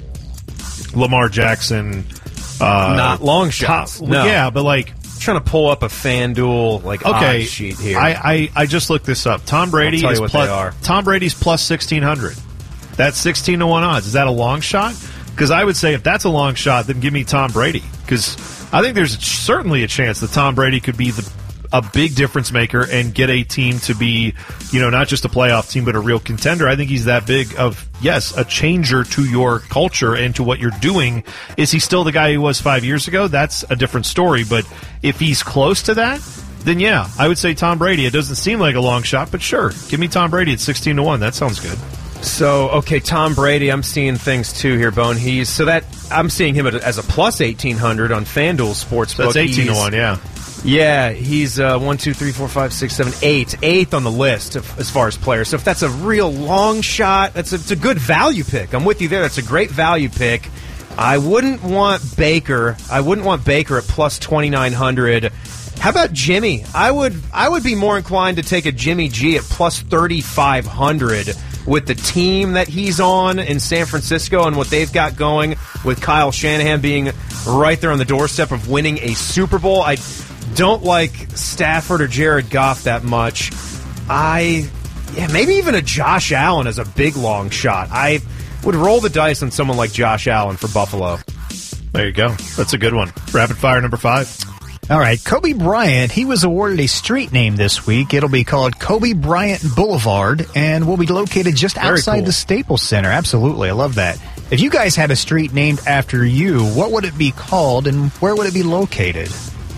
Lamar Jackson. Uh, Not long shots. Top, no. Yeah, but, like, trying to pull up a FanDuel like okay, odds sheet here. I, I, I just looked this up. Tom Brady I'll tell is you what plus, they are. Tom Brady's plus sixteen hundred. That's sixteen to one odds. Is that a long shot? Because I would say if that's a long shot, then give me Tom Brady. Because I think there's certainly a chance that Tom Brady could be the a big difference maker and get a team to be, you know, not just a playoff team, but a real contender. I think he's that big of, yes, a changer to your culture and to what you're doing. Is he still the guy he was five years ago? That's a different story. But if he's close to that, then yeah, I would say Tom Brady. It doesn't seem like a long shot, but sure, give me Tom Brady at sixteen to one. That sounds good. So, okay, Tom Brady, I'm seeing things too here, Bone. He's, so that, I'm seeing him as a plus eighteen hundred on FanDuel Sportsbook. So that's eighteen to one, yeah. Yeah, he's uh, one, two, three, four, five, six, seven, eight, eighth on the list of, as far as players. So if that's a real long shot, that's a, it's a good value pick. I'm with you there. That's a great value pick. I wouldn't want Baker. I wouldn't want Baker at plus twenty-nine hundred. How about Jimmy? I would I would be more inclined to take a Jimmy G at plus thirty-five hundred with the team that he's on in San Francisco and what they've got going with Kyle Shanahan being right there on the doorstep of winning a Super Bowl. I don't like Stafford or Jared Goff that much. I, yeah, maybe even a Josh Allen as a big long shot. I would roll the dice on someone like Josh Allen for Buffalo. There you go. That's a good one. Rapid fire number five. All right, Kobe Bryant, he was awarded a street name this week. It'll be called Kobe Bryant Boulevard and will be located just Very outside cool. the Staples Center. Absolutely, I love that. If you guys had a street named after you, what would it be called and where would it be located?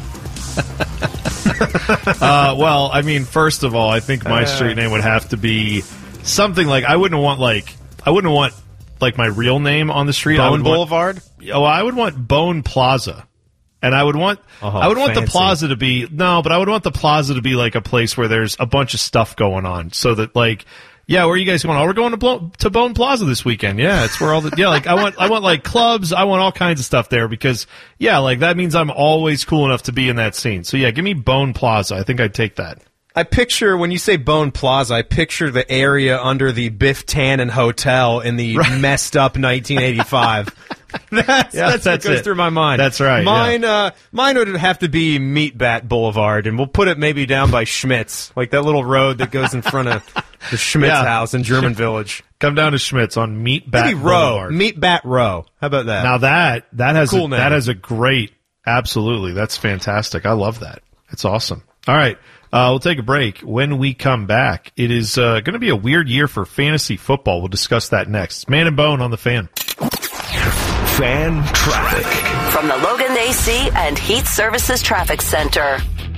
uh, well, I mean, first of all, I think my street name would have to be something like, I wouldn't want like, I wouldn't want like my real name on the street. Bone I would Boulevard? Want, oh, I would want Bone Plaza. And I would want, oh, I would want fancy. the plaza to be, no, but I would want the plaza to be like a place where there's a bunch of stuff going on. So that like, yeah, where are you guys going? Oh, we're going to Blo- to Bone Plaza this weekend. Yeah, it's where all the, yeah, like I want, I want like clubs. I want all kinds of stuff there because, yeah, like that means I'm always cool enough to be in that scene. So yeah, give me Bone Plaza. I think I'd take that. I picture, when you say Bone Plaza, I picture the area under the Biff Tannen Hotel in the right. messed up nineteen eighty-five. That's, yeah, that's, that's what goes it. through my mind. That's right. Mine, yeah. uh, mine would have to be Meatbat Boulevard, and we'll put it maybe down by Schmitz, like that little road that goes in front of the Schmitz Yeah. house in German Village. Come down to Schmitz on Meatbat Maybe Row, Boulevard. Meatbat Row. How about that? Now that that has Cool a, name. that has a great, absolutely, that's fantastic. I love that. It's awesome. All right. Uh, we'll take a break. When we come back, it is uh, going to be a weird year for fantasy football. We'll discuss that next. Man and Bone on the Fan. Fan traffic. From the Logan A C and Heat Services Traffic Center.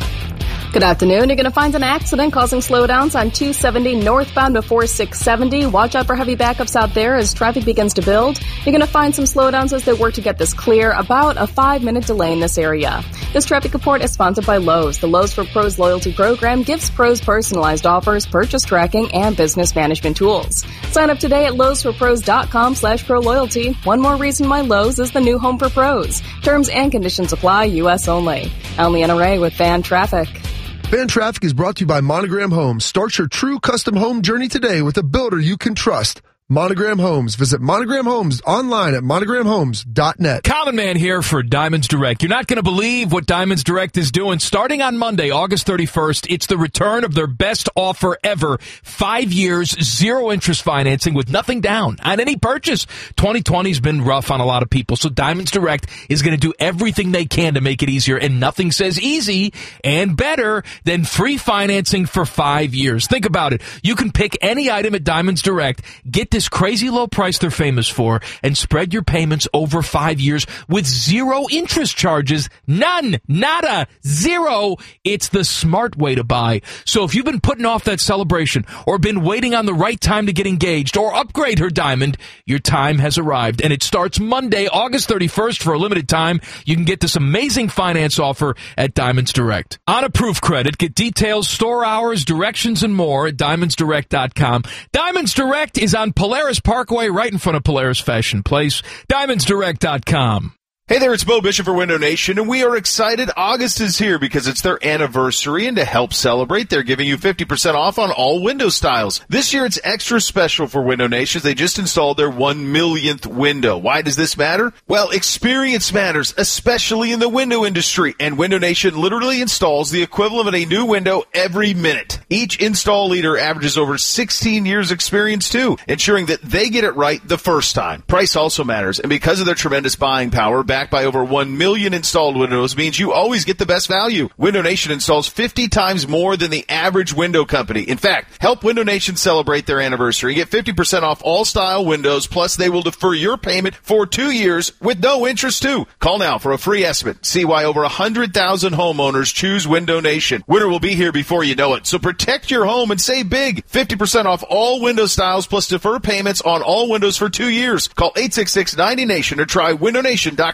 Good afternoon. You're going to find an accident causing slowdowns on two seventy northbound before six seventy. Watch out for heavy backups out there as traffic begins to build. You're going to find some slowdowns as they work to get this clear. About a five-minute delay in this area. This traffic report is sponsored by Lowe's. The Lowe's for Pros loyalty program gives pros personalized offers, purchase tracking, and business management tools. Sign up today at lowes for pros dot com slash pro loyalty. One more reason why Lowe's is the new home for pros. Terms and conditions apply. U S only. I'm Leanna Ray with Fan Traffic. Fan Traffic is brought to you by Monogram Homes. Start your true custom home journey today with a builder you can trust. Monogram Homes. Visit Monogram Homes online at monogram homes dot net. Common Man here for Diamonds Direct. You're not going to believe what Diamonds Direct is doing. Starting on Monday, August thirty-first, it's the return of their best offer ever. Five years, zero interest financing with nothing down on any purchase. twenty twenty's been rough on a lot of people, so Diamonds Direct is going to do everything they can to make it easier, and nothing says easy and better than free financing for five years. Think about it. You can pick any item at Diamonds Direct, get this crazy low price they're famous for, and spread your payments over five years with zero interest charges. None. Nada. Zero. It's the smart way to buy. So if you've been putting off that celebration or been waiting on the right time to get engaged or upgrade her diamond, your time has arrived, and it starts Monday, August thirty-first for a limited time. You can get this amazing finance offer at Diamonds Direct. On approved credit, get details, store hours, directions, and more at diamonds direct dot com. Diamonds Direct is on Polaris Parkway, right in front of Polaris Fashion Place. diamonds direct dot com. Hey there, it's Bo Bishop for Window Nation, and we are excited. August is here because it's their anniversary, and to help celebrate, they're giving you fifty percent off on all window styles. This year, it's extra special for Window Nation. They just installed their one millionth window. Why does this matter? Well, experience matters, especially in the window industry, and Window Nation literally installs the equivalent of a new window every minute. Each install leader averages over sixteen years experience, too, ensuring that they get it right the first time. Price also matters, and because of their tremendous buying power, backed by over one million installed windows, means you always get the best value. Window Nation installs fifty times more than the average window company. In fact, help Window Nation celebrate their anniversary. Get fifty percent off all style windows, plus they will defer your payment for two years with no interest, too. Call now for a free estimate. See why over one hundred thousand homeowners choose Window Nation. Winter will be here before you know it, so protect your home and save big. fifty percent off all window styles, plus defer payments on all windows for two years. Call eight six six, ninety nation or try window nation dot com.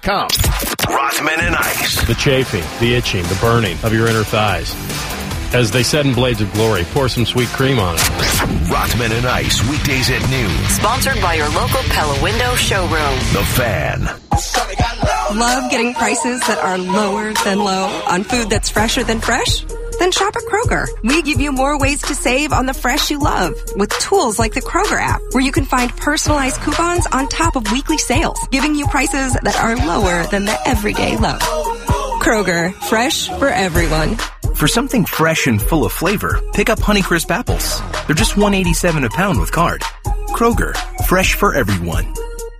com. Rothman and Ice. The chafing, the itching, the burning of your inner thighs. As they said in Blades of Glory, pour some sweet cream on it. Rothman and Ice, weekdays at noon. Sponsored by your local Pella Window showroom. The Fan. Love getting prices that are lower than low on food that's fresher than fresh? Then shop at Kroger. We give you more ways to save on the fresh you love with tools like the Kroger app, where you can find personalized coupons on top of weekly sales, giving you prices that are lower than the everyday low. Kroger, fresh for everyone. For something fresh and full of flavor, pick up Honeycrisp apples. They're just one dollar and eighty-seven cents a pound with card. Kroger, fresh for everyone.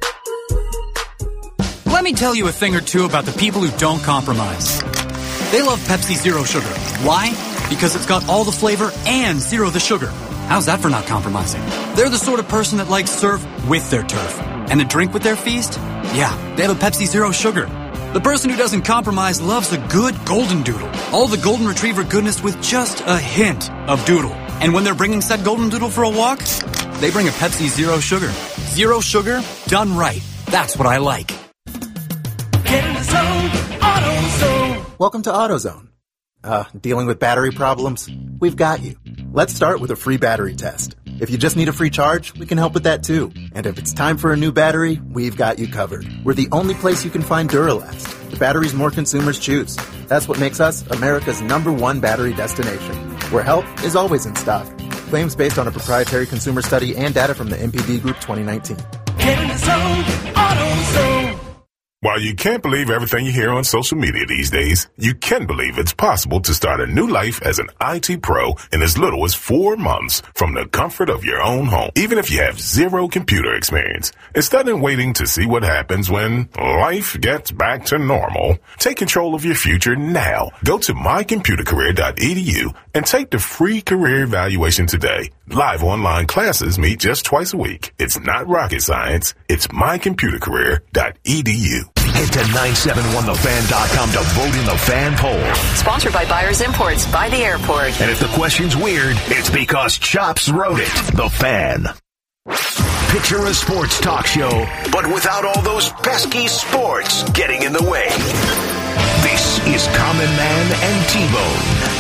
Let me tell you a thing or two about the people who don't compromise. They love Pepsi Zero Sugar. Why? Because it's got all the flavor and zero the sugar. How's that for not compromising? They're the sort of person that likes surf with their turf. And a drink with their feast? Yeah, they have a Pepsi Zero Sugar. The person who doesn't compromise loves a good golden doodle. All the golden retriever goodness with just a hint of doodle. And when they're bringing said golden doodle for a walk, they bring a Pepsi Zero Sugar. Zero sugar, done right. That's what I like. Get in the zone, AutoZone. Welcome to AutoZone. Uh, dealing with battery problems? We've got you. Let's start with a free battery test. If you just need a free charge, we can help with that too. And if it's time for a new battery, we've got you covered. We're the only place you can find Duralast, the batteries more consumers choose. That's what makes us America's number one battery destination, where help is always in stock. Claims based on a proprietary consumer study and data from the M P D Group twenty nineteen. Get in the zone, AutoZone. While you can't believe everything you hear on social media these days, you can believe it's possible to start a new life as an I T pro in as little as four months from the comfort of your own home, even if you have zero computer experience. Instead of waiting to see what happens when life gets back to normal, take control of your future now. Go to my computer career dot e d u and take the free career evaluation today. Live online classes meet just twice a week. It's not rocket science. It's my computer career dot e d u. Head to nine seven one the fan dot com to vote in the Fan poll. Sponsored by Buyers Imports by the airport. And if the question's weird, it's because Chops wrote it. The Fan. Picture a sports talk show, but without all those pesky sports getting in the way. This is Common Man and T-Bone.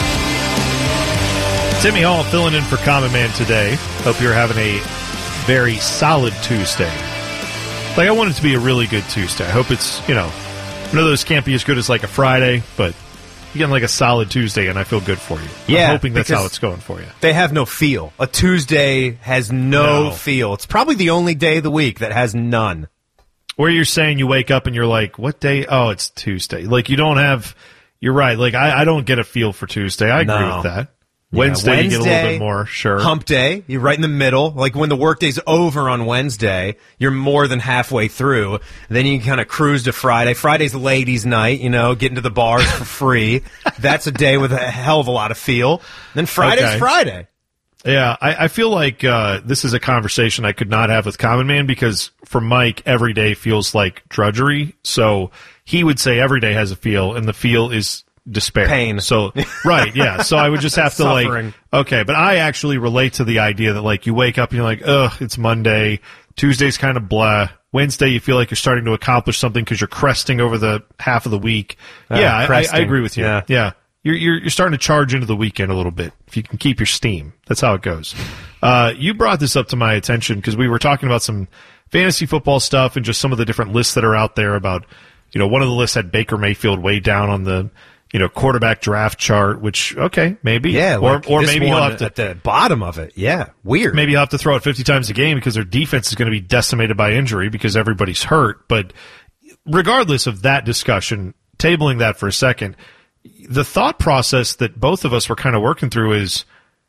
Timmy Hall filling in for Common Man today. Hope you're having a very solid Tuesday. Like, I want it to be a really good Tuesday. I hope it's, you know, I know those can't be as good as like a Friday, but you get like a solid Tuesday, and I feel good for you. Yeah, I'm hoping that's how it's going for you. They have no feel. A Tuesday has no, no feel. It's probably the only day of the week that has none. Where you're saying you wake up and you're like, what day? Oh, it's Tuesday. Like, you don't have, you're right. Like, I, I don't get a feel for Tuesday. I agree No. with that. Yeah, Wednesday, Wednesday, you get a little bit more, sure. Hump day, you're right in the middle. Like when the workday's over on Wednesday, you're more than halfway through. Then you kind of cruise to Friday. Friday's ladies' night, you know, getting to the bars for free. That's a day with a hell of a lot of feel. Then Friday's Okay. Friday. Yeah, I, I feel like uh, this is a conversation I could not have with Common Man because for Mike, every day feels like drudgery. So he would say every day has a feel, and the feel is despair. Pain. So, right, yeah. So I would just have to Suffering. like, okay, but I actually relate to the idea that like you wake up and you're like, ugh, it's Monday. Tuesday's kind of blah. Wednesday, you feel like you're starting to accomplish something because you're cresting over the half of the week. Uh, yeah, I, I, cresting. I agree with you. Yeah. Yeah. You're, you're, you're starting to charge into the weekend a little bit if you can keep your steam. That's how it goes. Uh, you brought this up to my attention because we were talking about some fantasy football stuff and just some of the different lists that are out there about, you know, one of the lists had Baker Mayfield way down on the, you know, quarterback draft chart, which, okay, maybe. Yeah, or, like or this maybe he'll one have to, at the bottom of it. Yeah, weird. maybe he'll have to throw it fifty times a game because their defense is going to be decimated by injury because everybody's hurt. But regardless of that discussion, tabling that for a second, the thought process that both of us were kind of working through is,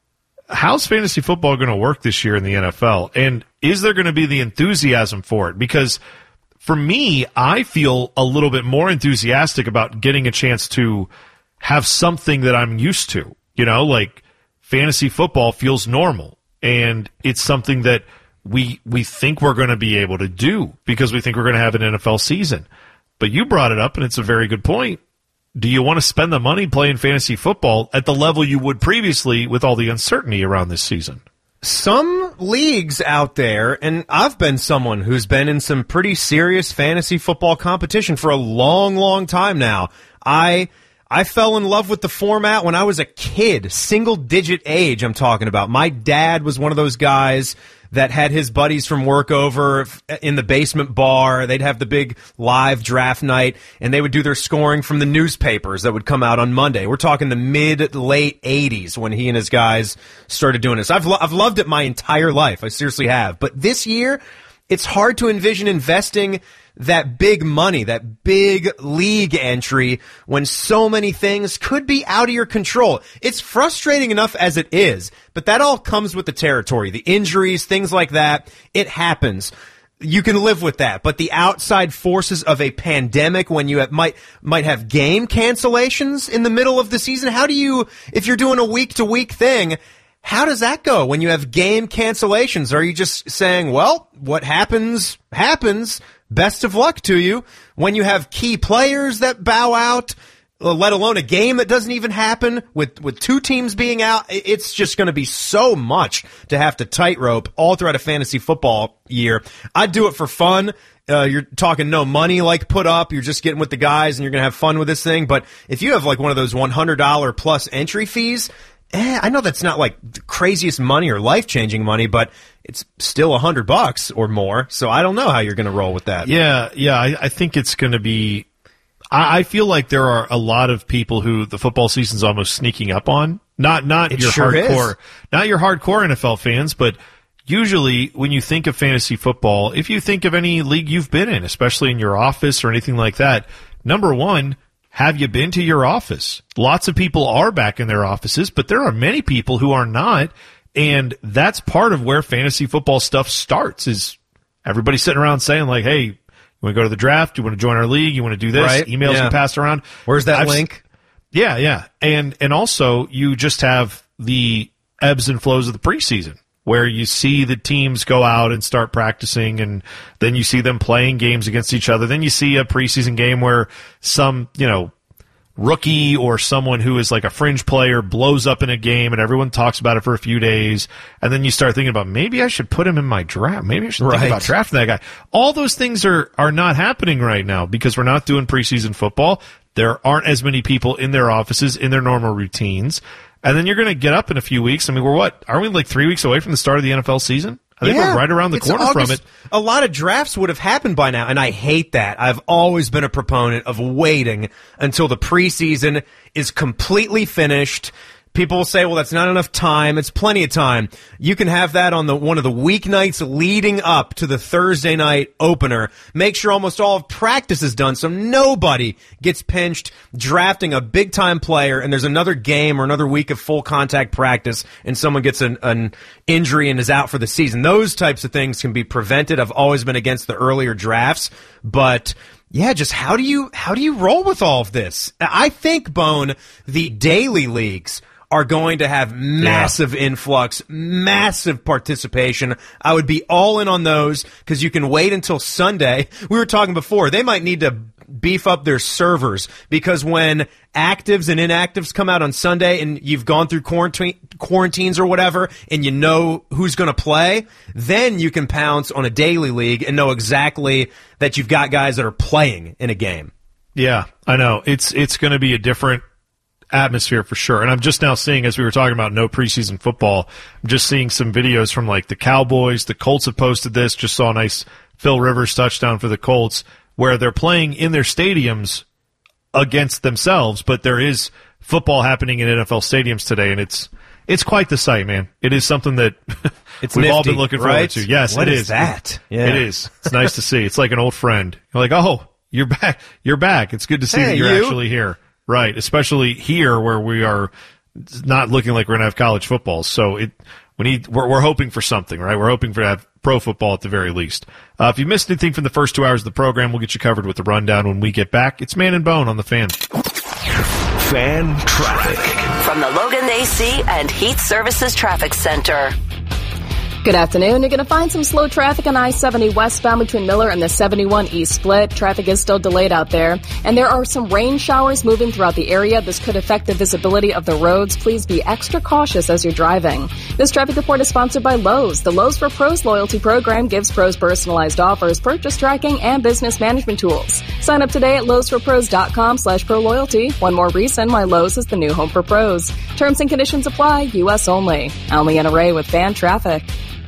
how's fantasy football going to work this year in the N F L? And is there going to be the enthusiasm for it? Because for me, I feel a little bit more enthusiastic about getting a chance to have something that I'm used to. You know, like fantasy football feels normal, and it's something that we we think we're going to be able to do because we think we're going to have an N F L season. But you brought it up, and it's a very good point. Do you want to spend the money playing fantasy football at the level you would previously with all the uncertainty around this season? Some leagues out there, and I've been someone who's been in some pretty serious fantasy football competition for a long, long time now. I I fell in love with the format when I was a kid, single-digit age I'm talking about. My dad was one of those guys that had his buddies from work over in the basement bar. They'd have the big live draft night, and they would do their scoring from the newspapers that would come out on Monday. We're talking the mid-late eighties when he and his guys started doing this. I've, lo- I've loved it my entire life. I seriously have. But this year, it's hard to envision investing that big money, that big league entry, when so many things could be out of your control. It's frustrating enough as it is, but that all comes with the territory. The injuries, things like that, it happens. You can live with that, but the outside forces of a pandemic, when you have, might might have game cancellations in the middle of the season, how do you, if you're doing a week-to-week thing, how does that go when you have game cancellations? Are you just saying, well, what happens, happens, best of luck to you? When you have key players that bow out, let alone a game that doesn't even happen, with, with two teams being out, it's just going to be so much to have to tightrope all throughout a fantasy football year. I'd do it for fun. Uh, you're talking no money like put up. You're just getting with the guys and you're going to have fun with this thing. But if you have like one of those one hundred dollars plus entry fees, Eh, I know that's not like the craziest money or life-changing money, but it's still a hundred bucks or more. So I don't know how you're going to roll with that. Yeah, yeah, I, I think it's going to be. I, I feel like there are a lot of people who the football season's almost sneaking up on. Not not It your sure hardcore, is. not your hardcore N F L fans, but usually when you think of fantasy football, if you think of any league you've been in, especially in your office or anything like that, number one, have you been to your office? Lots of people are back in their offices, but there are many people who are not, and that's part of where fantasy football stuff starts, is everybody sitting around saying, like, hey, you want to go to the draft? You want to join our league? You want to do this? Right. Emails Yeah. get passed around. Where's that I've- link? Yeah, yeah. And and also, you just have the ebbs and flows of the preseason, where you see the teams go out and start practicing, and then you see them playing games against each other. Then you see a preseason game where some, you know, rookie or someone who is like a fringe player blows up in a game, and everyone talks about it for a few days. And then you start thinking about, maybe I should put him in my draft. Maybe I should Right. think about drafting that guy. All those things are, are not happening right now because we're not doing preseason football. There aren't as many people in their offices, in their normal routines. And then you're going to get up in a few weeks. I mean, we're what? Are we like three weeks away from the start of the N F L season? I think Yeah, we're right around the it's corner August. from it. A lot of drafts would have happened by now, and I hate that. I've always been a proponent of waiting until the preseason is completely finished. People will say, well, that's not enough time. It's plenty of time. You can have that on the one of the weeknights leading up to the Thursday night opener. Make sure almost all of practice is done so nobody gets pinched drafting a big-time player and there's another game or another week of full contact practice and someone gets an, an injury and is out for the season. Those types of things can be prevented. I've always been against the earlier drafts, but yeah, just how do you how do you roll with all of this? I think, Bone, the daily leagues are going to have massive yeah. influx, massive participation. I would be all in on those because you can wait until Sunday. We were talking before, they might need to beef up their servers because when actives and inactives come out on Sunday and you've gone through quarantine, quarantines or whatever and you know who's going to play, then you can pounce on a daily league and know exactly that you've got guys that are playing in a game. Yeah, I know. It's it's going to be a different atmosphere for sure. And I'm just now seeing, as we were talking about no preseason football, I'm just seeing some videos from like the Cowboys. The Colts have posted this. Just saw a nice Phil Rivers touchdown for the Colts where they're playing in their stadiums against themselves, but there is football happening in N F L stadiums today, and it's it's quite the sight, man. It is something that it's we've nifty, all been looking forward right? to. Yes, what it is is. that? It, Yeah. it is. It's nice to see. It's like an old friend. You're like, oh, you're back. You're back. It's good to see Hey, that you're you. actually here. Right, especially here where we are not looking like we're going to have college football. So it we need we're, we're hoping for something, right? We're hoping for to have pro football at the very least. Uh, if you missed anything from the first two hours of the program, we'll get you covered with the rundown when we get back. It's Man and Bone on the Fan. Fan traffic from the Logan A C and Heat Services Traffic Center. Good afternoon. You're going to find some slow traffic on I seventy westbound between Miller and the seventy-one East split. Traffic is still delayed out there. And there are some rain showers moving throughout the area. This could affect the visibility of the roads. Please be extra cautious as you're driving. This traffic report is sponsored by Lowe's. The Lowe's for Pros loyalty program gives pros personalized offers, purchase tracking, and business management tools. Sign up today at lowesforpros.com slash pro loyalty. One more reason why Lowe's is the new home for pros. Terms and conditions apply. U S only. I'm Leanna Ray with Fan Traffic.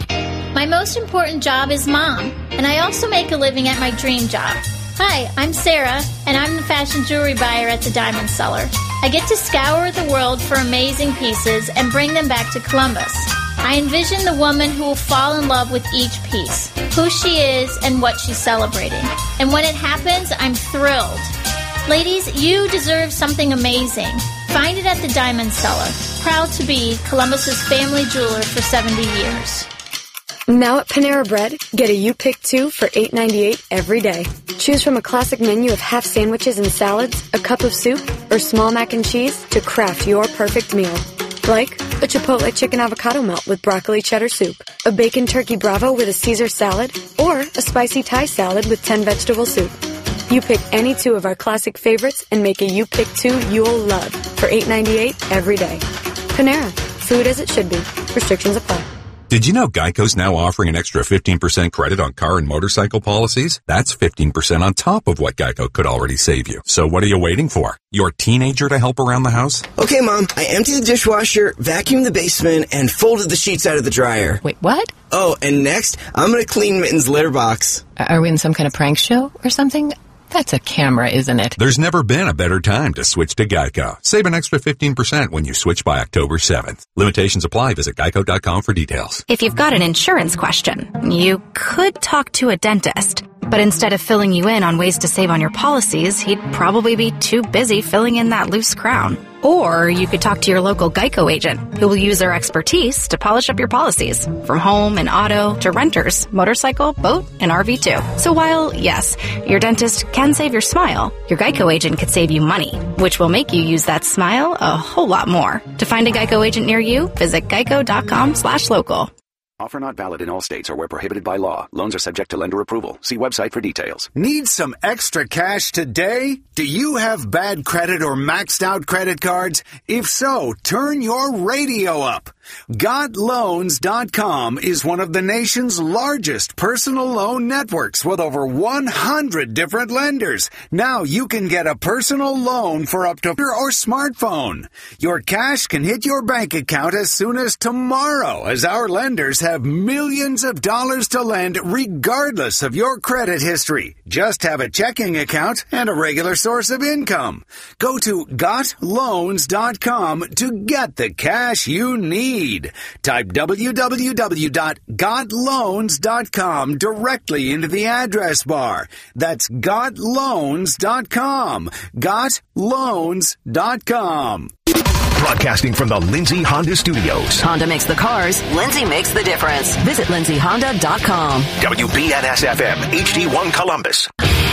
My most important job is mom, and I also make a living at my dream job. Hi, I'm Sarah, and I'm the fashion jewelry buyer at the Diamond Cellar. I get to scour the world for amazing pieces and bring them back to Columbus. I envision the woman who will fall in love with each piece, who she is, and what she's celebrating. And when it happens, I'm thrilled. Ladies, you deserve something amazing. Find it at the Diamond Cellar. Proud to be Columbus's family jeweler for seventy years. Now at Panera Bread, get a You Pick Two for eight ninety-eight every day. Choose from a classic menu of half sandwiches and salads, a cup of soup, or small mac and cheese to craft your perfect meal. Like a Chipotle chicken avocado melt with broccoli cheddar soup, a bacon turkey bravo with a Caesar salad, or a spicy Thai salad with ten vegetable soup. You pick any two of our classic favorites and make a You Pick Two you'll love for eight ninety-eight every day. Panera, food as it should be. Restrictions apply. Did you know Geico's now offering an extra fifteen percent credit on car and motorcycle policies? That's fifteen percent on top of what Geico could already save you. So what are you waiting for? Your teenager to help around the house? Okay, Mom, I emptied the dishwasher, vacuumed the basement, and folded the sheets out of the dryer. Wait, what? Oh, and next, I'm going to clean Mitten's litter box. Are we in some kind of prank show or something? That's a camera, isn't it? There's never been a better time to switch to Geico. Save an extra fifteen percent when you switch by October seventh. Limitations apply. Visit geico dot com for details. If you've got an insurance question, you could talk to a dentist. But instead of filling you in on ways to save on your policies, he'd probably be too busy filling in that loose crown. Or you could talk to your local Geico agent, who will use their expertise to polish up your policies, from home and auto to renters, motorcycle, boat, and R V too. So while, yes, your dentist can save your smile, your Geico agent could save you money, which will make you use that smile a whole lot more. To find a Geico agent near you, visit geico dot com slash local. Offer not valid in all states or where prohibited by law. Loans are subject to lender approval. See website for details. Need some extra cash today? Do you have bad credit or maxed out credit cards? If so, turn your radio up. got loans dot com is one of the nation's largest personal loan networks with over one hundred different lenders. Now you can get a personal loan for up to your or smartphone. Your cash can hit your bank account as soon as tomorrow, as our lenders have millions of dollars to lend regardless of your credit history. Just have a checking account and a regular source of income. Go to got loans dot com to get the cash you need. Type w w w dot got loans dot com directly into the address bar. That's got loans dot com. got loans dot com. Broadcasting from the Lindsay Honda Studios. Honda makes the cars. Lindsay makes the difference. Visit lindsay honda dot com. W B N S F M, H D one Columbus.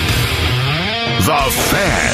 The Fan.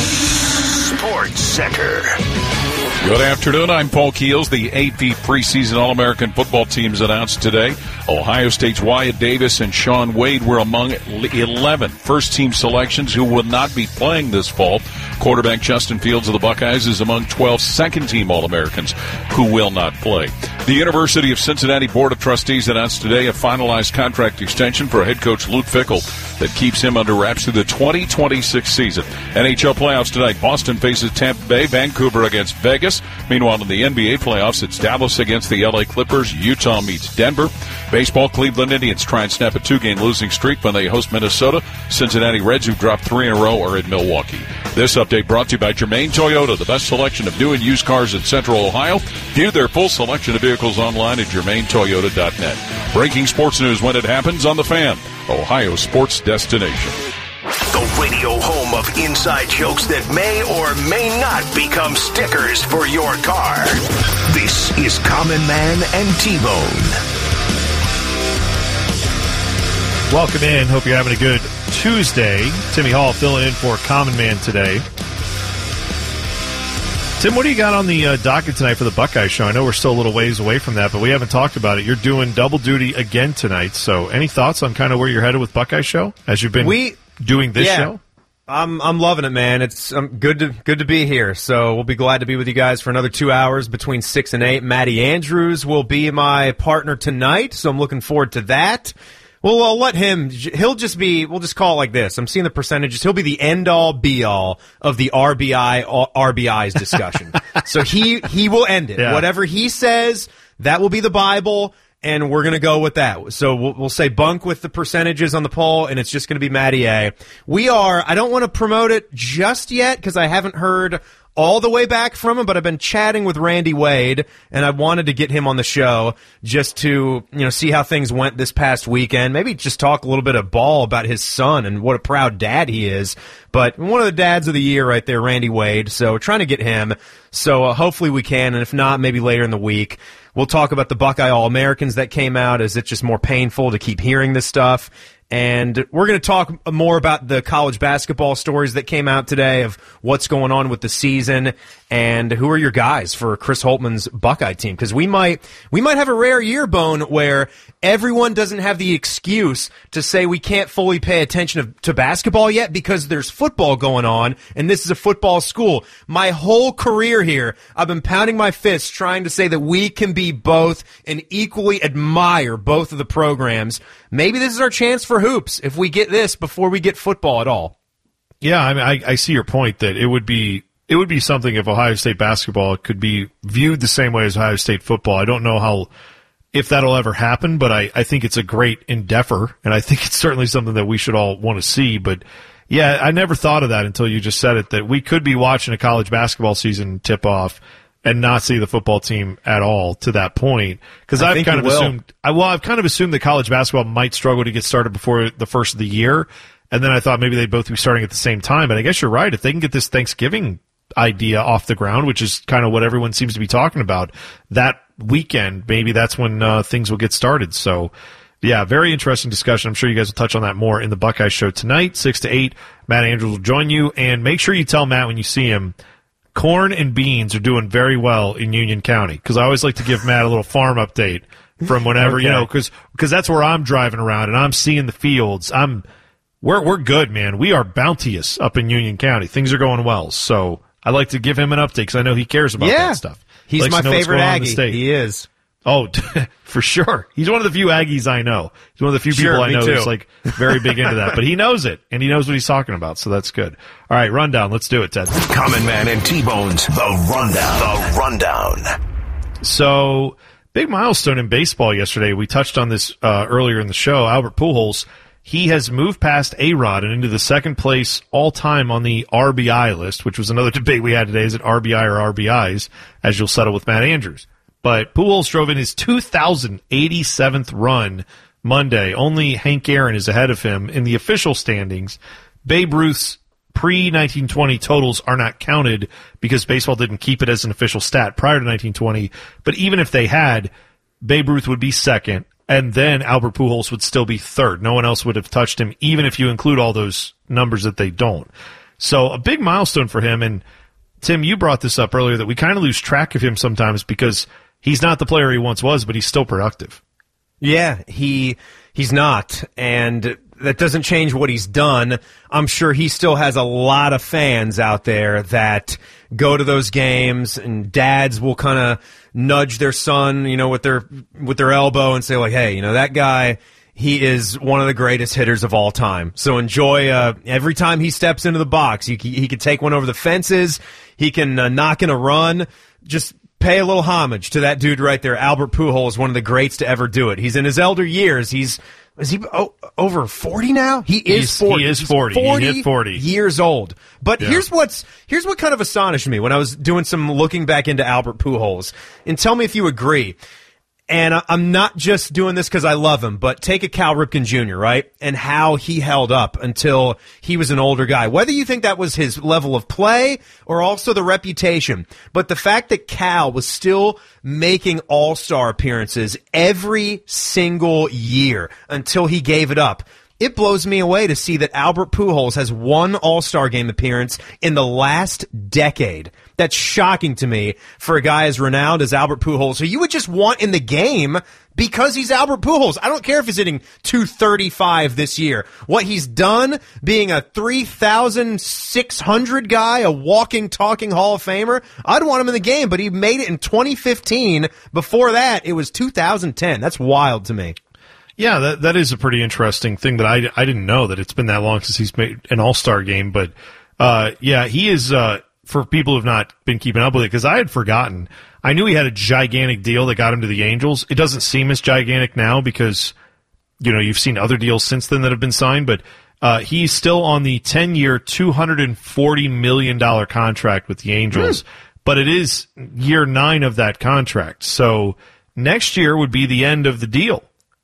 Sports Center. Good afternoon. I'm Paul Keels. The A P preseason All-American football teams announced today. Ohio State's Wyatt Davis and Shaun Wade were among eleven first-team selections who will not be playing this fall. Quarterback Justin Fields of the Buckeyes is among twelve second-team All-Americans who will not play. The University of Cincinnati Board of Trustees announced today a finalized contract extension for head coach Luke Fickell that keeps him under wraps through the twenty twenty-six season. N H L playoffs tonight. Boston faces Tampa Bay, Vancouver against Vegas. Meanwhile, in the N B A playoffs, it's Dallas against the L A Clippers. Utah meets Denver. Baseball, Cleveland Indians try and snap a two-game losing streak when they host Minnesota. Cincinnati Reds, who dropped three in a row, are in Milwaukee. This update brought to you by Germain Toyota, the best selection of new and used cars in Central Ohio. View their full selection of vehicles online at germain toyota dot net. Breaking sports news when it happens on The Fan, Ohio sports destination. The radio home of inside jokes that may or may not become stickers for your car. This is Common Man and T-Bone. Welcome in. Hope you're having a good Tuesday. Timmy Hall filling in for Common Man today. Tim, what do you got on the uh, docket tonight for the Buckeye Show? I know we're still a little ways away from that, but we haven't talked about it. You're doing double duty again tonight, so any thoughts on kind of where you're headed with Buckeye Show as you've been we, doing this yeah, show? I'm I'm loving it, man. It's um, good to good to be here. So we'll be glad to be with you guys for another two hours between six and eight. Matty Andrews will be my partner tonight, so I'm looking forward to that. Well, I'll let him. He'll just be. We'll just call it like this. I'm seeing the percentages. He'll be the end all be all of the R B I R B Is discussion. So he he will end it. Yeah. Whatever he says, that will be the Bible, and we're gonna go with that. So we'll, we'll say bunk with the percentages on the poll, and it's just gonna be Matty A. We are. I don't want to promote it just yet because I haven't heard all the way back from him, but I've been chatting with Randy Wade, and I wanted to get him on the show just to, you know, see how things went this past weekend. Maybe just talk a little bit of ball about his son and what a proud dad he is. But one of the dads of the year right there, Randy Wade. So we're trying to get him. So uh, hopefully we can, and if not, maybe later in the week. We'll talk about the Buckeye All-Americans that came out. Is it just more painful to keep hearing this stuff? And we're going to talk more about the college basketball stories that came out today of what's going on with the season and who are your guys for Chris Holtman's Buckeye team. Because we might we might have a rare year, Bone, where everyone doesn't have the excuse to say we can't fully pay attention to basketball yet because there's football going on, and this is a football school. My whole career here, I've been pounding my fists trying to say that we can be both and equally admire both of the programs. Maybe this is our chance for hoops if we get this before we get football at all. Yeah, I mean, I, I see your point that it would be it would be something if Ohio State basketball could be viewed the same way as Ohio State football. I don't know how if that'll ever happen, but I, I think it's a great endeavor, and I think it's certainly something that we should all want to see. But yeah, I never thought of that until you just said it, that we could be watching a college basketball season tip off and not see the football team at all to that point. Because I've kind of will. assumed, I, well, I've kind of assumed that college basketball might struggle to get started before the first of the year. And then I thought maybe they'd both be starting at the same time. But I guess you're right. If they can get this Thanksgiving idea off the ground, which is kind of what everyone seems to be talking about, that weekend, maybe that's when uh, things will get started. So, yeah, very interesting discussion. I'm sure you guys will touch on that more in the Buckeye Show tonight, six to eight. Matt Andrews will join you. And make sure you tell Matt when you see him, corn and beans are doing very well in Union County, because I always like to give Matt a little farm update from whenever, okay. you know, because because that's where I'm driving around and I'm seeing the fields. I'm we're we're good, man. We are bounteous up in Union County. Things are going well, so I like to give him an update because I know he cares about yeah. that stuff. He's Likes my to know what's favorite going on in the Aggie. state. He is. Oh, for sure. He's one of the few Aggies I know. He's one of the few Sure, people I me know too. who's like very big into that. But he knows it, and he knows what he's talking about, so that's good. All right, rundown. Let's do it, Ted. Common Man and T-Bones, the rundown. The rundown. So, big milestone in baseball yesterday. We touched on this uh, earlier in the show. Albert Pujols, he has moved past A-Rod and into the second place all-time on the R B I list, which was another debate we had today. Is it R B I or R B Is, as you'll settle with Matt Andrews. But Pujols drove in his two thousand eighty-seventh run Monday. Only Hank Aaron is ahead of him in the official standings. Babe Ruth's pre nineteen twenty totals are not counted because baseball didn't keep it as an official stat prior to nineteen twenty. But even if they had, Babe Ruth would be second, and then Albert Pujols would still be third. No one else would have touched him, even if you include all those numbers that they don't. So a big milestone for him. And Tim, you brought this up earlier that we kind of lose track of him sometimes because he's not the player he once was, but he's still productive. Yeah, he he's not, and that doesn't change what he's done. I'm sure he still has a lot of fans out there that go to those games, and dads will kind of nudge their son, you know, with their with their elbow and say, like, hey, you know, that guy, he is one of the greatest hitters of all time. So enjoy uh, every time he steps into the box. He, he can take one over the fences. He can uh, knock in a run. Just pay a little homage to that dude right there. Albert Pujols, one of the greats to ever do it. He's in his elder years. He's is he oh, over forty now? He is He's, forty. He is He's forty. forty He hit forty years old. But yeah. here's what's here's what kind of astonished me when I was doing some looking back into Albert Pujols. And tell me if you agree. And I'm not just doing this because I love him, but take a Cal Ripken Junior, right? And how he held up until he was an older guy. Whether you think that was his level of play or also the reputation. But the fact that Cal was still making all-star appearances every single year until he gave it up. It blows me away to see that Albert Pujols has one All-Star Game appearance in the last decade. That's shocking to me for a guy as renowned as Albert Pujols, who you would just want in the game because he's Albert Pujols. I don't care if he's hitting two thirty-five this year. What he's done, being a three thousand six hundred guy, a walking, talking Hall of Famer, I'd want him in the game, but he made it in twenty fifteen. Before that, it was two thousand ten. That's wild to me. Yeah, that that is a pretty interesting thing that I, I didn't know that it's been that long since he's made an All-Star game. But, uh, yeah, he is, uh, for people who have not been keeping up with it, because I had forgotten. I knew he had a gigantic deal that got him to the Angels. It doesn't seem as gigantic now because, you know, you've seen other deals since then that have been signed. But uh, he's still on the ten-year, two hundred forty million dollars contract with the Angels. Mm. But it is year nine of that contract. So next year would be the end of the deal.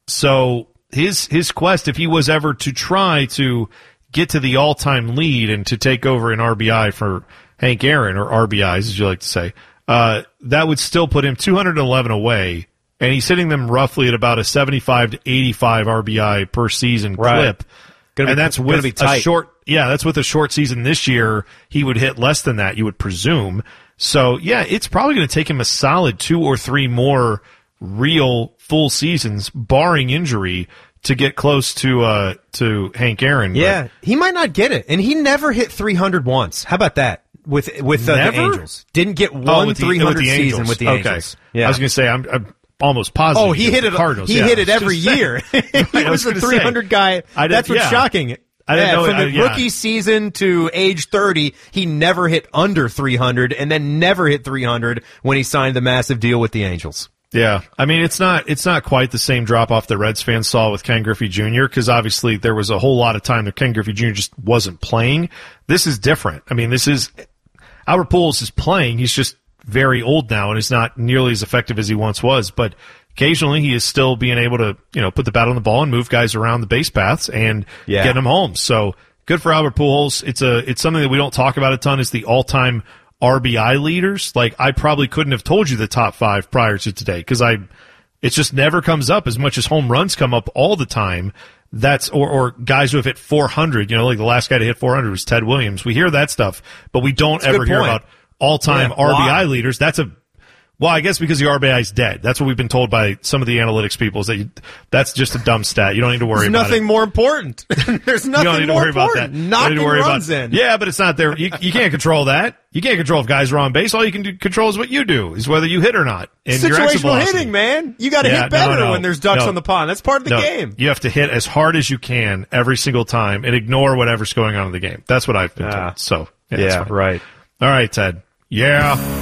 So his his quest, if he was ever to try to get to the all-time lead and to take over an R B I for Hank Aaron, or R B Is, as you like to say, uh, that would still put him two hundred eleven away, and he's hitting them roughly at about a seventy-five to eighty-five R B I per season right. clip. Gonna and be, that's with be a short, yeah, that's with a short season this year. He would hit less than that, you would presume. So, yeah, it's probably going to take him a solid two or three more real full seasons, barring injury, to get close to uh, to Hank Aaron. Yeah, but he might not get it, and he never hit three hundred once. How about that with with uh, the Angels? Didn't get one oh, the, three hundred with season with the okay. Angels. Yeah, I was going to say I'm, I'm almost positive. Oh, he hit it. Cardinals. He yeah. hit it every year. he was, was a three hundred guy. I That's what's yeah. shocking. I didn't yeah, know from the I, yeah. rookie season to age thirty, he never hit under three hundred, and then never hit three hundred when he signed the massive deal with the Angels. Yeah, I mean, it's not it's not quite the same drop-off that Reds fans saw with Ken Griffey Junior, because obviously there was a whole lot of time that Ken Griffey Junior just wasn't playing. This is different. I mean, this is Albert Pujols is playing. He's just very old now and is not nearly as effective as he once was, but occasionally he is still being able to, you know, put the bat on the ball and move guys around the base paths and yeah. get them home. So good for Albert Pujols. It's a it's something that we don't talk about a ton. Is the all-time R B I leaders. Like, I probably couldn't have told you the top five prior to today because I, it just never comes up as much as home runs come up all the time. That's or or guys who have hit four hundred. You know, like the last guy to hit four hundred was Ted Williams. We hear that stuff, but we don't That's ever hear about all-time yeah, R B I why? leaders. That's a well, I guess because the R B I is dead. That's what we've been told by some of the analytics people. Is that you, that's just a dumb stat. You don't need to worry There's about nothing it. more important. There's nothing you don't need to more worry about that. important. Knocking worry runs about, in. Yeah, but it's not there. You, you can't control that. You can't control if guys are on base. All you can do, control is what you do, is whether you hit or not. And your exit Situational velocity. hitting, man. You got to Yeah, hit better no, no, when there's ducks no. on the pond. That's part of the No, game. You have to hit as hard as you can every single time and ignore whatever's going on in the game. That's what I've been Ah. told. So yeah, Yeah, that's fine. right. All right, Ted. Yeah.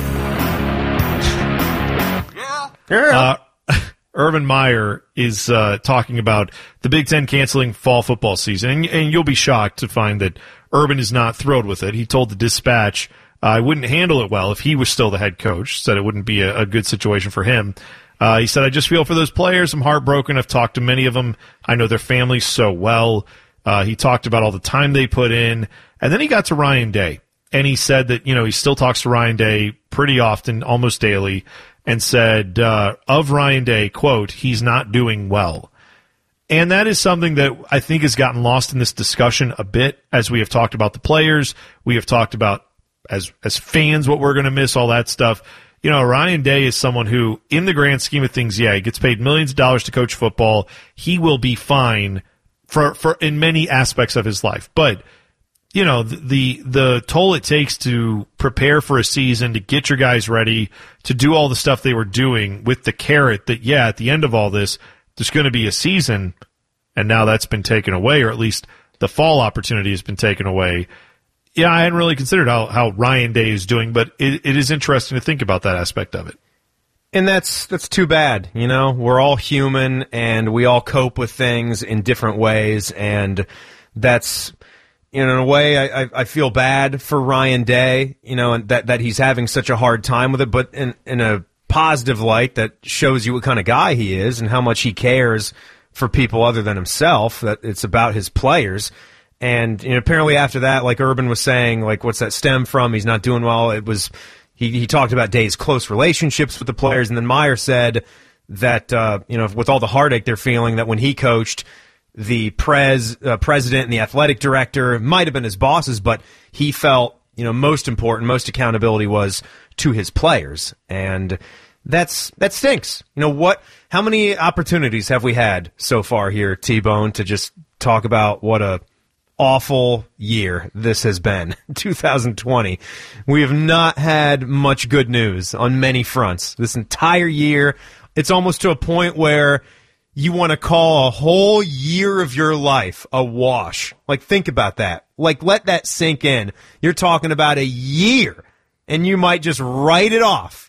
Uh, Urban Meyer is uh, talking about the Big Ten canceling fall football season, and, and you'll be shocked to find that Urban is not thrilled with it. He told the Dispatch uh, I wouldn't handle it well if he was still the head coach, said it wouldn't be a, a good situation for him. Uh, he said, I just feel for those players. I'm heartbroken. I've talked to many of them. I know their families so well. Uh, he talked about all the time they put in, and then he got to Ryan Day, and he said that, you know, he still talks to Ryan Day pretty often, almost daily, and said uh, of Ryan Day, quote, he's not doing well. And that is something that I think has gotten lost in this discussion a bit as we have talked about the players. We have talked about, as as fans, what we're going to miss, all that stuff. You know, Ryan Day is someone who, in the grand scheme of things, yeah, he gets paid millions of dollars to coach football. He will be fine for, for in many aspects of his life. But you know, the the toll it takes to prepare for a season, to get your guys ready, to do all the stuff they were doing with the carrot that, yeah, at the end of all this, there's going to be a season, and now that's been taken away, or at least the fall opportunity has been taken away. Yeah, I hadn't really considered how, how Ryan Day is doing, but it, it is interesting to think about that aspect of it. And that's that's too bad. You know, we're all human, and we all cope with things in different ways, and that's... You know, in a way, I, I feel bad for Ryan Day, you know, and that, that he's having such a hard time with it, but in, in a positive light that shows you what kind of guy he is and how much he cares for people other than himself, that it's about his players. And you know, apparently after that, like Urban was saying, like, what's that stem from? He's not doing well. It was, he, he talked about Day's close relationships with the players, and then Meyer said that, uh, you know, with all the heartache they're feeling, that when he coached, the pres, uh, president and the athletic director, might have been his bosses, but he felt, you know, most important, most accountability was to his players. And that's, that stinks. You know what, how many opportunities have we had so far here, T-Bone, to just talk about what a awful year this has been, two thousand twenty. We have not had much good news on many fronts this entire year. It's almost to a point where you want to call a whole year of your life a wash. Like, think about that. Like, let that sink in. You're talking about a year, and you might just write it off.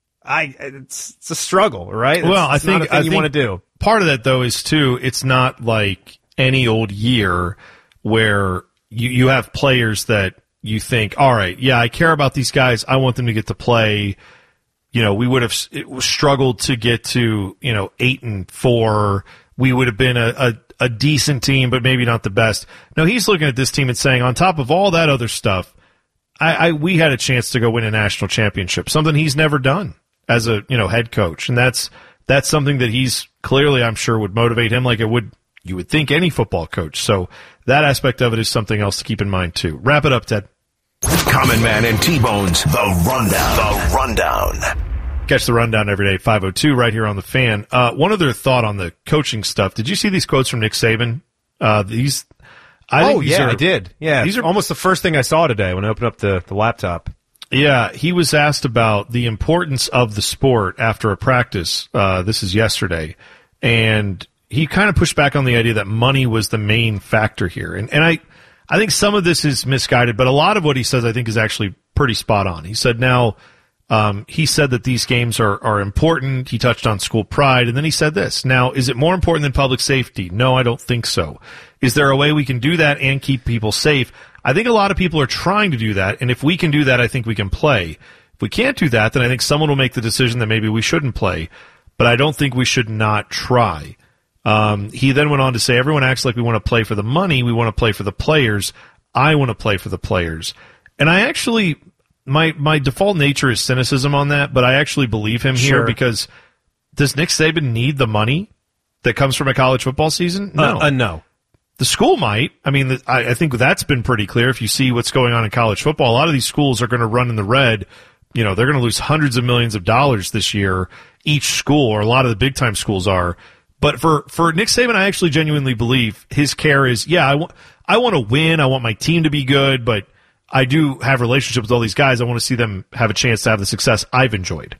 I, it's, it's a struggle, right? It's, well, I it's think, not a thing I you think want to do. Part of that, though, is, too, it's not like any old year where you, you have players that you think, all right, yeah, I care about these guys. I want them to get to play. You know, we would have struggled to get to, you know, eight and four. We would have been a, a, a decent team, but maybe not the best. No, he's looking at this team and saying, on top of all that other stuff, I, I we had a chance to go win a national championship, something he's never done as a, you know, head coach. And that's that's something that he's clearly, I'm sure, would motivate him like it would, you would think, any football coach. So that aspect of it is something else to keep in mind, too. Wrap it up, Ted. Common Man and T-Bone's The Rundown. The Rundown. Catch the Rundown every day, five oh two, right here on The Fan. Uh, one other thought on the coaching stuff. Did you see these quotes from Nick Saban? Uh, these, I oh, think these yeah, are, I did. Yeah, these are almost the first thing I saw today when I opened up the, the laptop. Yeah, he was asked about the importance of the sport after a practice. Uh, this is yesterday. And he kind of pushed back on the idea that money was the main factor here. And, and I, I think some of this is misguided, but a lot of what he says I think is actually pretty spot on. He said now, um, he said that these games are, are important. He touched on school pride, and then he said this. Now, is it more important than public safety? No, I don't think so. Is there a way we can do that and keep people safe? I think a lot of people are trying to do that, and if we can do that, I think we can play. If we can't do that, then I think someone will make the decision that maybe we shouldn't play, but I don't think we should not try. Um, he then went on to say, everyone acts like we want to play for the money. We want to play for the players. I want to play for the players. And I actually, my, my default nature is cynicism on that, but I actually believe him Sure. here because does Nick Saban need the money that comes from a college football season? No. Uh, uh, no. The school might. I mean, the, I, I think that's been pretty clear. If you see what's going on in college football, a lot of these schools are going to run in the red. You know, they're going to lose hundreds of millions of dollars this year, each school, or a lot of the big-time schools are. But for, for Nick Saban, I actually genuinely believe his care is, yeah, I want, I want to win. I want my team to be good, but I do have relationships with all these guys. I want to see them have a chance to have the success I've enjoyed.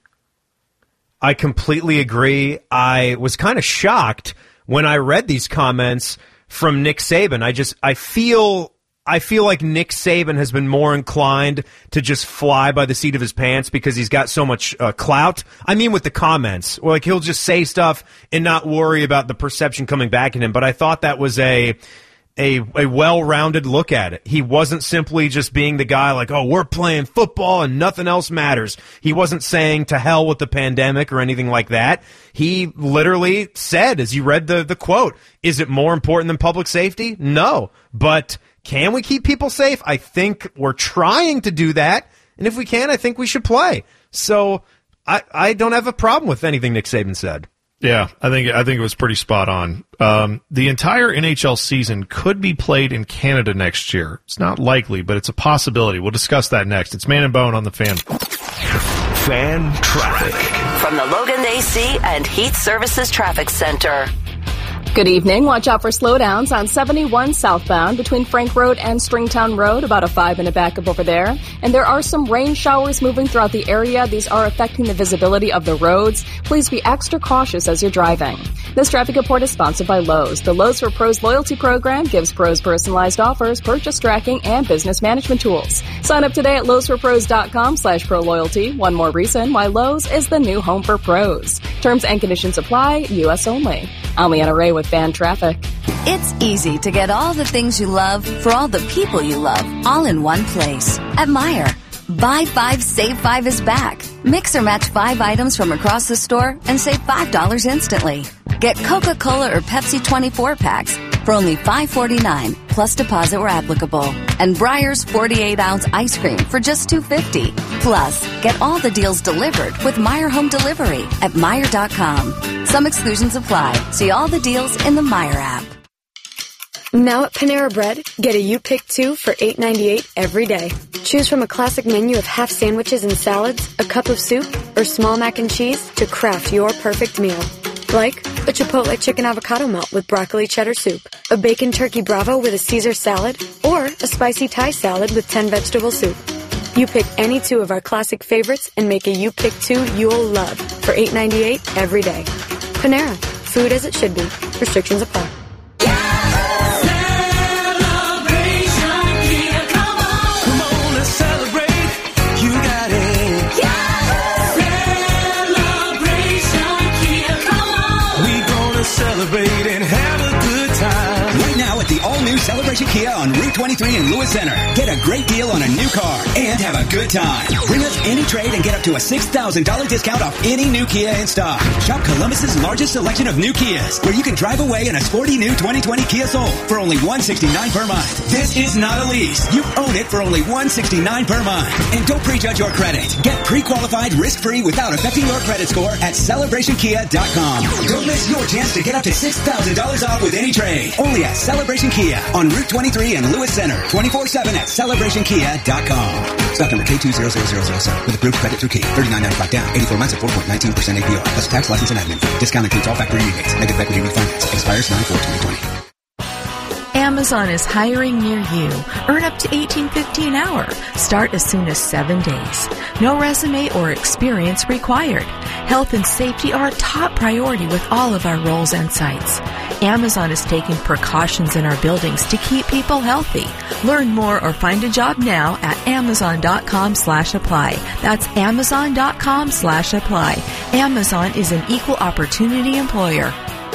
I completely agree. I was kind of shocked when I read these comments from Nick Saban. I just, I feel, I feel like Nick Saban has been more inclined to just fly by the seat of his pants because he's got so much uh, clout. I mean, with the comments, or like he'll just say stuff and not worry about the perception coming back at him. But I thought that was a, a, a well-rounded look at it. He wasn't simply just being the guy like, oh, we're playing football and nothing else matters. He wasn't saying to hell with the pandemic or anything like that. He literally said, as you read the, the quote, is it more important than public safety? No, but can we keep people safe? I think we're trying to do that. And if we can, I think we should play. So I, I don't have a problem with anything Nick Saban said. Yeah, I think I think it was pretty spot on. Um, the entire N H L season could be played in Canada next year. It's not likely, but it's a possibility. We'll discuss that next. It's Man and Bone on the Fan. Fan traffic. From the Logan A C and Heat Services Traffic Center. Good evening. Watch out for slowdowns on seventy-one southbound between Frank Road and Stringtown Road, about a five-minute backup over there. And there are some rain showers moving throughout the area. These are affecting the visibility of the roads. Please be extra cautious as you're driving. This traffic report is sponsored by Lowe's. The Lowe's for Pros loyalty program gives pros personalized offers, purchase tracking, and business management tools. Sign up today at lowesforpros.com slash pro loyalty. One more reason why Lowe's is the new home for pros. Terms and conditions apply, U S only. I'm Leanna Ray with Fan Traffic. It's easy to get all the things you love for all the people you love, all in one place. At Meijer. Buy five, save five is back. Mix or match five items from across the store and save five dollars instantly. Get Coca-Cola or Pepsi twenty-four packs for only five forty-nine plus deposit where applicable. And Breyer's forty-eight ounce ice cream for just two fifty. Plus, get all the deals delivered with Meijer Home Delivery at Meijer dot com. Some exclusions apply. See all the deals in the Meijer app. Now at Panera Bread, get a You Pick Two for eight ninety-eight every day. Choose from a classic menu of half sandwiches and salads, a cup of soup, or small mac and cheese to craft your perfect meal. Like a Chipotle chicken avocado melt with broccoli cheddar soup, a bacon turkey bravo with a Caesar salad, or a spicy Thai salad with ten vegetable soup. You pick any two of our classic favorites and make a You Pick Two you'll love for eight ninety-eight every day. Panera, food as it should be. Restrictions apply. Celebrate and have a good time. Right now at the all-new Celebration Kia on Route twenty-three in Lewis Center. Get a great deal on a new car and have a good time. Bring us any trade and get up to a six thousand dollars discount off any new Kia in stock. Shop Columbus's largest selection of new Kias, where you can drive away in a sporty new twenty twenty Kia Soul for only one hundred sixty-nine dollars per month. This is not a lease. You own it for only one hundred sixty-nine dollars per month. And don't prejudge your credit. Get pre-qualified risk-free without affecting your credit score at celebration kia dot com. Don't miss your chance to get up to six thousand dollars off with any trade. Only at Celebration Kia on Route twenty-three in Lewis Center. twenty-four seven at celebration kia dot com. Stock number K two zero zero zero zero seven with approved credit through Key. thirty-nine ninety-five down. eighty-four months at four point one nine percent A P R. Plus tax, license, and admin fee. Discount includes all factory rebates. Negative equity refinance. Expires nine four twenty twenty. Amazon is hiring near you. Earn up to eighteen fifty an hour. Start as soon as seven days. No resume or experience required. Health and safety are a top priority with all of our roles and sites. Amazon is taking precautions in our buildings to keep people healthy. Learn more or find a job now at amazon.com slash apply. That's amazon.com slash apply. Amazon is an equal opportunity employer.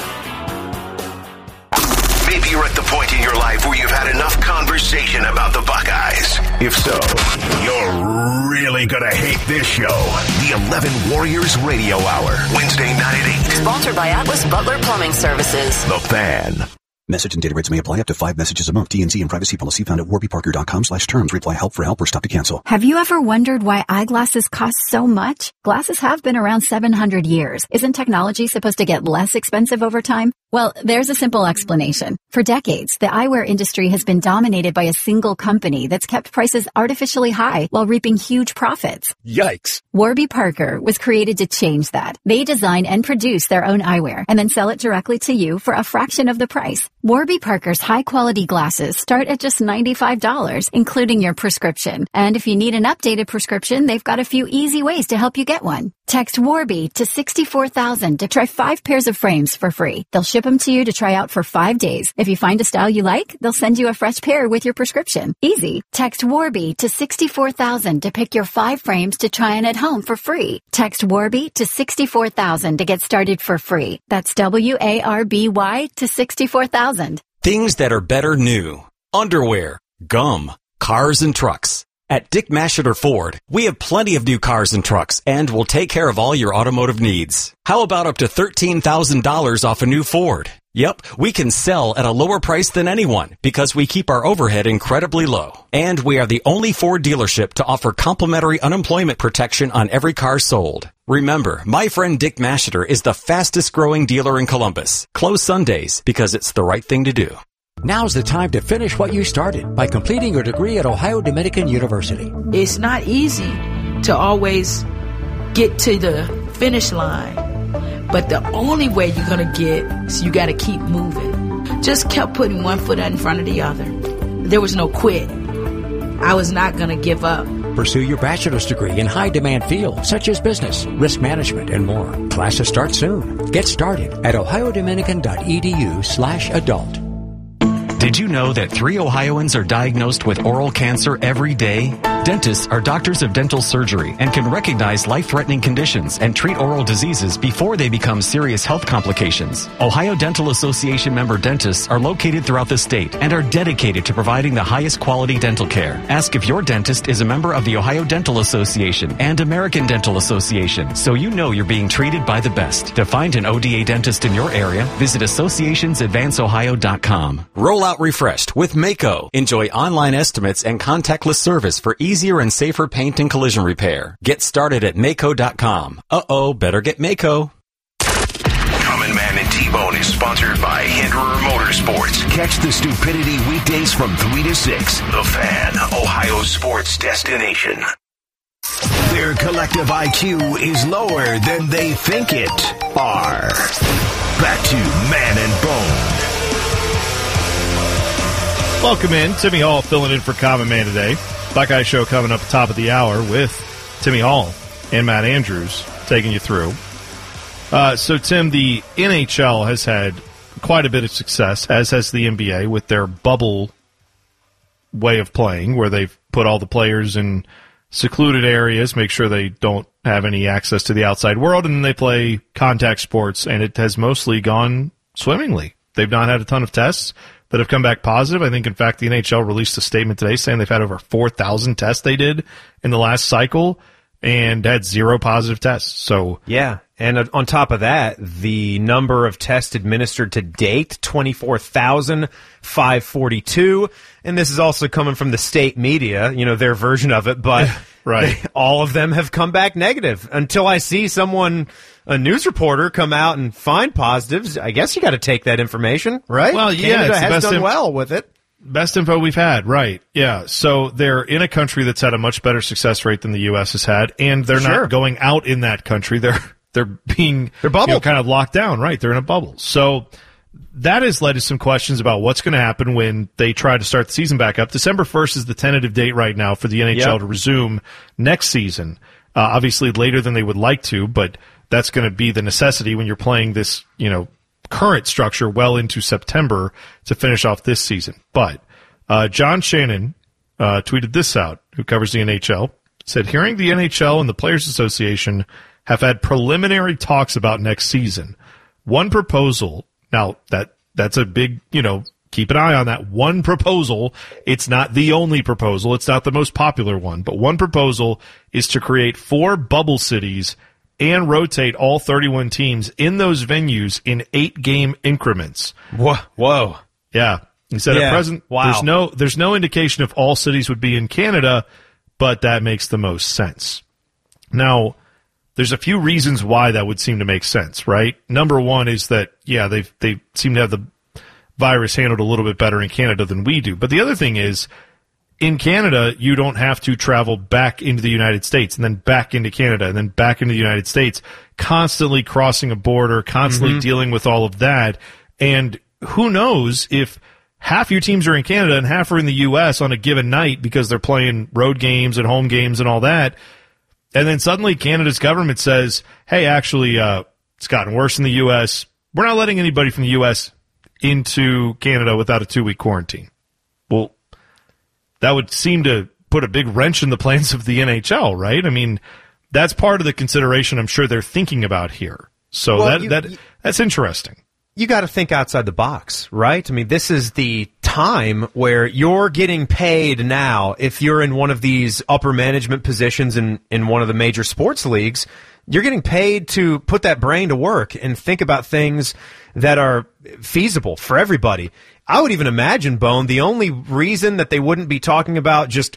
Maybe you're at the point in your life where you've had enough conversation about the Buckeyes. If so, you're really gonna hate this show. The eleven Warriors Radio Hour, Wednesday night at eight. Sponsored by Atlas Butler Plumbing Services. The Fan. Message and data rates may apply up to five messages a month. T and C and privacy policy found at warby parker dot com slash terms. Reply help for help or stop to cancel. Have you ever wondered why eyeglasses cost so much? Glasses have been around seven hundred years. Isn't technology supposed to get less expensive over time? Well, there's a simple explanation. For decades, the eyewear industry has been dominated by a single company that's kept prices artificially high while reaping huge profits. Yikes. Warby Parker was created to change that. They design and produce their own eyewear and then sell it directly to you for a fraction of the price. Warby Parker's high-quality glasses start at just ninety-five dollars, including your prescription. And if you need an updated prescription, they've got a few easy ways to help you get one. Text Warby to sixty-four thousand to try five pairs of frames for free. They'll ship them to you to try out for five days. If you find a style you like, they'll send you a fresh pair with your prescription. Easy. Text Warby to sixty-four thousand to pick your five frames to try on at home for free. Text Warby to sixty-four thousand to get started for free. That's W A R B Y to sixty-four thousand. Things that are better new. Underwear, gum, cars and trucks. At Dick Masheter Ford, we have plenty of new cars and trucks, and we'll take care of all your automotive needs. How about up to thirteen thousand dollars off a new Ford? Yep, we can sell at a lower price than anyone because we keep our overhead incredibly low. And we are the only Ford dealership to offer complimentary unemployment protection on every car sold. Remember, my friend Dick Masheter is the fastest growing dealer in Columbus. Close Sundays because it's the right thing to do. Now's the time to finish what you started by completing your degree at Ohio Dominican University. It's not easy to always get to the finish line, but the only way you're going to get is you got to keep moving. Just kept putting one foot in front of the other. There was no quit. I was not going to give up. Pursue your bachelor's degree in high-demand fields such as business, risk management, and more. Classes start soon. Get started at ohio dominican dot e d u slash adult. Did you know that three Ohioans are diagnosed with oral cancer every day? Dentists are doctors of dental surgery and can recognize life-threatening conditions and treat oral diseases before they become serious health complications. Ohio Dental Association member dentists are located throughout the state and are dedicated to providing the highest quality dental care. Ask if your dentist is a member of the Ohio Dental Association and American Dental Association so you know you're being treated by the best. To find an O D A dentist in your area, visit associations advance ohio dot com. Roll out refreshed with Mako. Enjoy online estimates and contactless service for easier and safer paint and collision repair. Get started at mako dot com. Uh-oh, better get Mako. Common Man and T-Bone is sponsored by Hinderer Motorsports. Catch the stupidity weekdays from three to six. The Fan, Ohio sports destination. Their collective I Q is lower than they think it are. Back to Man and Bone. Welcome in. Timmy Hall filling in for Common Man today. Buckeye Show coming up at the top of the hour with Timmy Hall and Matt Andrews taking you through. Uh, so, Tim, the N H L has had quite a bit of success, as has the N B A, with their bubble way of playing, where they've put all the players in secluded areas, make sure they don't have any access to the outside world, and then they play contact sports, and it has mostly gone swimmingly. They've not had a ton of tests that have come back positive. I think, in fact, the N H L released a statement today saying they've had over four thousand tests they did in the last cycle and had zero positive tests. So yeah, and on top of that, the number of tests administered to date, twenty-four thousand five hundred forty-two, and this is also coming from the state media, you know, their version of it, but right. they, all of them have come back negative. Until I see someone, a news reporter, come out and find positives, I guess you got to take that information, right? Well, yeah, Canada it's the has best done inf- well with it. Best info we've had, right. Yeah, so they're in a country that's had a much better success rate than the U S has had, and they're Sure. not going out in that country. They're they're being They're bubbled. you know, kind of locked down, right? They're in a bubble. So that has led to some questions about what's going to happen when they try to start the season back up. December first is the tentative date right now for the N H L Yep. to resume next season. Uh, obviously later than they would like to, but that's going to be the necessity when you're playing this, you know, current structure well into September to finish off this season. But uh, John Shannon uh, tweeted this out, who covers the N H L, said, hearing the N H L and the Players Association have had preliminary talks about next season. One proposal, now that that's a big, you know, keep an eye on that. One proposal, it's not the only proposal, it's not the most popular one, but one proposal is to create four bubble cities and rotate all thirty-one teams in those venues in eight-game increments. Whoa. Whoa. Yeah. He said Yeah. at present, Wow. there's no there's no indication if all cities would be in Canada, but that makes the most sense. Now, there's a few reasons why that would seem to make sense, right? Number one is that, yeah, they they seem to have the virus handled a little bit better in Canada than we do. But the other thing is, in Canada, you don't have to travel back into the United States and then back into Canada and then back into the United States, constantly crossing a border, constantly Mhm. dealing with all of that. And who knows if half your teams are in Canada and half are in the U S on a given night because they're playing road games and home games and all that. And then suddenly Canada's government says, hey, actually, uh, it's gotten worse in the U S. We're not letting anybody from the U S into Canada without a two-week quarantine. Well, that would seem to put a big wrench in the plans of the N H L, right? I mean, that's part of the consideration I'm sure they're thinking about here. So Well, that you- that you- that's interesting. You got to think outside the box, right? I mean, this is the time where you're getting paid now. If you're in one of these upper management positions in, in one of the major sports leagues, you're getting paid to put that brain to work and think about things that are feasible for everybody. I would even imagine, Bone, the only reason that they wouldn't be talking about just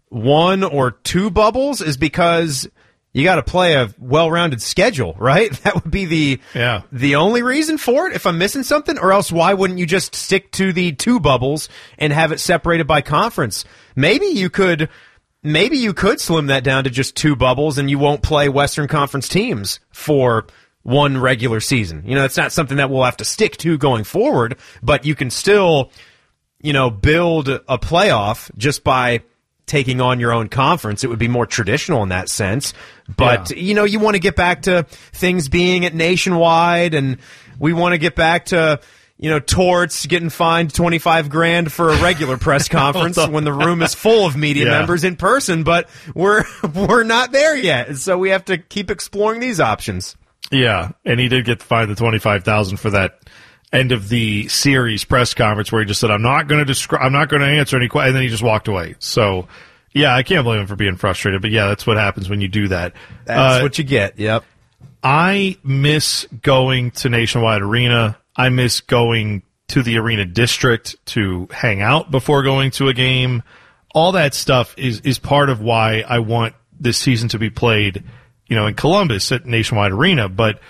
one or two bubbles is because you got to play a well-rounded schedule, right? That would be the yeah. the only reason for it, if I'm missing something, or else why wouldn't you just stick to the two bubbles and have it separated by conference? Maybe you could maybe you could slim that down to just two bubbles and you won't play Western Conference teams for one regular season. You know, it's not something that we'll have to stick to going forward, but you can still, you know, build a playoff just by taking on your own conference. It would be more traditional in that sense. But, Yeah. you know, you want to get back to things being at nationwide, and we want to get back to, you know, Torts getting fined twenty-five grand for a regular press conference when the room is full of media Yeah. members in person, but we're we're not there yet. So we have to keep exploring these options. Yeah, and he did get fined the twenty-five thousand dollars for that end of the series press conference where he just said, I'm not going to describe, I'm not going to answer any questions, and then he just walked away. So, yeah, I can't blame him for being frustrated, but yeah, that's what happens when you do that. That's Uh, what you get. Yep. I miss going to Nationwide Arena. I miss going to the Arena District to hang out before going to a game. All that stuff is, is part of why I want this season to be played, you know, in Columbus at Nationwide Arena. But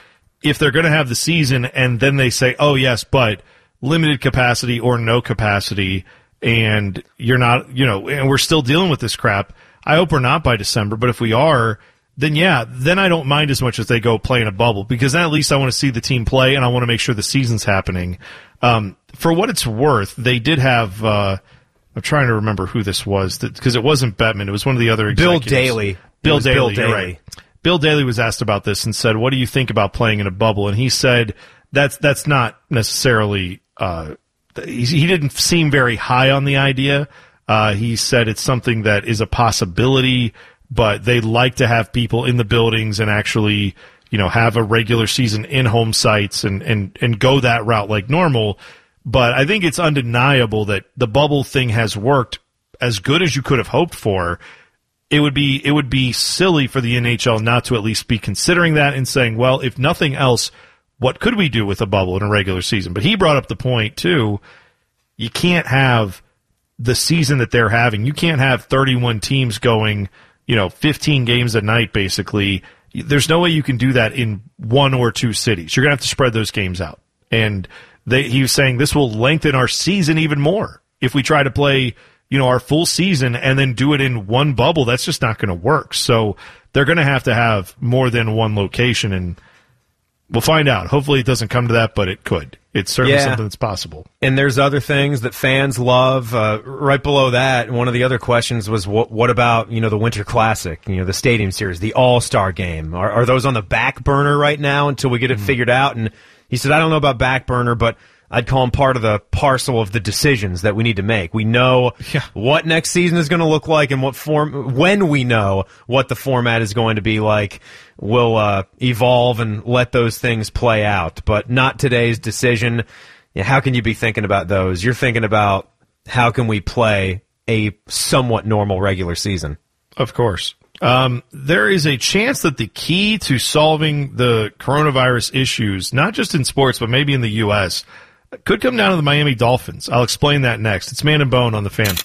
if they're going to have the season and then they say, oh, yes, but limited capacity or no capacity, and you're not, you know, and we're still dealing with this crap. I hope we're not by December, but if we are, then yeah, then I don't mind as much as they go play in a bubble, because then at least I want to see the team play and I want to make sure the season's happening. Um, for what it's worth, they did have, uh, I'm trying to remember who this was, because it wasn't Bettman, it was one of the other executives. Bill Daly. Bill Daly, Bill you're Daly. right. Bill Daly was asked about this and said, what do you think about playing in a bubble? And he said, that's, that's not necessarily, uh, he, he didn't seem very high on the idea. Uh, he said it's something that is a possibility, but they like to have people in the buildings and actually, you know, have a regular season in home sites and, and, and go that route like normal. But I think it's undeniable that the bubble thing has worked as good as you could have hoped for. It would be, it would be silly for the N H L not to at least be considering that and saying, well, if nothing else, what could we do with a bubble in a regular season? But he brought up the point too. You can't have the season that they're having. You can't have thirty-one teams going, you know, fifteen games a night, basically. There's no way you can do that in one or two cities. You're going to have to spread those games out. And they, he was saying this will lengthen our season even more. If we try to play, you know, our full season and then do it in one bubble, that's just not going to work. So they're going to have to have more than one location, and we'll find out. Hopefully it doesn't come to that, but it could. It's certainly yeah. something that's possible. And there's other things that fans love. Uh, right below that, one of the other questions was, what, what about, you know, the Winter Classic, you know, the Stadium Series, the All-Star Game? Are, are those on the back burner right now until we get it mm-hmm. figured out? And he said, I don't know about back burner, but I'd call them part of the parcel of the decisions that we need to make. We know yeah. what next season is going to look like, and what form, when we know what the format is going to be like, we'll uh, evolve and let those things play out. But not today's decision. Yeah, how can you be thinking about those? You're thinking about how can we play a somewhat normal regular season. Of course. Um, there is a chance that the key to solving the coronavirus issues, not just in sports, but maybe in the U S, could come down to the Miami Dolphins. I'll explain that next. It's Man and Bone on the Fan.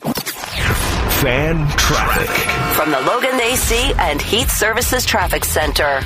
Fan Traffic. From the Logan A C and Heat Services Traffic Center.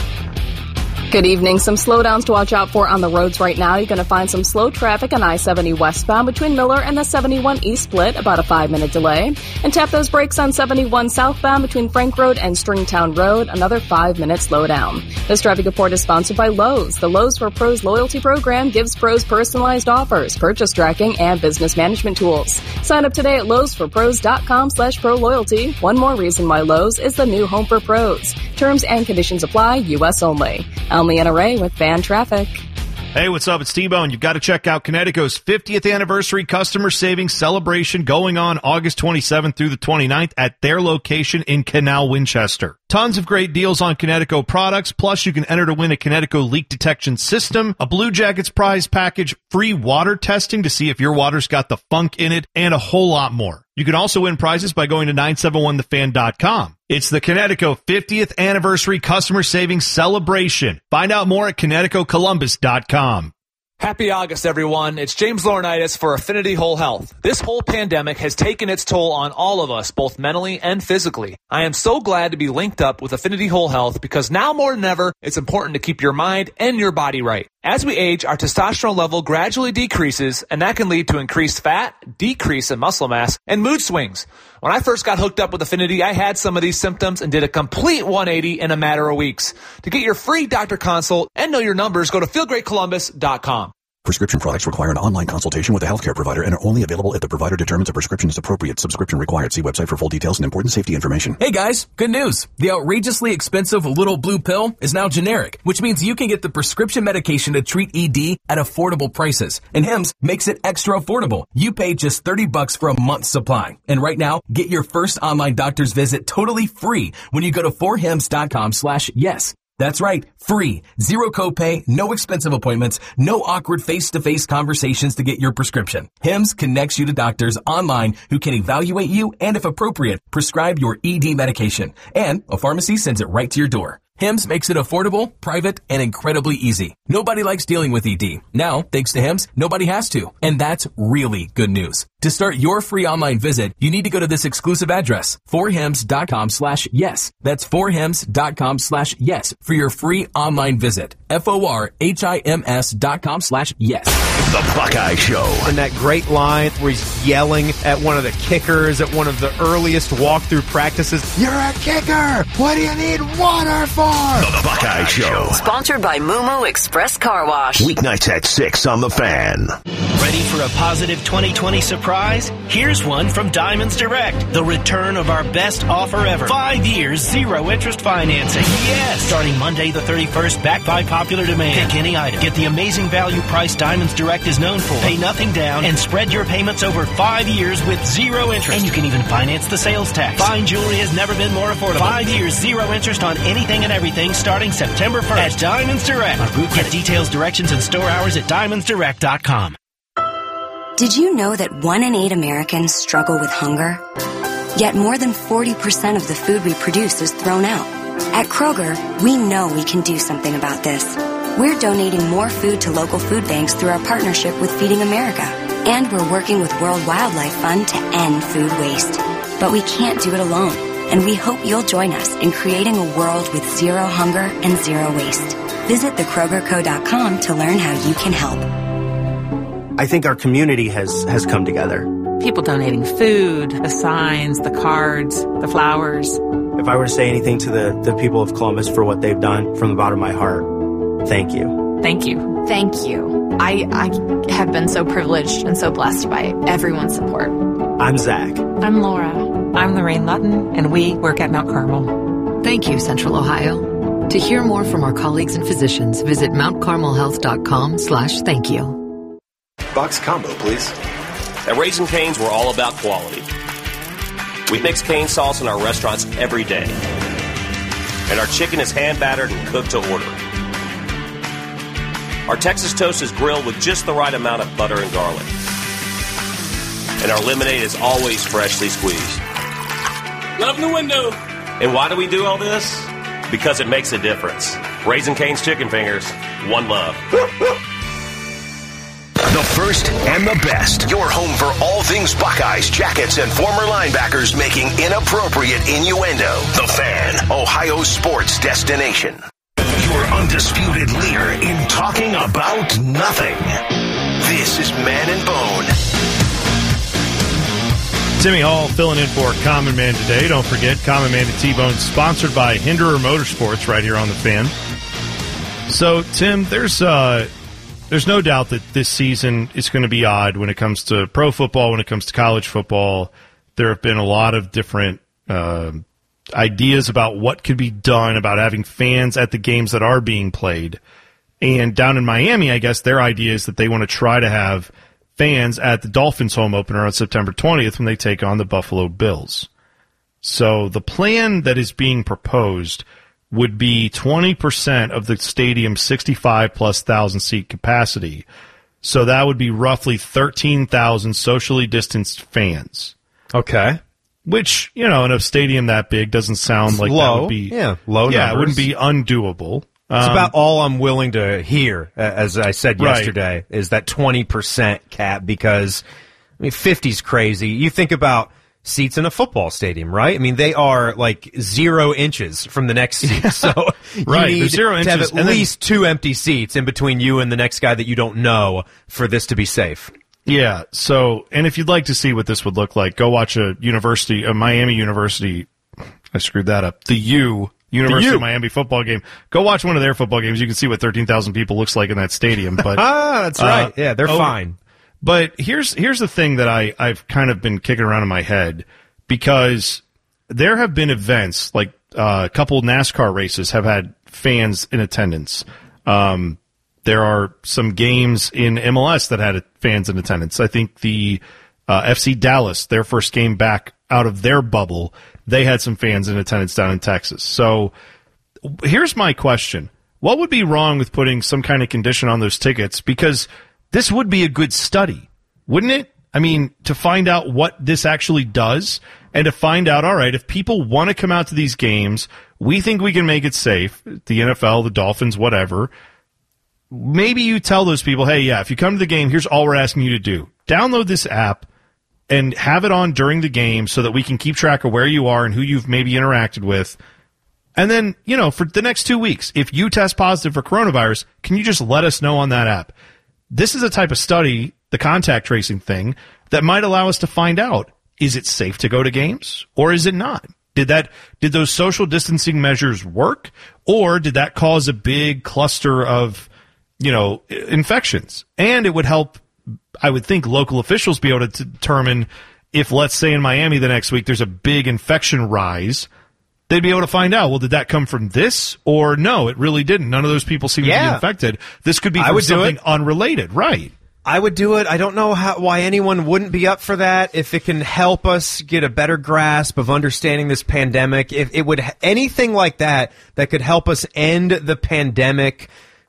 Good evening. Some slowdowns to watch out for on the roads right now. You're going to find some slow traffic on I seventy westbound between Miller and the seventy-one East split, about a five-minute delay. And tap those brakes on seventy-one southbound between Frank Road and Stringtown Road, another five-minute slowdown. This traffic report is sponsored by Lowe's. The Lowe's for Pros loyalty program gives pros personalized offers, purchase tracking, and business management tools. Sign up today at lowesforpros.com slash pro loyalty. One more reason why Lowe's is the new home for pros. Terms and conditions apply, U S only. I'm Leanna Ray with Fan Traffic. Hey, what's up? It's T-Bone. You've got to check out Connecticut's fiftieth anniversary customer savings celebration going on August twenty-seventh through the twenty-ninth at their location in Canal Winchester. Tons of great deals on Connecticut products, plus you can enter to win a Connecticut leak detection system, a Blue Jackets prize package, free water testing to see if your water's got the funk in it, and a whole lot more. You can also win prizes by going to nine seven one the fan dot com. It's the Connecticut fiftieth Anniversary Customer Savings Celebration. Find out more at Connecticut Columbus dot com. Happy August, everyone. It's James Laurinaitis for Affinity Whole Health. This whole pandemic has taken its toll on all of us, both mentally and physically. I am so glad to be linked up with Affinity Whole Health because now more than ever, it's important to keep your mind and your body right. As we age, our testosterone level gradually decreases, and that can lead to increased fat, decrease in muscle mass, and mood swings. When I first got hooked up with Affinity, I had some of these symptoms and did a complete one eighty in a matter of weeks. To get your free doctor consult and know your numbers, go to feel great columbus dot com. Prescription products require an online consultation with a healthcare provider and are only available if the provider determines a prescription is appropriate. Subscription required. See website for full details and important safety information. Hey guys, good news. The outrageously expensive Little Blue Pill is now generic, which means you can get the prescription medication to treat E D at affordable prices. And Hims makes it extra affordable. You pay just thirty bucks for a month's supply. And right now, get your first online doctor's visit totally free when you go to four hims dot com slash yes. That's right, free, zero copay, no expensive appointments, no awkward face-to-face conversations to get your prescription. Hims connects you to doctors online who can evaluate you and, if appropriate, prescribe your E D medication. And a pharmacy sends it right to your door. Hims makes it affordable, private, and incredibly easy. Nobody likes dealing with E D. Now, thanks to Hims, nobody has to. And that's really good news. To start your free online visit, you need to go to this exclusive address, forhims.com slash yes. That's forhims.com slash yes for your free online visit. F-O-R-H-I-M-S dot com slash yes. The Buckeye Show. And that great line where he's yelling at one of the kickers at one of the earliest walkthrough practices. You're a kicker! What do you need water for? The Buckeye Show. Sponsored by Mumu Express Car Wash. Weeknights at six on The Fan. Ready for a positive twenty twenty surprise? Here's one from Diamonds Direct. The return of our best offer ever. Five years, zero interest financing. Yes! Starting Monday the thirty-first, backed by popular demand. Pick any item. Get the amazing value price Diamonds Direct is known for. Pay nothing down and spread your payments over five years with zero interest. And you can even finance the sales tax. Fine jewelry has never been more affordable. Five years, zero interest on anything and everything starting September first at Diamonds Direct. Get details, directions, and store hours at diamonds direct dot com. Did you know that one in eight Americans struggle with hunger? Yet more than forty percent of the food we produce is thrown out. At Kroger, we know we can do something about this. We're donating more food to local food banks through our partnership with Feeding America. And we're working with World Wildlife Fund to end food waste. But we can't do it alone, and we hope you'll join us in creating a world with zero hunger and zero waste. Visit the kroger co dot com to learn how you can help. I think our community has, has come together. People donating food, the signs, the cards, the flowers. If I were to say anything to the, the people of Columbus for what they've done from the bottom of my heart, thank you. Thank you. Thank you. I, I have been so privileged and so blessed by everyone's support. I'm Zach. I'm Laura. I'm Lorraine Lutton, and we work at Mount Carmel. Thank you, Central Ohio. To hear more from our colleagues and physicians, visit mount carmel health dot com slash thank you. Box combo, please. At Raising Cane's, we're all about quality. We mix cane sauce in our restaurants every day. And our chicken is hand-battered and cooked to order. Our Texas toast is grilled with just the right amount of butter and garlic. And our lemonade is always freshly squeezed. Love the window. And why do we do all this? Because it makes a difference. Raising Cane's Chicken Fingers, one love. The first and the best. Your home for all things Buckeyes, Jackets, and former linebackers making inappropriate innuendo. The Fan, Ohio sports destination. Your undisputed leader in talking about nothing. This is Man and Bone. Timmy Hall filling in for Common Man today. Don't forget, Common Man and T-Bone sponsored by Hinderer Motorsports right here on The Fan. So, Tim, there's uh, there's no doubt that this season is going to be odd when it comes to pro football, when it comes to college football. There have been a lot of different uh, ideas about what could be done about having fans at the games that are being played. And down in Miami, I guess their idea is that they want to try to have fans at the Dolphins home opener on September twentieth when they take on the Buffalo Bills. So the plan that is being proposed would be twenty percent of the stadium's sixty-five plus thousand seat capacity. So that would be roughly thirteen thousand socially distanced fans. Okay. Which, you know, in a stadium that big doesn't sound It's like low. that would be... Yeah, low Yeah, numbers. it wouldn't be undoable. It's Um, about all I'm willing to hear, a- as I said Right. yesterday, is that twenty percent cap because, I mean, fifty's crazy. You think about seats in a football stadium, right? I mean, they are like zero inches from the next seat. So you Right, need they're zero to have inches, at and then- least two empty seats in between you and the next guy that you don't know for this to be safe. Yeah, so, and if you'd like to see what this would look like, go watch a university, a Miami University, I screwed that up, the U, University U. of Miami football game. Go watch one of their football games. You can see what thirteen thousand people looks like in that stadium. But Ah, that's right. Yeah, they're oh, fine. But here's here's the thing that I, I've kind of been kicking around in my head, because there have been events, like uh, a couple NASCAR races have had fans in attendance. Um, there are some games in M L S that had fans in attendance. I think the uh, F C Dallas, their first game back out of their bubble, they had some fans in attendance down in Texas. So here's my question. What would be wrong with putting some kind of condition on those tickets? Because this would be a good study, wouldn't it? I mean, to find out what this actually does and to find out, all right, if people want to come out to these games, we think we can make it safe, the N F L, the Dolphins, whatever. Maybe you tell those people, hey, yeah, if you come to the game, here's all we're asking you to do. Download this app and have it on during the game so that we can keep track of where you are and who you've maybe interacted with. And then, you know, for the next two weeks, if you test positive for coronavirus, can you just let us know on that app? This is a type of study, the contact tracing thing, that might allow us to find out, is it safe to go to games or is it not? Did that, did those social distancing measures work, or did that cause a big cluster of, you know, infections? And it would help, I would think, local officials be able to determine if, let's say in Miami the next week, there's a big infection rise, they'd be able to find out, well, did that come from this or no, it really didn't. None of those people seem yeah. to be infected. This could be I from would something unrelated, right? I would do it. I don't know how, why anyone wouldn't be up for that. If it can help us get a better grasp of understanding this pandemic, if it would, anything like that that could help us end the pandemic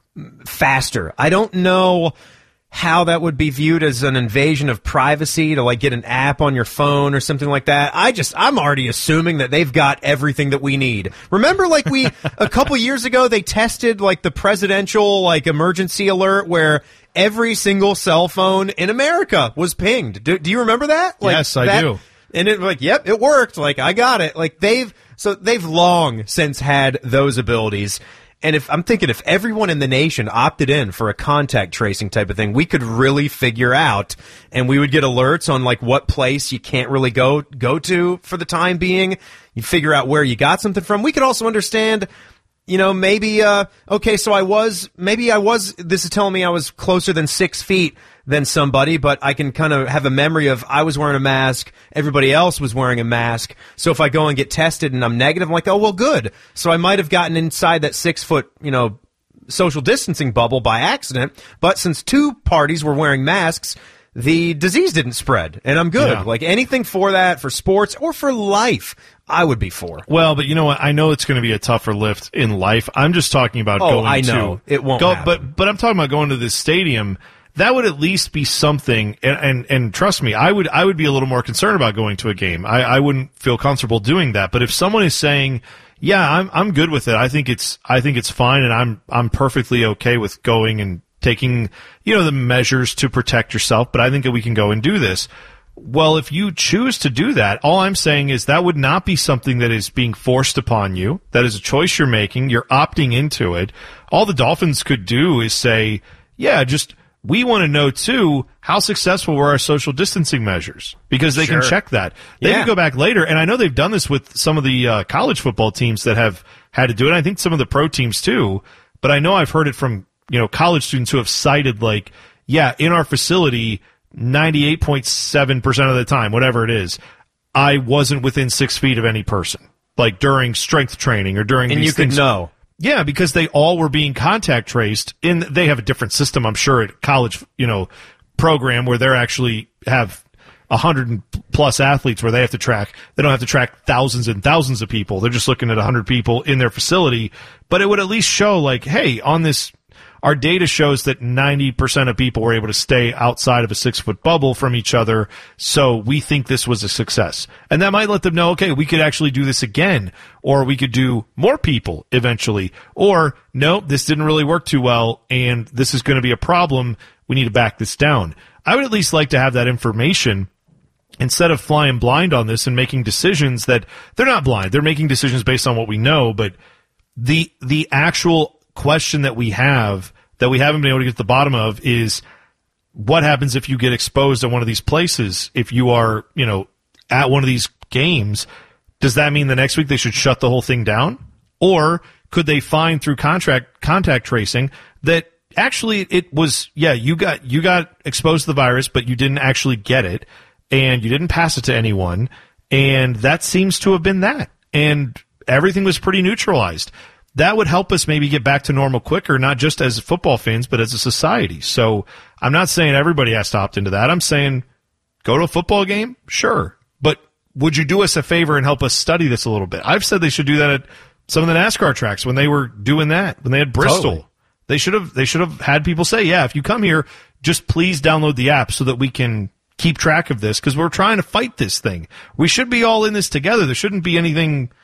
faster. I don't know how that would be viewed as an invasion of privacy to like get an app on your phone or something like that. I just, I'm already assuming that they've got everything that we need. Remember, like we, a couple years ago, they tested like the presidential like emergency alert where every single cell phone in America was pinged. Do, do you remember that? Like, yes, I that, do. And it like, yep, it worked. Like I got it. Like they've, so they've long since had those abilities. And if I'm thinking if everyone in the nation opted in for a contact tracing type of thing, we could really figure out, and we would get alerts on like what place you can't really go go to for the time being. You figure out where you got something from. We could also understand, you know, maybe uh okay, so I was maybe I was this is telling me I was closer than six feet than somebody, but I can kind of have a memory of I was wearing a mask, everybody else was wearing a mask. So if I go and get tested and I'm negative, I'm like, oh well, good. So I might have gotten inside that six foot, you know, social distancing bubble by accident. But since two parties were wearing masks, the disease didn't spread, and I'm good. Yeah. Like anything for that, for sports or for life, I would be for. Well, but you know what? I know it's going to be a tougher lift in life. I'm just talking about oh, going I know. to It won't go, happen. but but I'm talking about going to this stadium. That would at least be something, and, and, and trust me, I would I would be a little more concerned about going to a game. I, I wouldn't feel comfortable doing that. But if someone is saying, "Yeah, I'm I'm good with it," I think it's I think it's fine, and I'm I'm perfectly okay with going and taking, you know, the measures to protect yourself. But I think that we can go and do this. Well, if you choose to do that, all I'm saying is that would not be something that is being forced upon you. That is a choice you're making. You're opting into it. All the Dolphins could do is say, "Yeah, just." We want to know, too, how successful were our social distancing measures, because they Sure. can check that. They Yeah. can go back later, and I know they've done this with some of the uh, college football teams that have had to do it. I think some of the pro teams, too, but I know I've heard it from, you know, college students who have cited, like, yeah, in our facility, ninety-eight point seven percent of the time, whatever it is, I wasn't within six feet of any person, like during strength training or during And these you could things. know. Yeah, because they all were being contact traced, and they have a different system, I'm sure, at college, you know, program where they're actually have a hundred plus athletes where they have to track. They don't have to track thousands and thousands of people. They're just looking at a hundred people in their facility. But it would at least show, like, hey, on this, our data shows that ninety percent of people were able to stay outside of a six foot bubble from each other. So we think this was a success. And that might let them know, okay, we could actually do this again, or we could do more people eventually, or no, this didn't really work too well and this is going to be a problem. We need to back this down. I would at least like to have that information instead of flying blind on this and making decisions that they're not blind. They're making decisions based on what we know, but the, the actual question that we have that we haven't been able to get to the bottom of is what happens if you get exposed at one of these places? If you are, you know, at one of these games, does that mean the next week they should shut the whole thing down? Or could they find through contract contact tracing that actually it was, yeah, you got you got exposed to the virus, but you didn't actually get it and you didn't pass it to anyone, and that seems to have been that. And everything was pretty neutralized. That would help us maybe get back to normal quicker, not just as football fans, but as a society. So I'm not saying everybody has to opt into that. I'm saying go to a football game, sure. But would you do us a favor and help us study this a little bit? I've said they should do that at some of the NASCAR tracks when they were doing that, when they had Bristol. Totally. They should have they should have had people say, yeah, if you come here, just please download the app so that we can keep track of this, because we're trying to fight this thing. We should be all in this together. There shouldn't be anything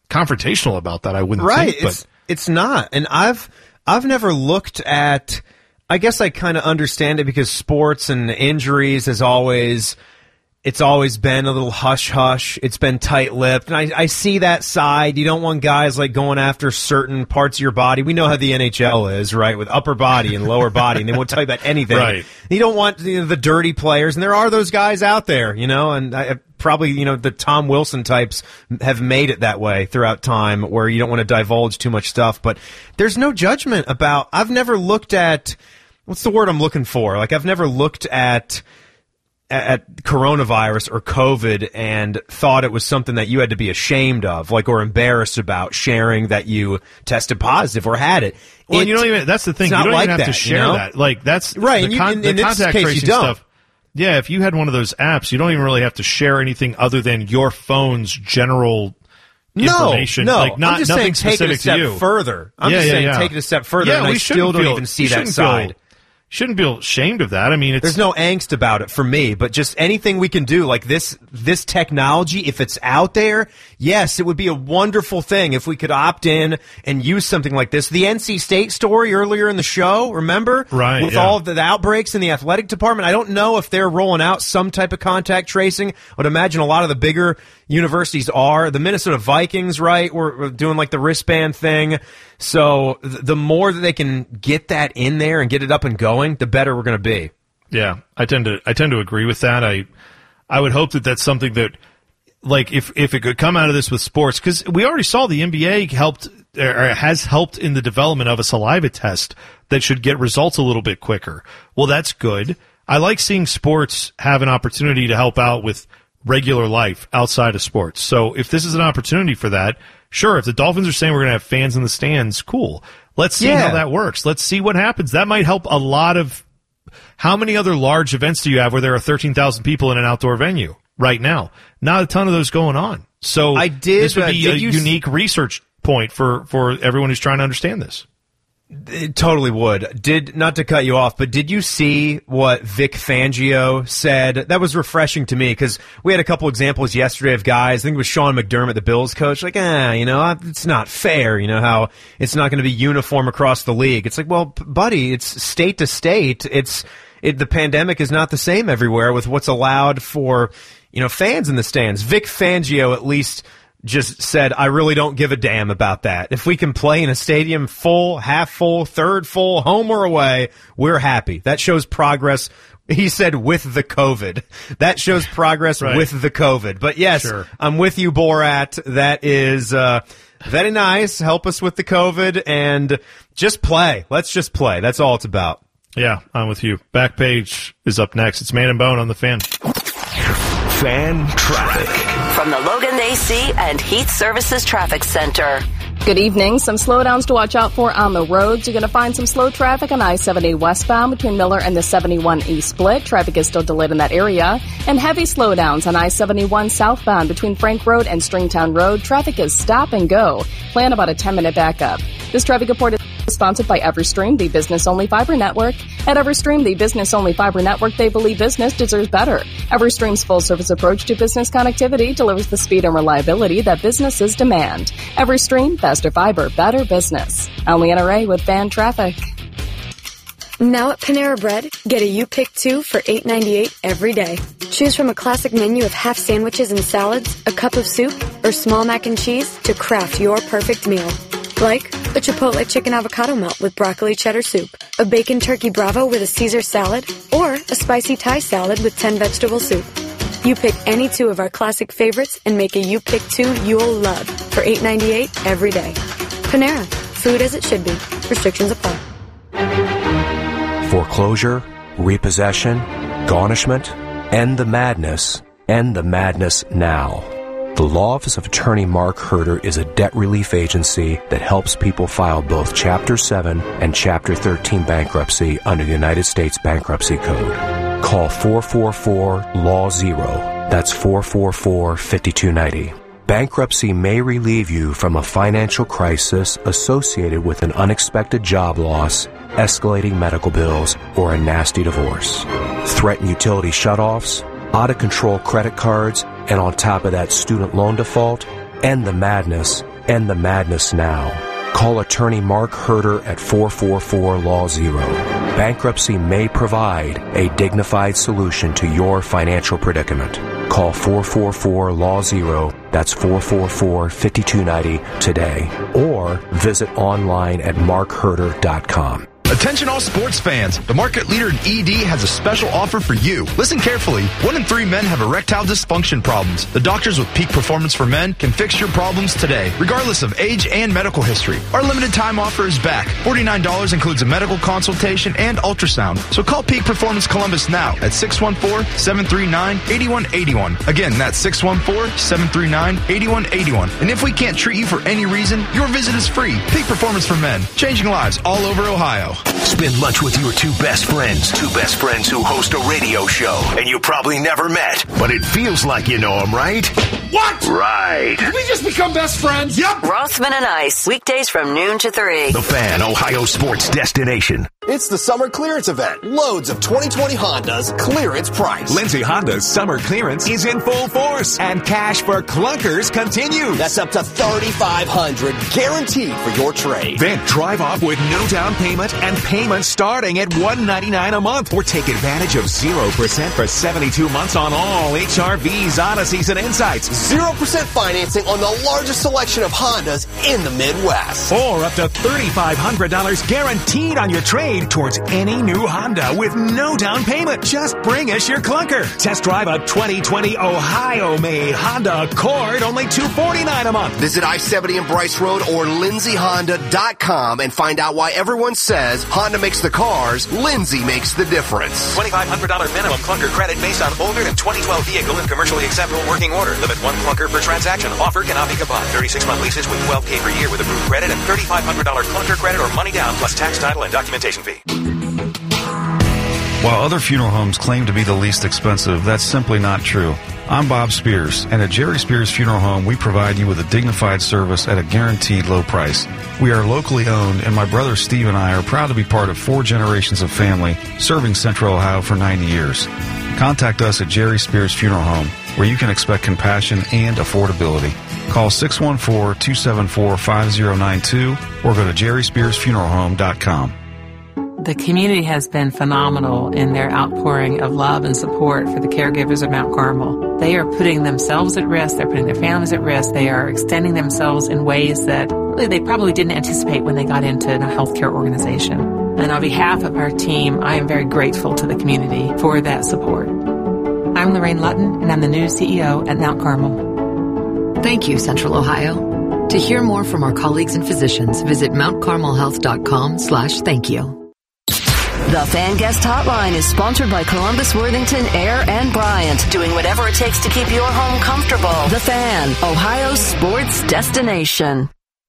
confrontational about that. I wouldn't right. think, but it's, it's not. And I've I've never looked at. I guess I kind of understand it because sports and injuries has always. It's always been a little hush-hush. It's been tight-lipped. And I, I see that side. You don't want guys like going after certain parts of your body. We know how the N H L is, right, with upper body and lower body, and they won't tell you about anything. Right. You don't want you know, the dirty players, and there are those guys out there, you know, and I, probably, you know, the Tom Wilson types have made it that way throughout time where you don't want to divulge too much stuff. But there's no judgment about – I've never looked at – what's the word I'm looking for? Like, I've never looked at – at coronavirus or COVID and thought it was something that you had to be ashamed of, like, or embarrassed about sharing that you tested positive or had it. Well, it, you don't even, that's the thing. You don't like even have that, to share you know? that. Like, that's right. the, And you, con- in, the in contact this case, tracing you don't. stuff. Yeah, if you had one of those apps, you don't even really have to share anything other than your phone's general information. No, no. Like, not, I'm just nothing saying take it a specific step to you. further. I'm yeah, just yeah, saying yeah. take it a step further, yeah, and we I still don't feel, even see that feel, side. Shouldn't feel ashamed of that. I mean, it's, there's no angst about it for me, but just anything we can do, like this, this technology, if it's out there, yes, it would be a wonderful thing if we could opt in and use something like this. The N C State story earlier in the show, remember? Right. With yeah. all of the, the outbreaks in the athletic department. I don't know if they're rolling out some type of contact tracing. I would imagine a lot of the bigger universities are. The Minnesota Vikings, right, we're, we're doing like the wristband thing. So th- the more that they can get that in there and get it up and going, the better we're going to be. Yeah, I tend to I tend to agree with that. I I would hope that that's something that, like, if if it could come out of this with sports, because we already saw the N B A helped or has helped in the development of a saliva test that should get results a little bit quicker. Well, that's good. I like seeing sports have an opportunity to help out with regular life outside of sports. So if this is an opportunity for that, sure, if the Dolphins are saying we're going to have fans in the stands, cool. Let's see Yeah. how that works. Let's see what happens. That might help a lot of – how many other large events do you have where there are thirteen thousand people in an outdoor venue right now? Not a ton of those going on. So I did, this would uh, be did a you s- unique research point for, for everyone who's trying to understand this. It totally would. Did not to cut you off, but did you see what Vic Fangio said? That was refreshing to me because we had a couple examples yesterday of guys. I think it was Sean McDermott, the Bills coach, like, ah, you know, it's not fair. You know how it's not going to be uniform across the league. It's like, well, buddy, it's state to state. It's it, the pandemic is not the same everywhere with what's allowed for, you know, fans in the stands. Vic Fangio at least just said, I really don't give a damn about that. If we can play in a stadium full, half full, third full, home or away, we're happy. That shows progress. He said with the COVID. That shows progress Right. with the COVID. But yes, Sure. I'm with you, Borat. That is uh, very nice. Help us with the COVID and just play. Let's just play. That's all it's about. Yeah, I'm with you. Back page is up next. It's Man and Bone on the Fan. Fan traffic. From the Logan A C and Heat Services Traffic Center. Good evening. Some slowdowns to watch out for on the roads. You're going to find some slow traffic on I seventy westbound between Miller and the seventy-one E split. Traffic is still delayed in that area. And heavy slowdowns on I seventy-one southbound between Frank Road and Stringtown Road. Traffic is stop and go. Plan about a ten minute backup. This traffic report is sponsored by Everstream, the business-only fiber network. At Everstream, the business-only fiber network, they believe business deserves better. Everstream's full-service approach to business connectivity delivers the speed and reliability that businesses demand. Everstream, faster fiber, better business. I'm Leanna Ray with Fan Traffic. Now at Panera Bread, get a You Pick Two for eight ninety-eight every day. Choose from a classic menu of half sandwiches and salads, a cup of soup, or small mac and cheese to craft your perfect meal. Like a Chipotle chicken avocado melt with broccoli cheddar soup, a bacon turkey bravo with a Caesar salad, or a spicy Thai salad with ten vegetable soup. You pick any two of our classic favorites and make a You Pick Two you'll love for eight ninety-eight every day. Panera, food as it should be. Restrictions apply. Foreclosure, repossession, garnishment, end the madness, end the madness now. The Law Office of Attorney Mark Herder is a debt relief agency that helps people file both Chapter seven and Chapter thirteen bankruptcy under the United States Bankruptcy Code. Call four four four L A W zero. That's four four four, five two nine zero. Bankruptcy may relieve you from a financial crisis associated with an unexpected job loss, escalating medical bills, or a nasty divorce. Threaten utility shutoffs, out-of-control credit cards, and on top of that student loan default? End the madness, End the madness now. Call attorney Mark Herter at four four four, L A W zero. Bankruptcy may provide a dignified solution to your financial predicament. Call four four four, L A W zero, that's four four four, five two nine zero today, or visit online at mark herter dot com. Attention all sports fans. The market leader in E D has a special offer for you. Listen carefully. One in three men have erectile dysfunction problems. The doctors with Peak Performance for Men can fix your problems today, regardless of age and medical history. Our limited time offer is back. forty-nine dollars includes a medical consultation and ultrasound. So call Peak Performance Columbus now at six one four, seven three nine, eight one eight one. Again, that's six one four, seven three nine, eight one eight one. And if we can't treat you for any reason, your visit is free. Peak Performance for Men, changing lives all over Ohio. Spend lunch with your two best friends. Two best friends who host a radio show. And you probably never met. But it feels like you know them, right? What? Right. Did we just become best friends? Yep. Rothman and Ice, weekdays from noon to three. The Fan, Ohio sports destination. It's the summer clearance event. Loads of twenty twenty Hondas, clearance price. Lindsay Honda's summer clearance is in full force, and cash for clunkers continues. That's up to thirty-five hundred dollars guaranteed for your trade. Then drive off with no down payment and payments starting at one hundred ninety-nine dollars a month, or take advantage of zero percent for seventy-two months on all H R Vs, Odysseys, and Insights. zero percent financing on the largest selection of Hondas in the Midwest. Or up to three thousand five hundred dollars guaranteed on your trade towards any new Honda with no down payment. Just bring us your clunker. Test drive a twenty twenty Ohio-made Honda Accord, only two hundred forty-nine dollars a month. Visit I seventy and Bryce Road or lindsay honda dot com and find out why everyone says Honda makes the cars, Lindsay makes the difference. twenty-five hundred dollars minimum clunker credit based on older than twenty twelve vehicle and commercially acceptable working order. Limit one clunker per transaction. Offer cannot be combined. thirty-six month leases with twelve K per year with approved credit and thirty-five hundred dollars clunker credit or money down plus tax, title, and documentation fee. While other funeral homes claim to be the least expensive, that's simply not true. I'm Bob Spears, and at Jerry Spears Funeral Home, we provide you with a dignified service at a guaranteed low price. We are locally owned, and my brother Steve and I are proud to be part of four generations of family serving Central Ohio for ninety years. Contact us at Jerry Spears Funeral Home, where you can expect compassion and affordability. Call six one four, two seven four, five zero nine two or go to jerry spears funeral home dot com. The community has been phenomenal in their outpouring of love and support for the caregivers of Mount Carmel. They are putting themselves at risk. They're putting their families at risk. They are extending themselves in ways that really they probably didn't anticipate when they got into a healthcare organization. And on behalf of our team, I am very grateful to the community for that support. I'm Lorraine Lutton, and I'm the new C E O at Mount Carmel. Thank you, Central Ohio. To hear more from our colleagues and physicians, visit mount carmel health dot com slash thank you. The Fan Guest Hotline is sponsored by Columbus, Worthington, Air, and Bryant, doing whatever it takes to keep your home comfortable. The Fan, Ohio's sports destination.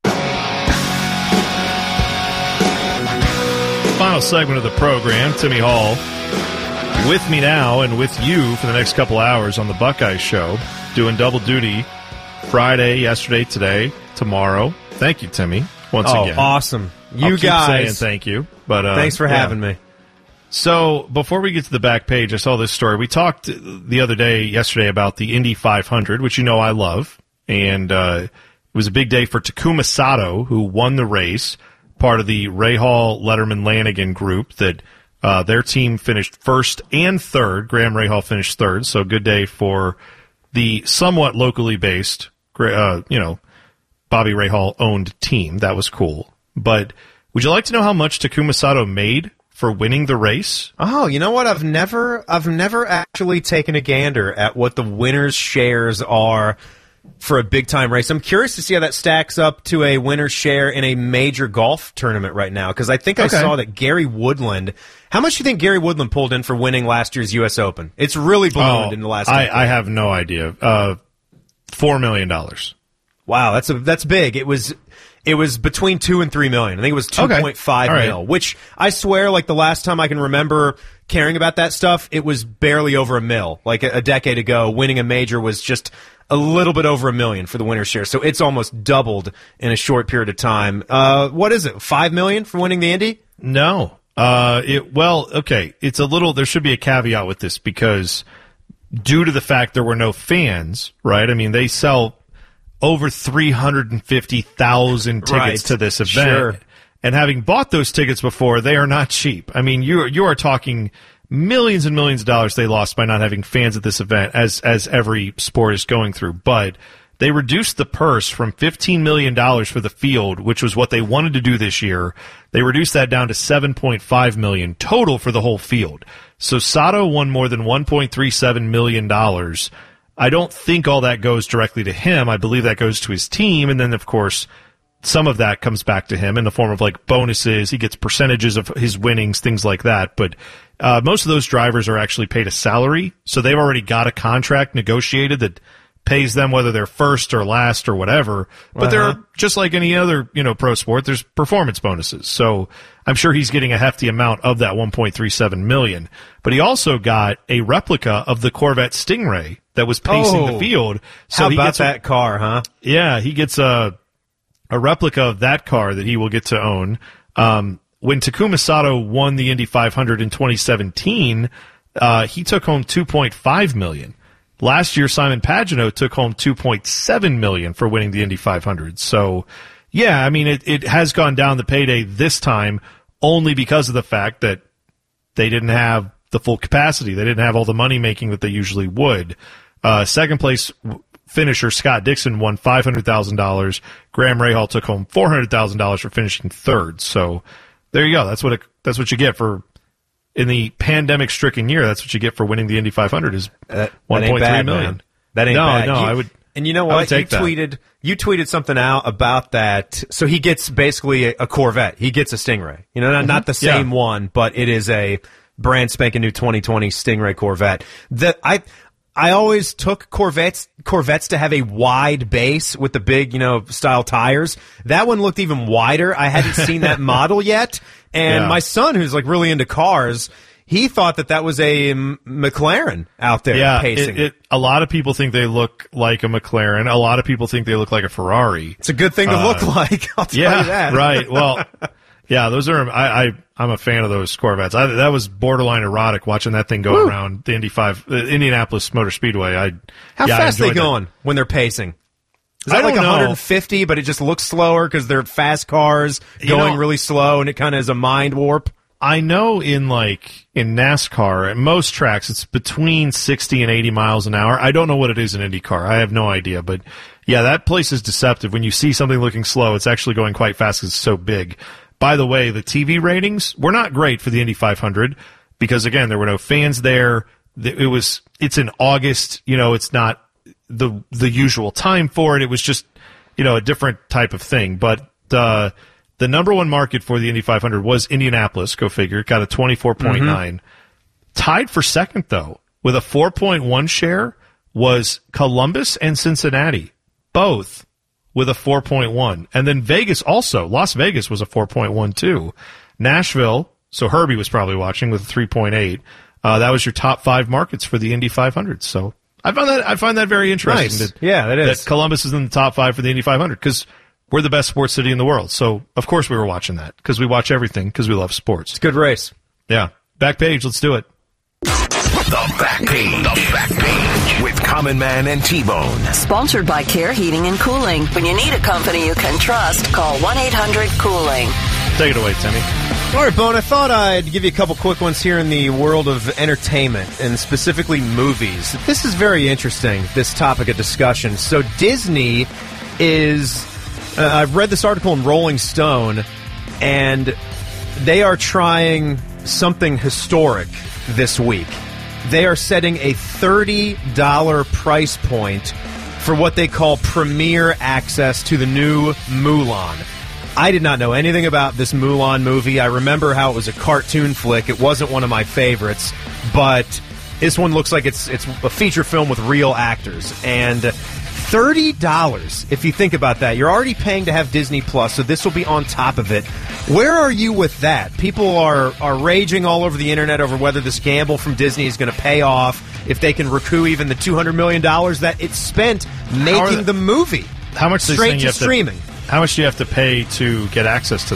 Final segment of the program, Timmy Hall with me now and with you for the next couple hours on the Buckeye Show, doing double duty Friday, yesterday, today, tomorrow. Thank you, Timmy, once oh, again. Awesome. You I'll keep guys. saying thank you. But uh, thanks for yeah. having me. So before we get to the back page, I saw this story. We talked the other day, yesterday, about the Indy five hundred, which you know I love. And uh, it was a big day for Takuma Sato, who won the race, part of the Rahal, Letterman, Lanigan group. That uh, their team finished first and third. Graham Rahal finished third, so good day for the somewhat locally based, uh, you know, Bobby Rahal-owned team. That was cool. But would you like to know how much Takuma Sato made for winning the race? Oh, you know what? I've never, I've never actually taken a gander at what the winner's shares are for a big-time race. I'm curious to see how that stacks up to a winner's share in a major golf tournament right now, because I think I Okay. saw that Gary Woodland. How much do you think Gary Woodland pulled in for winning last year's U S Open? It's really ballooned Oh, in the last. I, decade. I have no idea. Uh, Four million dollars. Wow, that's a that's big. It was it was between two and three million. I think it was two point five Okay. All right. mil. Which I swear, like the last time I can remember caring about that stuff, it was barely over a mil. Like a, a decade ago, winning a major was just a little bit over a million for the winner's share. So it's almost doubled in a short period of time. Uh, what is it? Five million for winning the Indy? No. Uh, it well, okay. It's a little. There should be a caveat with this because due to the fact there were no fans, right? I mean, they sell over three hundred fifty thousand tickets Right. to this event. Sure. And having bought those tickets before, they are not cheap. I mean, you you are talking millions and millions of dollars they lost by not having fans at this event, as as every sport is going through. But they reduced the purse from fifteen million dollars for the field, which was what they wanted to do this year. They reduced that down to seven point five million dollars total for the whole field. So Sato won more than one point three seven million dollars. I don't think all that goes directly to him. I believe that goes to his team. And then, of course, some of that comes back to him in the form of like bonuses. He gets percentages of his winnings, things like that. But uh, most of those drivers are actually paid a salary. So they've already got a contract negotiated that pays them whether they're first or last or whatever. But Uh-huh. there are, just like any other, you know, pro sport, there's performance bonuses. So I'm sure he's getting a hefty amount of that one point three seven million dollars. But he also got a replica of the Corvette Stingray that was pacing Oh. the field. So How he about gets a- that car, huh? Yeah, he gets a a replica of that car that he will get to own. Um, when Takuma Sato won the Indy five hundred in twenty seventeen, uh, he took home two point five million dollars. Last year, Simon Pagenaud took home two point seven million dollars for winning the Indy five hundred. So, yeah, I mean, it, it has gone down the payday this time only because of the fact that they didn't have the full capacity. They didn't have all the money making that they usually would. Uh, second place finisher Scott Dixon won five hundred thousand dollars. Graham Rahal took home four hundred thousand dollars for finishing third. So there you go. That's what it, that's what you get for in the pandemic-stricken year. That's what you get for winning the Indy five hundred is Uh, one that ain't point three bad, million. man. That ain't no, bad. no. You- I would. And you know I would what? You take that. tweeted you tweeted something out about that. So he gets basically a, a Corvette. He gets a Stingray. You know, not, not the Yeah. same one, but it is a brand spanking new twenty twenty Stingray Corvette. That I I always took Corvettes Corvettes to have a wide base with the big, you know, style tires. That one looked even wider. I hadn't seen that model yet. And Yeah. my son, who's like really into cars, he thought that that was a M- McLaren out there Yeah, pacing. it, it, a lot of people think they look like a McLaren. A lot of people think they look like a Ferrari. It's a good thing to Uh, look like. I'll tell yeah, you that. right. Well, yeah, those are. I, I I'm a fan of those Corvettes. I, that was borderline erotic watching that thing go Woo. around the Indy five, uh, Indianapolis Motor Speedway. I How yeah, I fast they enjoyed that. going when they're pacing? Is I that like don't know. one hundred fifty, but it just looks slower because they're fast cars You going know- really slow, and it kind of is a mind warp? I know in like in NASCAR at most tracks it's between sixty and eighty miles an hour. I don't know what it is in IndyCar. I have no idea, but yeah, that place is deceptive. When you see something looking slow, it's actually going quite fast because it's so big. By the way, the T V ratings were not great for the Indy five hundred because again, there were no fans there. It was it's in August, you know, it's not the the usual time for it. It was just, you know, a different type of thing, but uh the number one market for the Indy five hundred was Indianapolis, go figure. It got a twenty-four point nine. Mm-hmm. Tied for second, though, with a four point one share was Columbus and Cincinnati, both with a four point one. And then Vegas also. Las Vegas was a four point one, too. Nashville, so Herbie was probably watching, with a three point eight. Uh, that was your top five markets for the Indy five hundred. So I found that I find that very interesting. Nice. That, Yeah, that is. That Columbus is in the top five for the Indy five hundred because we're the best sports city in the world. So, of course, we were watching that because we watch everything because we love sports. It's a good race. Yeah. Back page. Let's do it. The Back Page. The Back Page with Common Man and T-Bone. Sponsored by Care Heating and Cooling. When you need a company you can trust, call one eight hundred cooling. Take it away, Timmy. All right, Bone, I thought I'd give you a couple quick ones here in the world of entertainment, and specifically movies. This is very interesting, this topic of discussion. So Disney is... Uh, I've read this article in Rolling Stone, and they are trying something historic this week. They are setting a thirty dollars price point for what they call premier access to the new Mulan. I did not know anything about this Mulan movie. I remember how it was a cartoon flick. It wasn't one of my favorites, but this one looks like it's it's a feature film with real actors. And thirty dollars, if you think about that. You're already paying to have Disney Plus, so this will be on top of it. Where are you with that? People are, are raging all over the internet over whether this gamble from Disney is going to pay off, if they can recoup even the two hundred million dollars that it spent making the- the movie. How much do they Straight think to you have streaming. To, how much do you have to pay to get access to that?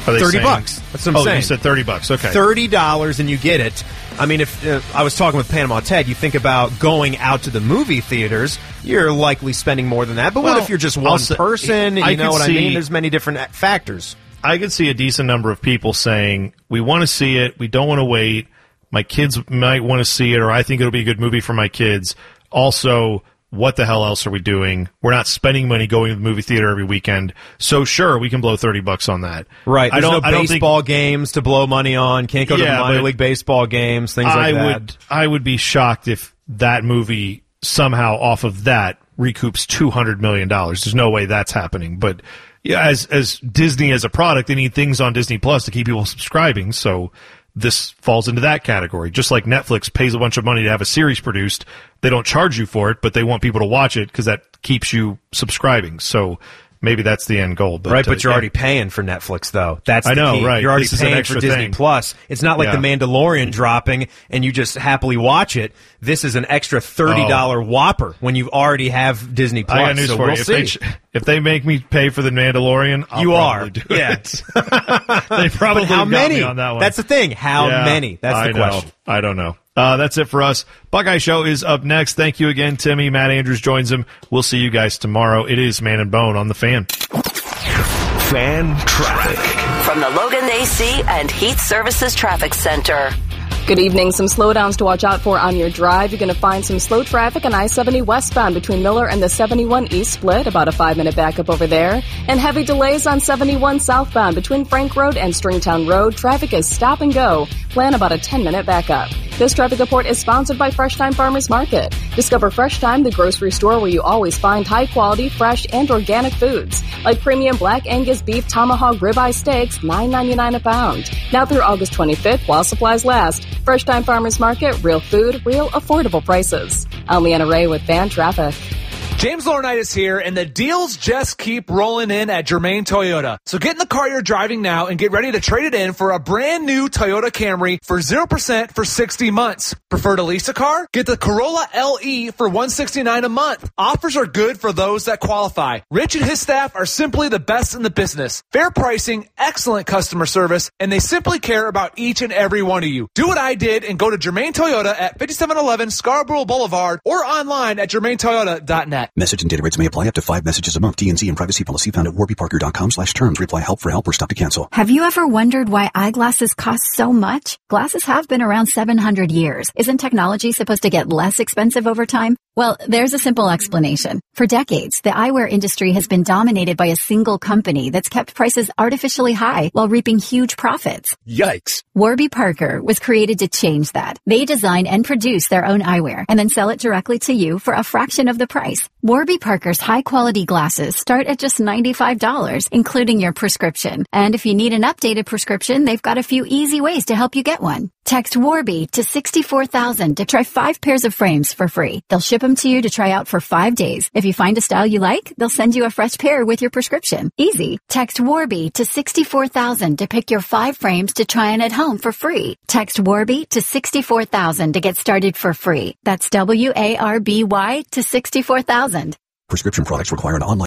Are they thirty saying- bucks. That's what I'm oh, saying. you said thirty bucks. Okay. thirty dollars and you get it. I mean, if uh, I was talking with Panama Ted, you think about going out to the movie theaters, you're likely spending more than that. But Well, what if you're just I'll one say- person? I You know could what I see- mean? There's many different a- factors. I could see a decent number of people saying, we want to see it, we don't want to wait, my kids might want to see it, or I think it'll be a good movie for my kids. Also, what the hell else are we doing? We're not spending money going to the movie theater every weekend. So sure, we can blow thirty bucks on that. Right. I There's don't, no I don't think, baseball games to blow money on. Can't go to Yeah, the minor but league baseball games, things I like that. would, I would be shocked if that movie somehow off of that recoups two hundred million dollars. There's no way that's happening. But yeah, as, as Disney as a product, they need things on Disney Plus to keep people subscribing. So this falls into that category. Just like Netflix pays a bunch of money to have a series produced, they don't charge you for it, but they want people to watch it because that keeps you subscribing. So maybe that's the end goal. But, right, but uh, you're yeah. already paying for Netflix, though. That's I the know, key. right. You're already This is an paying extra for Disney thing. Plus. It's not like Yeah. The Mandalorian dropping and you just happily watch it. This is an extra thirty dollars Oh. Whopper when you already have Disney Plus. I got news so for we'll you. If see. they, ch- if they make me pay for the Mandalorian, I'll You are. probably do Yeah. it. They probably But how got many? me on that one. That's the thing. How Yeah, many? That's the I question. Know. I don't know. Uh, that's it for us. Buckeye Show is up next. Thank you again, Timmy. Matt Andrews joins him. We'll see you guys tomorrow. It is Man and Bone on the Fan. Fan traffic. From the Logan A C and Heat Services Traffic Center. Good evening. Some slowdowns to watch out for on your drive. You're going to find some slow traffic on I seventy westbound between Miller and the seventy-one East Split, about a five-minute backup over there. And heavy delays on seventy-one southbound between Frank Road and Stringtown Road. Traffic is stop and go. Plan about a ten-minute backup. This traffic report is sponsored by Fresh Time Farmers Market. Discover Fresh Time, the grocery store where you always find high-quality, fresh, and organic foods. Like premium Black Angus beef tomahawk ribeye steaks, nine ninety-nine a pound. Now through August twenty-fifth, while supplies last. Fresh Time Farmers Market, real food, real affordable prices. I'm Leanna Ray with Fan Traffic. James Laurinaitis here, and the deals just keep rolling in at Germain Toyota. So get in the car you're driving now and get ready to trade it in for a brand new Toyota Camry for zero percent for sixty months. Prefer to lease a car? Get the Corolla L E for one hundred sixty-nine dollars a month. Offers are good for those that qualify. Rich and his staff are simply the best in the business. Fair pricing, excellent customer service, and they simply care about each and every one of you. Do what I did and go to Germain Toyota at fifty-seven eleven Scarborough Boulevard or online at germain toyota dot net. Message and data rates may apply. Up to five messages a month. T and Z and privacy policy found at warby parker dot com slash terms. Reply help for help or stop to cancel. Have you ever wondered why eyeglasses cost so much? Glasses have been around seven hundred years. Isn't technology supposed to get less expensive over time? Well, there's a simple explanation. For decades, the eyewear industry has been dominated by a single company that's kept prices artificially high while reaping huge profits. Yikes. Warby Parker was created to change that. They design and produce their own eyewear and then sell it directly to you for a fraction of the price. Warby Parker's high-quality glasses start at just ninety-five dollars, including your prescription. And if you need an updated prescription, they've got a few easy ways to help you get one. Text Warby to sixty-four thousand to try five pairs of frames for free. They'll ship them to you to try out for five days. If you find a style you like, they'll send you a fresh pair with your prescription. Easy. Text Warby to sixty-four thousand to pick your five frames to try on at home for free. Text Warby to sixty-four thousand to get started for free. That's W A R B Y to sixty-four thousand. Prescription products require an online